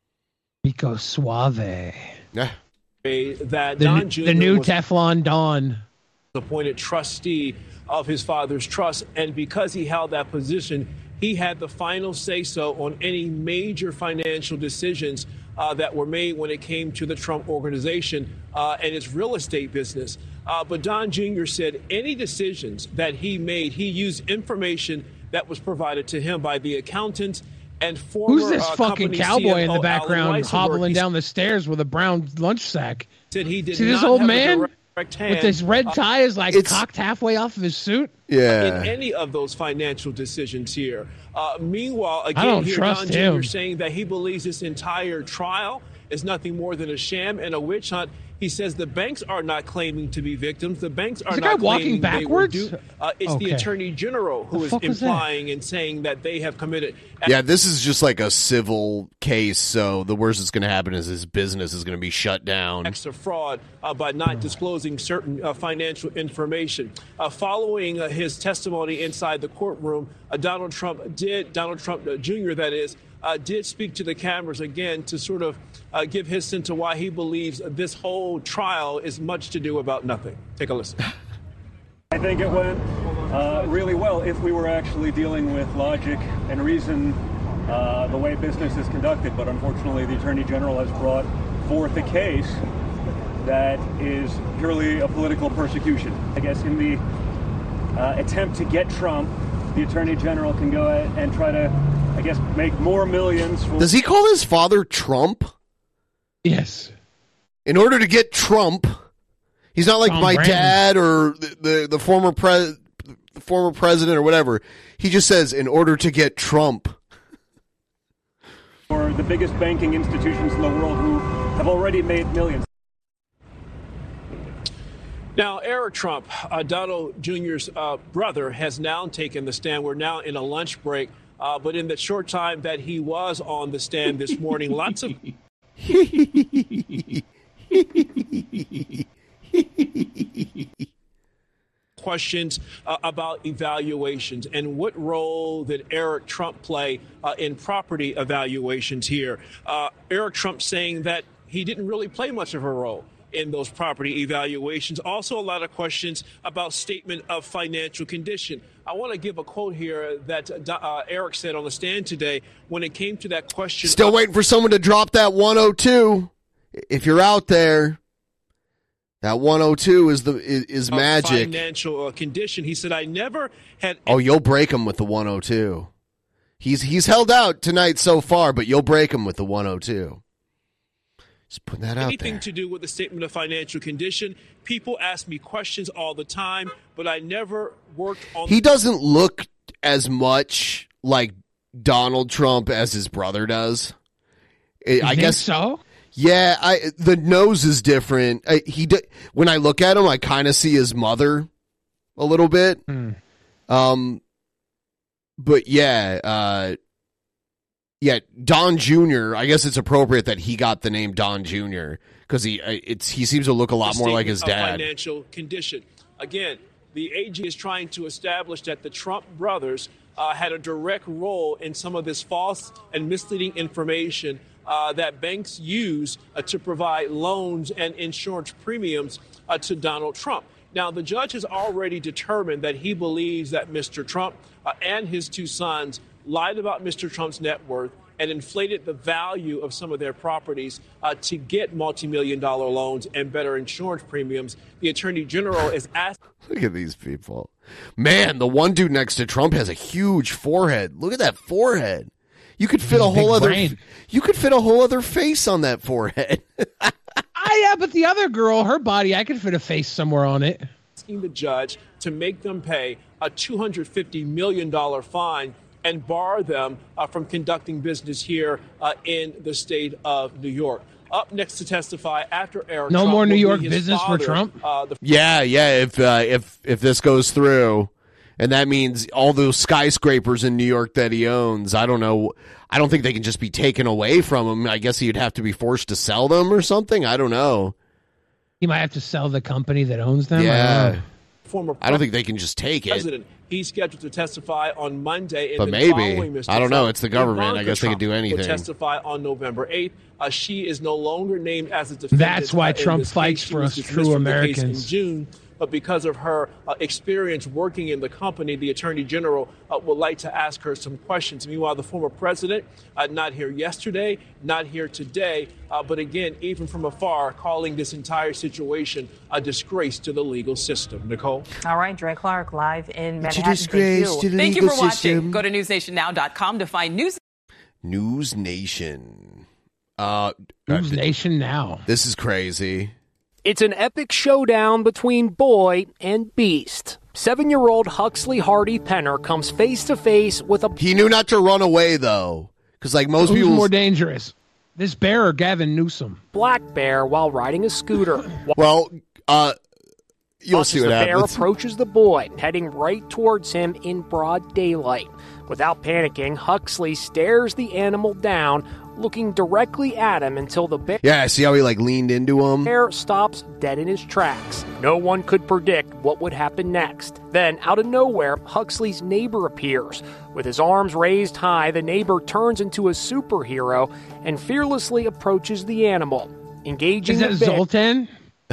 Rico Suave. Yeah. That The, Don Junior the new was Teflon Don. appointed trustee of his father's trust, and because he held that position, he had the final say-so on any major financial decisions uh, that were made when it came to the Trump organization uh, and its real estate business. Uh, but Don Junior said any decisions that he made, he used information that was provided to him by the accountants and former Who's this uh, fucking company cowboy C F O in the Alan background Weissenberg. hobbling He down the stairs with a brown lunch sack? said he did See this not old have a man direct hand, with this red uh, tie is like it's- cocked halfway off of his suit? Yeah. in any of those financial decisions here. Uh, meanwhile, I again, don't here trust Don Junior him. saying that he believes this entire trial is nothing more than a sham and a witch hunt. He says the banks are not claiming to be victims. The banks are the not guy walking claiming they were backwards? duped. Uh, it's the Okay. attorney general who The is fuck was that? implying and saying that they have committed. Yeah, this is just like a civil case, so the worst that's going to happen is his business is going to be shut down. Acts of fraud uh, by not disclosing certain uh, financial information. Uh, following uh, his testimony inside the courtroom, uh, Donald Trump did, Donald Trump uh, Junior that is, uh, did speak to the cameras again to sort of uh, give his sense of why he believes this whole trial is much to do about nothing. Take a listen. I think it went uh, really well if we were actually dealing with logic and reason uh, the way business is conducted. But unfortunately, the Attorney General has brought forth a case that is purely a political persecution. I guess in the uh, attempt to get Trump, the Attorney General can go ahead and try to, I guess, make more millions. For- Does he call his father Trump? Yes. In order to get Trump, he's not like Tom my Brady. dad or the, the, the former pre- the former president or whatever. He just says, in order to get Trump. for the biggest banking institutions in the world who have already made millions. Now, Eric Trump, uh, Donald Junior's uh, brother, has now taken the stand. We're now in a lunch break. Uh, but in the short time that he was on the stand this morning, lots of questions uh, about evaluations and what role did Eric Trump play uh, in property evaluations here. Uh, Eric Trump saying that he didn't really play much of a role in those property evaluations. Also, a lot of questions about statement of financial condition. I want to give a quote here that uh, Eric said on the stand today when it came to that question. Still of- waiting for someone to drop that one oh two. If you're out there, that one oh two is the is, is of magic. Financial uh, condition. He said, I never had. Oh, you'll break him with the one oh two. He's he's held out tonight so far, but you'll break him with the one oh two. Just putting that out anything there. to do with the statement of financial condition. People ask me questions all the time, but I never worked on. He doesn't look as much like Donald Trump as his brother does. I You I think guess so. Yeah, I the nose is different. I, he do, when I look at him, I kind of see his mother a little bit. Hmm. Um, but yeah, uh, yeah, Don Junior I guess it's appropriate that he got the name Don Junior because he uh, it's he seems to look a lot more like his statement of dad. Financial condition. Again, the A G is trying to establish that the Trump brothers uh, had a direct role in some of this false and misleading information uh, that banks use uh, to provide loans and insurance premiums uh, to Donald Trump. Now, the judge has already determined that he believes that Mister Trump uh, and his two sons lied about Mister Trump's net worth and inflated the value of some of their properties uh, to get multi-million dollar loans and better insurance premiums. The Attorney General is asking. Look at these people. Man, the one dude next to Trump has a huge forehead. Look at that forehead. You could fit a whole other brain. you could fit a whole other face on that forehead. Ah, yeah, but the other girl, her body, I could fit a face somewhere on it. asking the judge to make them pay a two hundred fifty million dollars fine and bar them uh, from conducting business here uh, in the state of New York. Up next to testify after Eric No Trump more New will be York his business for father, Trump? Uh, the Yeah, yeah. If uh, if if this goes through, and that means all those skyscrapers in New York that he owns, I don't know. I don't think they can just be taken away from him. I guess he'd have to be forced to sell them or something. I don't know. He might have to sell the company that owns them. I don't Yeah. know. former I don't think they can just take it. president. He's scheduled to testify on Monday. And But then maybe. following Mister I don't know. Trump, It's the government. Ivanka I guess they could do Trump anything. Will testify on November eighth. Uh, she is no longer named as a defendant. That's why uh, in Trump this fights case. She for was us dismissed true from the case Americans. in June. But because of her uh, experience working in the company, the attorney general uh, would like to ask her some questions. Meanwhile, the former president, uh, not here yesterday, not here today, uh, but again, even from afar, calling this entire situation a disgrace to the legal system. Nicole? All right, Dre Clark live in It's a Manhattan. disgrace Thank to you. the Thank you legal for watching. system. Go to news nation now dot com to find news. News Nation. Uh, News uh, Nation now. This is crazy. It's an epic showdown between boy and beast. Seven-year-old Huxley Hardy Penner comes face-to-face with a... He knew not to run away, though. Because, like, most Who's people... more dangerous, this bear or Gavin Newsom? Black bear while riding a scooter. Well, uh... You'll Watches see what the bear happens. approaches the boy, heading right towards him in broad daylight. Without panicking, Huxley stares the animal down, looking directly at him until the bear... Yeah, see how he, like, leaned into him? bear stops dead in his tracks. No one could predict what would happen next. Then, out of nowhere, Huxley's neighbor appears. With his arms raised high, the neighbor turns into a superhero and fearlessly approaches the animal, engaging Is that the bear. Zoltan?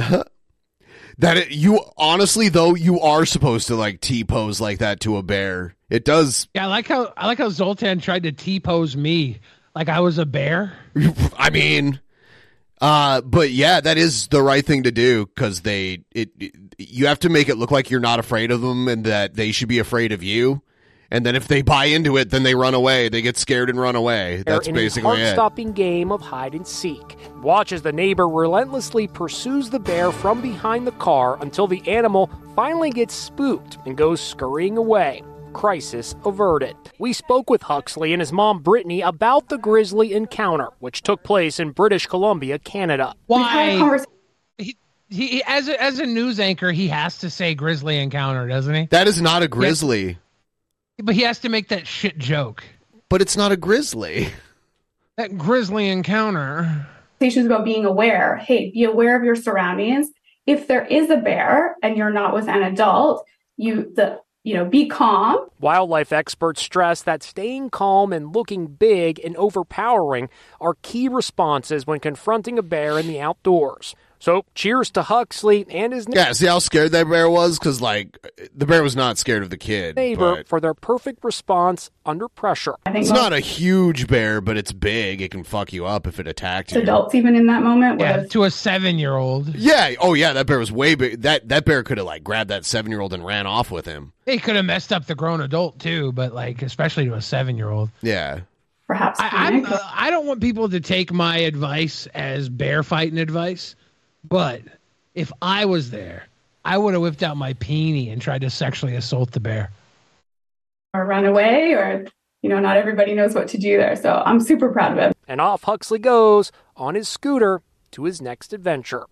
That it, you honestly though you are supposed to like T-pose like that to a bear. It does. Yeah, I like how I like how Zoltan tried to T-pose me like I was a bear. I mean, uh, but yeah, that is the right thing to do because they it, it you have to make it look like you're not afraid of them and that they should be afraid of you. And then if they buy into it, then they run away. They get scared and run away. That's in basically a it. heart-stopping game of hide and seek. Watch as the neighbor relentlessly pursues the bear from behind the car until the animal finally gets spooked and goes scurrying away. Crisis averted. We spoke with Huxley and his mom Brittany about the grisly encounter, which took place in British Columbia, Canada. Why? He, he as a, as a news anchor, he has to say grizzly encounter, doesn't he? That is not a grizzly. But he has to make that shit joke. But it's not a grizzly. That grizzly encounter. Conversations about being aware. Hey, be aware of your surroundings. If there is a bear and you're not with an adult, you the you know be calm. Wildlife experts stress that staying calm and looking big and overpowering are key responses when confronting a bear in the outdoors. So, cheers to Huxley and his Yeah, see how scared that bear was? Because, like, the bear was not scared of the kid. neighbor but for their perfect response under pressure. It's not a huge bear, but it's big. It can fuck you up if it attacked you. Adults even in that moment. Yeah, was- to a seven-year-old. Yeah. Oh, yeah. That bear was way big. That that bear could have like grabbed that seven-year-old and ran off with him. They could have messed up the grown adult too, but like especially to a seven-year-old. Yeah. Perhaps I, I'm, uh, I don't want people to take my advice as bear fighting advice, but if I was there, I would have whipped out my peenie and tried to sexually assault the bear. or run away, or you know, not everybody knows what to do there. So I'm super proud of him. And off Huxley goes on his scooter to his next adventure.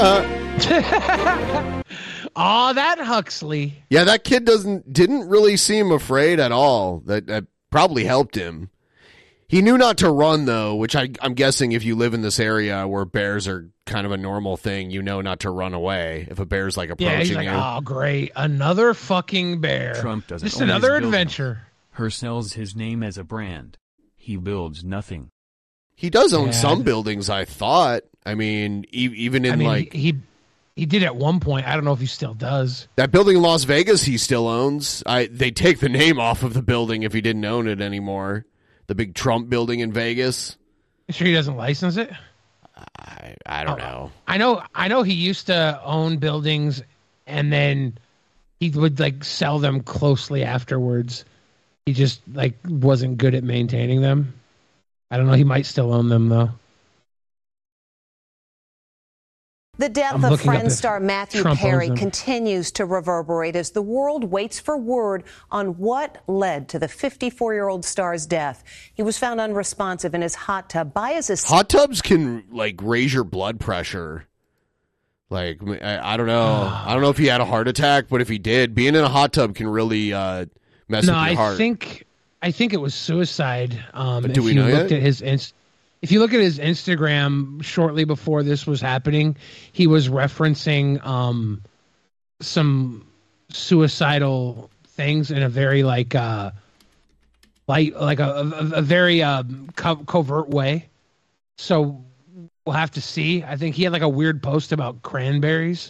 Aw, that Huxley. Yeah, that kid doesn't didn't really seem afraid at all. That, that probably helped him. He knew not to run, though, which I, I'm guessing if you live in this area where bears are kind of a normal thing, you know not to run away if a bear's, like, approaching Yeah, he's like, you. oh, great. Another fucking bear. Trump doesn't Just own his another building. adventure. Her sells his name as a brand. He builds nothing. He does own Yeah. some buildings, I thought. I mean, e- even in, I mean, like... he, he he did at one point. I don't know if he still does. That building in Las Vegas he still owns. I They take the name off of the building if he didn't own it anymore. The big Trump building in Vegas. You sure he doesn't license it? I, I don't know. I know I know he used to own buildings and then he would like sell them closely afterwards. He just like wasn't good at maintaining them. I don't know, he might still own them though. The death I'm of looking up Friends if star Matthew Trump owns Perry them. continues to reverberate as the world waits for word on what led to the fifty-four-year-old star's death. He was found unresponsive in his hot tub by his assistant. Hot tubs can, like, raise your blood pressure. Like, I, I don't know. I don't know if he had a heart attack, but if he did, being in a hot tub can really uh, mess No, with your I heart. think I think it was suicide. Um, But do if we you know looked yet? at his inst- if you look at his Instagram shortly before this was happening, he was referencing um, some suicidal things in a very like uh like like a a, a very um, co- covert way. So we'll have to see. I think he had like a weird post about cranberries.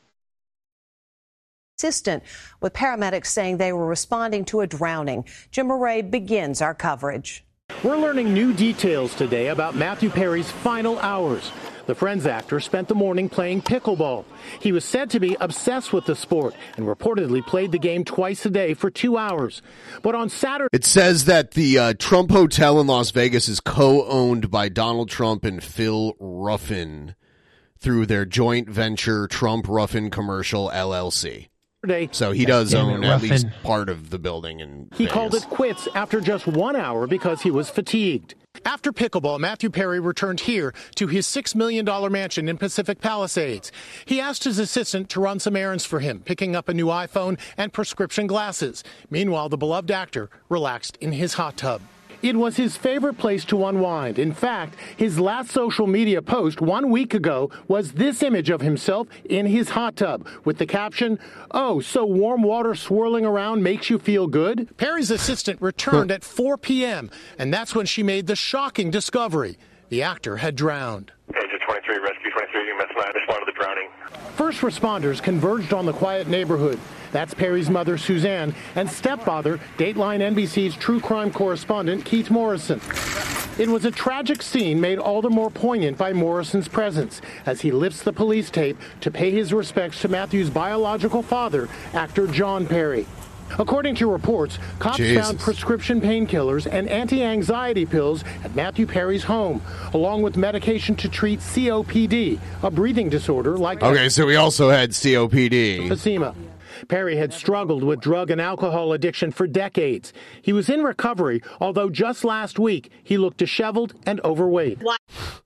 Assistant, with paramedics saying they were responding to a drowning. Jim Murray begins our coverage. We're learning new details today about Matthew Perry's final hours. The Friends actor spent the morning playing pickleball. He was said to be obsessed with the sport and reportedly played the game twice a day for two hours. But on Saturday... It says that the uh, Trump Hotel in Las Vegas is co-owned by Donald Trump and Phil Ruffin through their joint venture Trump Ruffin Commercial L L C. So he does Damn own it, at Ruffin. least part of the building. In He Vegas. called it quits after just one hour because he was fatigued. After pickleball, Matthew Perry returned here to his six million dollars mansion in Pacific Palisades. He asked his assistant to run some errands for him, picking up a new iPhone and prescription glasses. Meanwhile, the beloved actor relaxed in his hot tub. It was his favorite place to unwind. In fact, his last social media post one week ago was this image of himself in his hot tub with the caption, "Oh, so warm water swirling around makes you feel good?" Perry's assistant returned at four p.m., and that's when she made the shocking discovery. The actor had drowned. Agent twenty-three, Rescue twenty-three, U M S nine, respond to the drowning. First responders converged on the quiet neighborhood. That's Perry's mother, Suzanne, and stepfather, Dateline N B C's true crime correspondent, Keith Morrison. It was a tragic scene made all the more poignant by Morrison's presence as he lifts the police tape to pay his respects to Matthew's biological father, actor John Perry. According to reports, cops Jesus. found prescription painkillers and anti-anxiety pills at Matthew Perry's home, along with medication to treat C O P D, a breathing disorder like Okay, so we also had C O P D. emphysema. Perry had struggled with drug and alcohol addiction for decades. He was in recovery, although just last week he looked disheveled and overweight. Why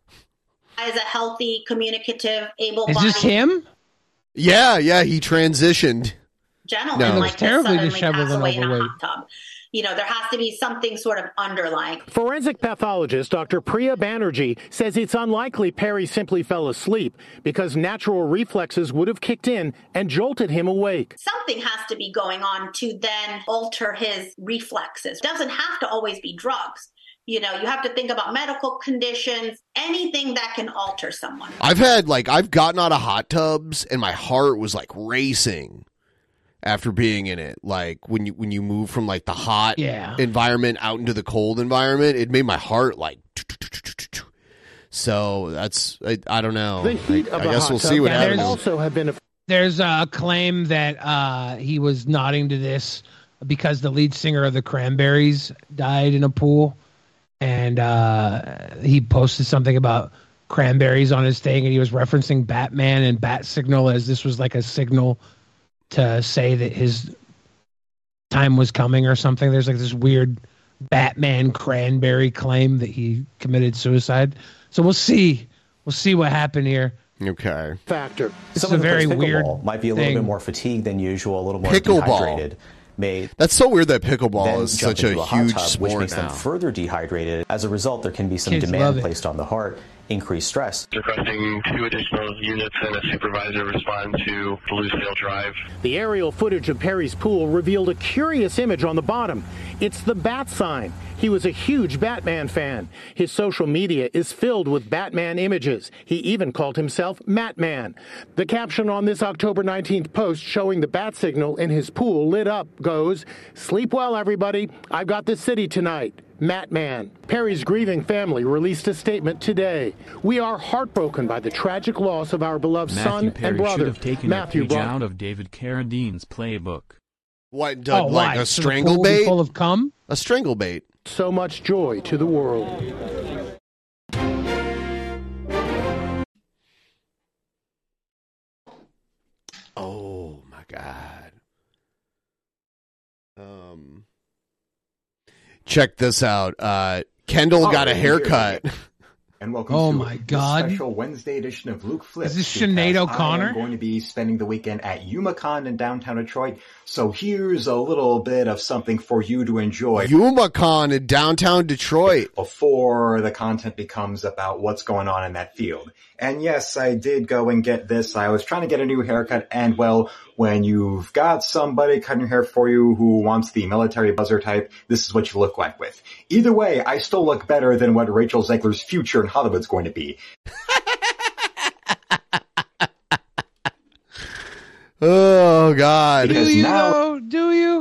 is a healthy, communicative, able-bodied Is this him? Yeah, yeah, he transitioned. gentleman No. like this Terribly suddenly disheveled pass and away in a overweight. hot tub? You know, there has to be something sort of underlying. Forensic pathologist Doctor Priya Banerjee says it's unlikely Perry simply fell asleep because natural reflexes would have kicked in and jolted him awake. Something has to be going on to then alter his reflexes. It doesn't have to always be drugs. You know, you have to think about medical conditions, anything that can alter someone. I've had, like, I've gotten out of hot tubs and my heart was, like, racing after being in it. Like, when you when you move from, like, the hot Yeah. environment out into the cold environment, it made my heart, like, so that's, I, I don't know. The heat I, of I the guess hot we'll tub see what can happens. also have been a There's a claim that uh, he was nodding to this because the lead singer of the Cranberries died in a pool, and uh, he posted something about cranberries on his thing, and he was referencing Batman and Bat Signal as this was like a signal to say that his time was coming or something. There's like this weird Batman cranberry claim that he committed suicide. So we'll see. We'll see what happened here. Okay. factor. This is Someone a very who plays weird pickleball might be a little thing. bit more fatigued than usual, a little more Pickleball. dehydrated. May That's so weird that pickleball then is jump such a into hot huge tub, which sport makes now. them further dehydrated. As a result, there can be some Kids love demand it. placed on the heart, increased stress. Requesting two additional units and a supervisor respond to Bluesdale Drive. The aerial footage of Perry's pool revealed a curious image on the bottom. It's the bat sign. He was a huge Batman fan. His social media is filled with Batman images. He even called himself Matman. The caption on this October nineteenth post showing the bat signal in his pool lit up goes, "Sleep well, everybody. I've got the city tonight. Matman." Perry's grieving family released a statement today. "We are heartbroken by the tragic loss of our beloved Matthew son Perry and should brother, have taken Matthew a page Broughton." out of David Carradine's playbook. What, Oh, done, like why? a So the pool strangle will be bait? full of cum? A strangle bait. So much joy to the world. Oh my god. Um check this out. Uh Kendall Oh, got a right haircut. here. And welcome Oh to my the God. special Wednesday edition of Luke Flips. Is this because Sinead I O'Connor? am going to be spending the weekend at YumaCon in downtown Detroit. So here's a little bit of something for you to enjoy YumaCon in downtown Detroit. before the content becomes about what's going on in that field. And yes, I did go and get this. I was trying to get a new haircut, and well, when you've got somebody cutting your hair for you who wants the military buzzer type, this is what you look like with. Either way, I still look better than what Rachel Zegler's future in Hollywood's going to be. Oh, God. Do you, now, though? Do you?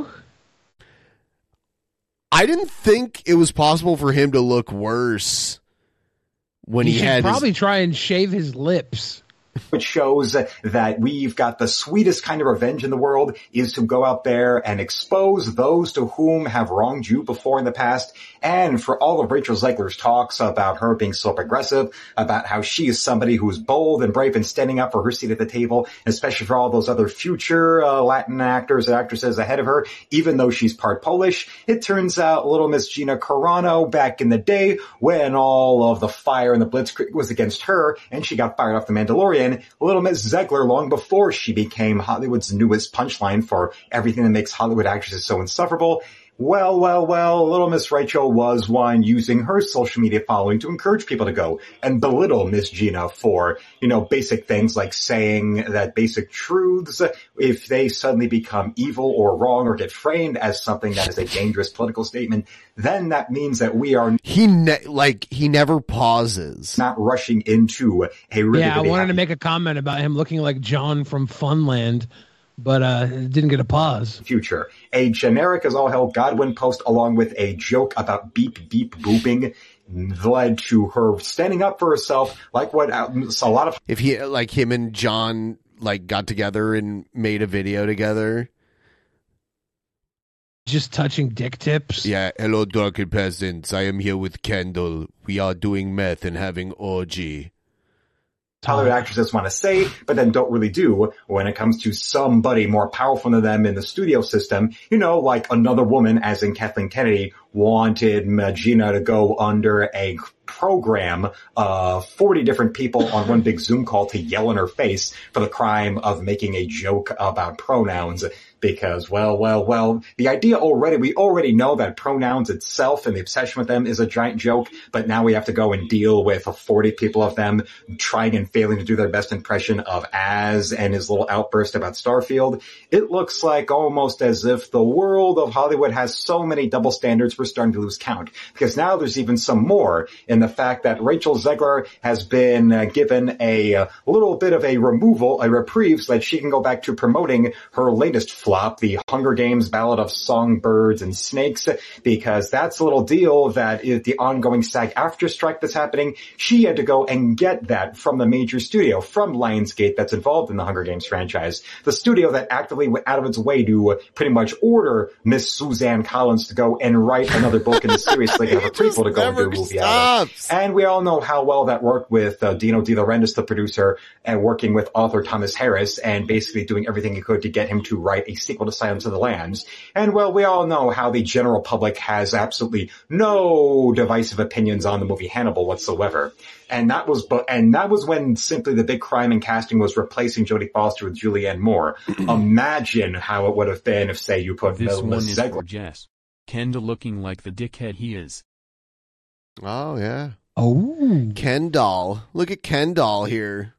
I didn't think it was possible for him to look worse when he, he had probably his... try and shave his lips. Which shows that we've got the sweetest kind of revenge in the world is to go out there and expose those to whom have wronged you before in the past. And for all of Rachel Zegler's talks about her being so aggressive, about how she is somebody who's bold and brave and standing up for her seat at the table, especially for all those other future uh, Latin actors and actresses ahead of her, even though she's part Polish, it turns out little Miss Gina Carano back in the day when all of the fire and the blitzkrieg was against her and she got fired off The Mandalorian, little Miss Zegler, long before she became Hollywood's newest punchline for everything that makes Hollywood actresses so insufferable. Well, well, well, little Miss Rachel was one using her social media following to encourage people to go and belittle Miss Gina for, you know, basic things like saying that basic truths, if they suddenly become evil or wrong or get framed as something that is a dangerous political statement, then that means that we are... He, ne- like, he never pauses. Not rushing into a... Really yeah, I wanted happy- to make a comment about him looking like John from Funland, but uh, didn't get a pause. Future. A generic as all hell Godwin post along with a joke about beep beep booping led to her standing up for herself, like what uh, a lot of... If he, like him and John, like, got together and made a video together. Just touching dick tips. Yeah, hello, drunken peasants. I am here with Kendall. We are doing meth and having orgy. Hollywood actresses want to say, but then don't really do when it comes to somebody more powerful than them in the studio system. You know, like Another Woman, as in Kathleen Kennedy, wanted Gina to go under a program of forty different people on one big Zoom call to yell in her face for the crime of making a joke about pronouns. Because, well, well, well, the idea already, we already know that pronouns itself and the obsession with them is a giant joke, but now we have to go and deal with forty people of them trying and failing to do their best impression of Az and his little outburst about Starfield. It looks like almost as if the world of Hollywood has so many double standards we're starting to lose count. Because now there's even some more in the fact that Rachel Zegler has been uh, given a, a little bit of a removal, a reprieve, so that she can go back to promoting her latest flop, the Hunger Games Ballad of Songbirds and Snakes, because that's a little deal that is the ongoing SAG-AFTRA strike that's happening. She had to go and get that from the major studio, from Lionsgate, that's involved in the Hunger Games franchise. The studio that actively went out of its way to uh, pretty much order Miss Suzanne Collins to go and write another book in the series so they can have a prequel to go and do a movie out of. And we all know how well that worked with uh, Dino De Laurentiis, the producer, and working with author Thomas Harris, and basically doing everything he could to get him to write a sequel to Silence of the Lambs. And well, we all know how the general public has absolutely no divisive opinions on the movie Hannibal whatsoever. And that was, bu- and that was when simply the big crime in casting was replacing Jodie Foster with Julianne Moore. Imagine how it would have been if, say, you put This Mel- one Miss is Zegler. for Jess. Kendall looking like the dickhead he is. Oh, yeah. Oh. Kendall. Look at Kendall here.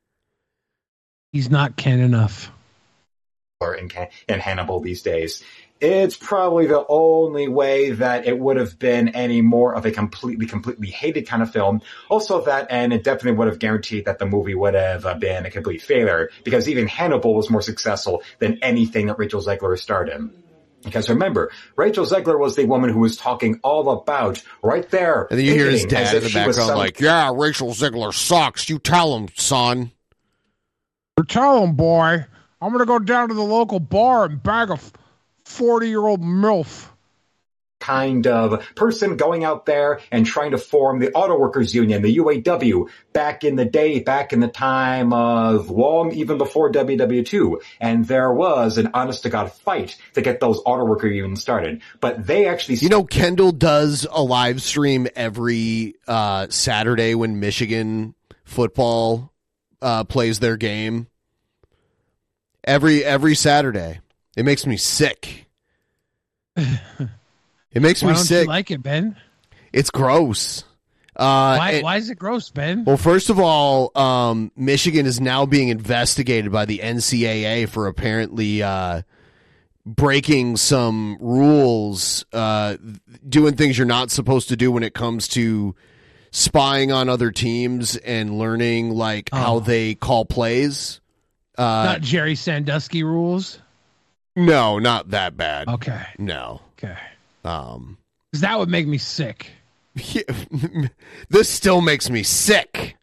He's not Ken enough. In, in Hannibal these days. It's probably the only way that it would have been any more of a completely, completely hated kind of film. Also that, and it definitely would have guaranteed that the movie would have been a complete failure, because even Hannibal was more successful than anything that Rachel Zegler starred in. Because remember, Rachel Zegler was the woman who was talking all about right there. And then you hear his thinking as dad in if the she was background some- like, yeah, Rachel Zegler sucks. You tell him, son. You tell him, boy. I'm going to go down to the local bar and bag a forty-year-old MILF. Kind of person going out there and trying to form the Auto Workers Union, the U A W, back in the day, back in the time of long, even before W W two. And there was an honest-to-God fight to get those Auto Worker Unions started. But they actually... You know, Kendall does a live stream every uh, Saturday when Michigan football uh, plays their game. Every every Saturday. It makes me sick. It makes Why me don't sick. You like it, Ben? It's gross. Uh, Why, and- why is it gross, Ben? Well, first of all, um, Michigan is now being investigated by the N C double A for apparently uh, breaking some rules, uh, doing things you're not supposed to do when it comes to spying on other teams and learning like Oh. how they call plays. Uh, Not Jerry Sandusky rules. no, not that bad. Okay. No. Okay. Um, 'Cause that would make me sick. this still makes me sick.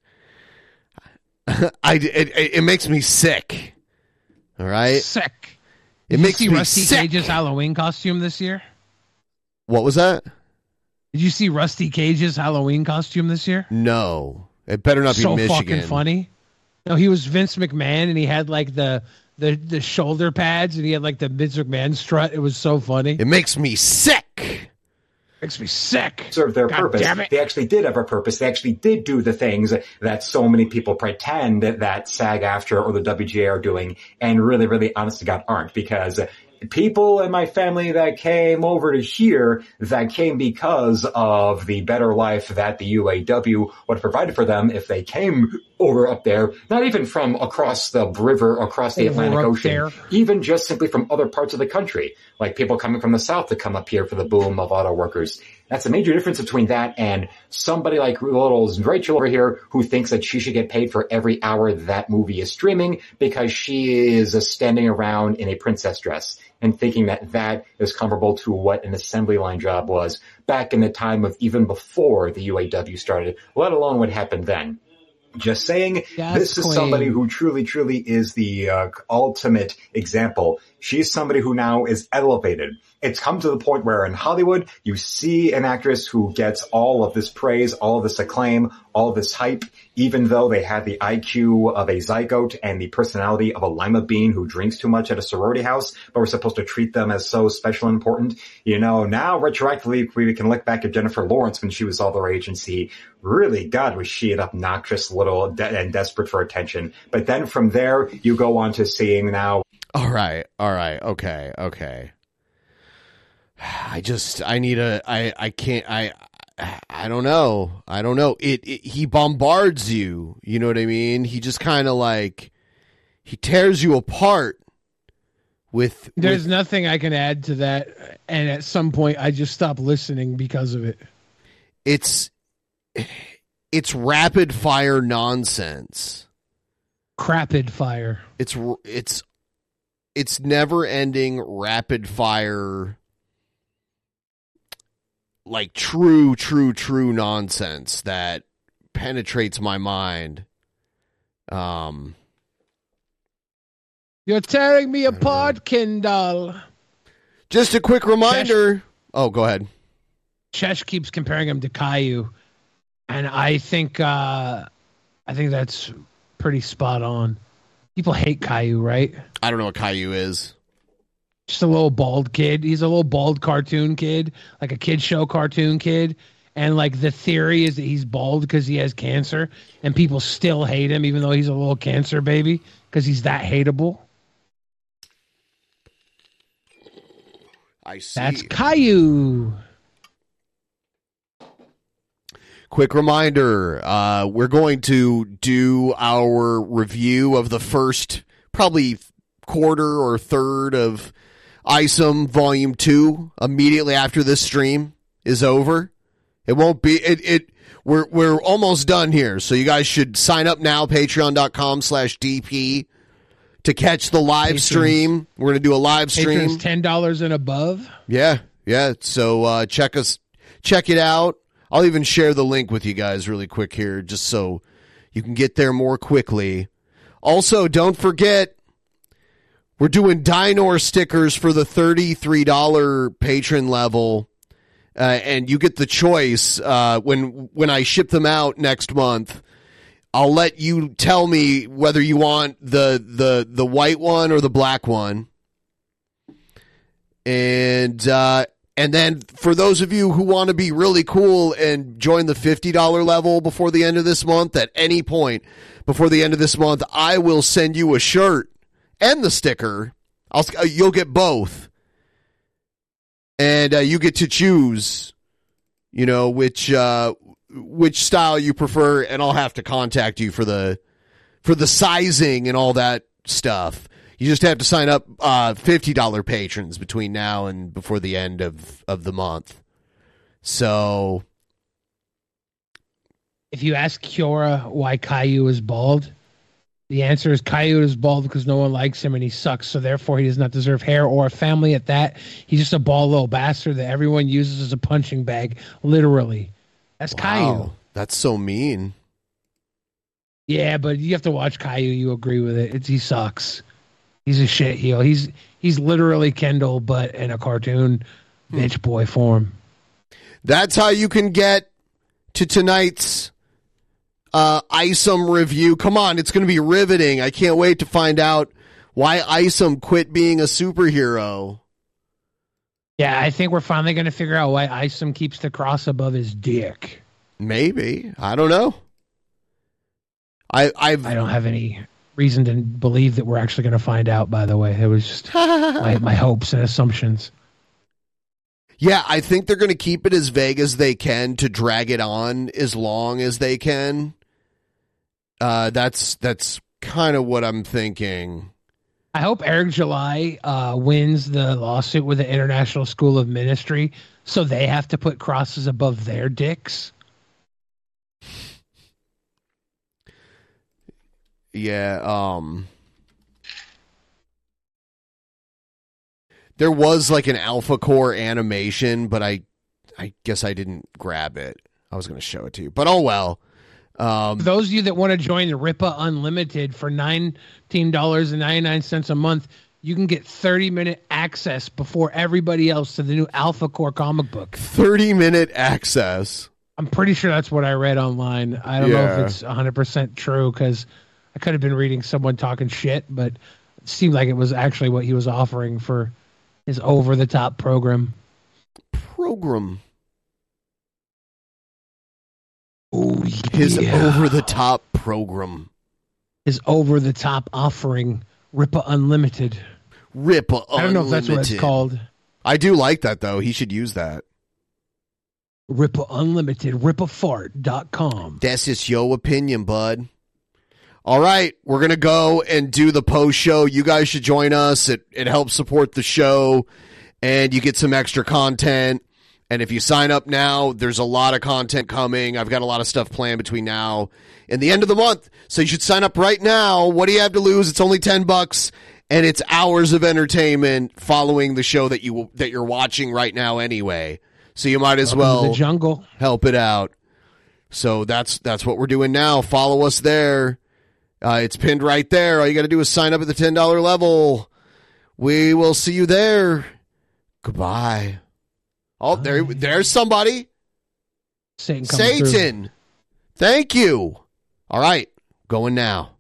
I it, it, it makes me sick. All right, Sick. It Did makes you see me Rusty sick. Cage's Halloween costume this year? What was that? Did you see Rusty Cage's Halloween costume this year? No, it better not be so Michigan. fucking funny. No, he was Vince McMahon, and he had like the the the shoulder pads, and he had like the Vince McMahon strut. It was so funny. It makes me sick. Makes me sick. Serve their God purpose. damn it. They actually did have a purpose. They actually did do the things that so many people pretend that SAG-AFTRA or the W G A are doing, and really, really, honest to God, aren't. Because people in my family that came over to here, that came because of the better life that the U A W would have provided for them if they came over up there, not even from across the river, across the Over Atlantic up Ocean, there. even just simply from other parts of the country, like people coming from the South to come up here for the boom of auto workers. That's a major difference between that and somebody like little Rachel over here who thinks that she should get paid for every hour that movie is streaming because she is uh, standing around in a princess dress and thinking that that is comparable to what an assembly line job was back in the time of even before the U A W started, let alone what happened then. Just saying, Yes, this is queen. somebody who truly, truly is the uh, ultimate example. She's somebody who now is elevated. It's come to the point where in Hollywood, you see an actress who gets all of this praise, all of this acclaim, all of this hype, even though they have the I Q of a zygote and the personality of a lima bean who drinks too much at a sorority house, but we're supposed to treat them as so special and important. You know, now retroactively, we can look back at Jennifer Lawrence when she was all the rage and see, really, God, was she an obnoxious little de- and desperate for attention. But then from there, you go on to seeing now. All right, all right, okay, okay. I just, I need a, I, I can't, I, I don't know, I don't know. It, it he bombards you, you know what I mean? He just kind of like, he tears you apart with. There's with, nothing I can add to that, and at some point, I just stopped listening because of it. It's, it's rapid fire nonsense. Crapid fire. It's, it's, it's never ending rapid fire. Like true, true, true nonsense that penetrates my mind. Um, You're tearing me apart, Kendall. Just a quick reminder. Chesh, oh, go ahead. Chesh keeps comparing him to Caillou, and I think uh, I think that's pretty spot on. People hate Caillou, right? I don't know what Caillou is. Just a little bald kid. He's a little bald cartoon kid, like a kid show cartoon kid. And like the theory is that he's bald because he has cancer, and people still hate him even though he's a little cancer baby because he's that hateable. I see. That's Caillou. Quick reminder, uh, we're going to do our review of the first probably quarter or third of I S O M Volume two immediately after this stream is over. It won't be it it we're we're almost done here, so you guys should sign up now, patreon.com slash DP to catch the live Patrons. stream. We're gonna do a live stream. Patrons ten dollars and above. Yeah, yeah. So uh check us check it out. I'll even share the link with you guys really quick here, just so you can get there more quickly. Also, don't forget, we're doing Dynor stickers for the thirty-three dollars patron level, uh, and you get the choice uh, when when I ship them out next month. I'll let you tell me whether you want the the the white one or the black one, and uh, and then for those of you who want to be really cool and join the fifty dollars level before the end of this month, at any point before the end of this month, I will send you a shirt and the sticker. I'll, you'll get both. And uh, you get to choose, you know, which uh, which style you prefer, and I'll have to contact you for the for the sizing and all that stuff. You just have to sign up uh, fifty dollars patrons between now and before the end of, of the month. So, if you ask Kiora why Caillou is bald, the answer is Caillou is bald because no one likes him and he sucks, so therefore he does not deserve hair or a family at that. He's just a bald little bastard that everyone uses as a punching bag, literally. That's wow, Caillou. That's so mean. Yeah, but you have to watch Caillou. You agree with it. It's, he sucks. He's a shit heel. He's he's literally Kendall, but in a cartoon bitch boy form. That's how you can get to tonight's uh, Isom review. Come on, it's going to be riveting. I can't wait to find out why Isom quit being a superhero. Yeah, I think we're finally going to figure out why Isom keeps the cross above his dick. Maybe. I don't know. I I've, I don't have any reason to believe that we're actually going to find out, by the way. It was just my, my hopes and assumptions. Yeah, I think they're going to keep it as vague as they can to drag it on as long as they can. Uh, that's that's kind of what I'm thinking. I hope Eric July uh, wins the lawsuit with the International School of Ministry, so they have to put crosses above their dicks. Yeah, um... there was like an Alpha Core animation, but I I guess I didn't grab it. I was going to show it to you, but oh well. Um, for those of you that want to join the Ripa Unlimited for nineteen dollars and ninety-nine cents a month, you can get thirty minute access before everybody else to the new Alpha Core comic book. thirty minute access? I'm pretty sure that's what I read online. I don't yeah. know if it's one hundred percent true because I could have been reading someone talking shit, but it seemed like it was actually what he was offering for his over-the-top program. Program. Oh, yeah. His over-the-top program. His over-the-top offering, Ripa Unlimited. Ripa Unlimited. I don't know if that's what it's called. I do like that, though. He should use that. Ripa Unlimited, rip a fart dot com. That's just your opinion, bud. All right, we're going to go and do the post show. You guys should join us. It it helps support the show, and you get some extra content. And if you sign up now, there's a lot of content coming. I've got a lot of stuff planned between now and the end of the month. So you should sign up right now. What do you have to lose? It's only ten bucks, and it's hours of entertainment following the show that you that you're watching right now anyway. So you might as Welcome well to the jungle. Help it out. So that's that's what we're doing now. Follow us there. Uh, it's pinned right there. All you got to do is sign up at the ten dollars level. We will see you there. Goodbye. Oh, there, there's somebody. Satan. Satan. Thank you. All right. Going now.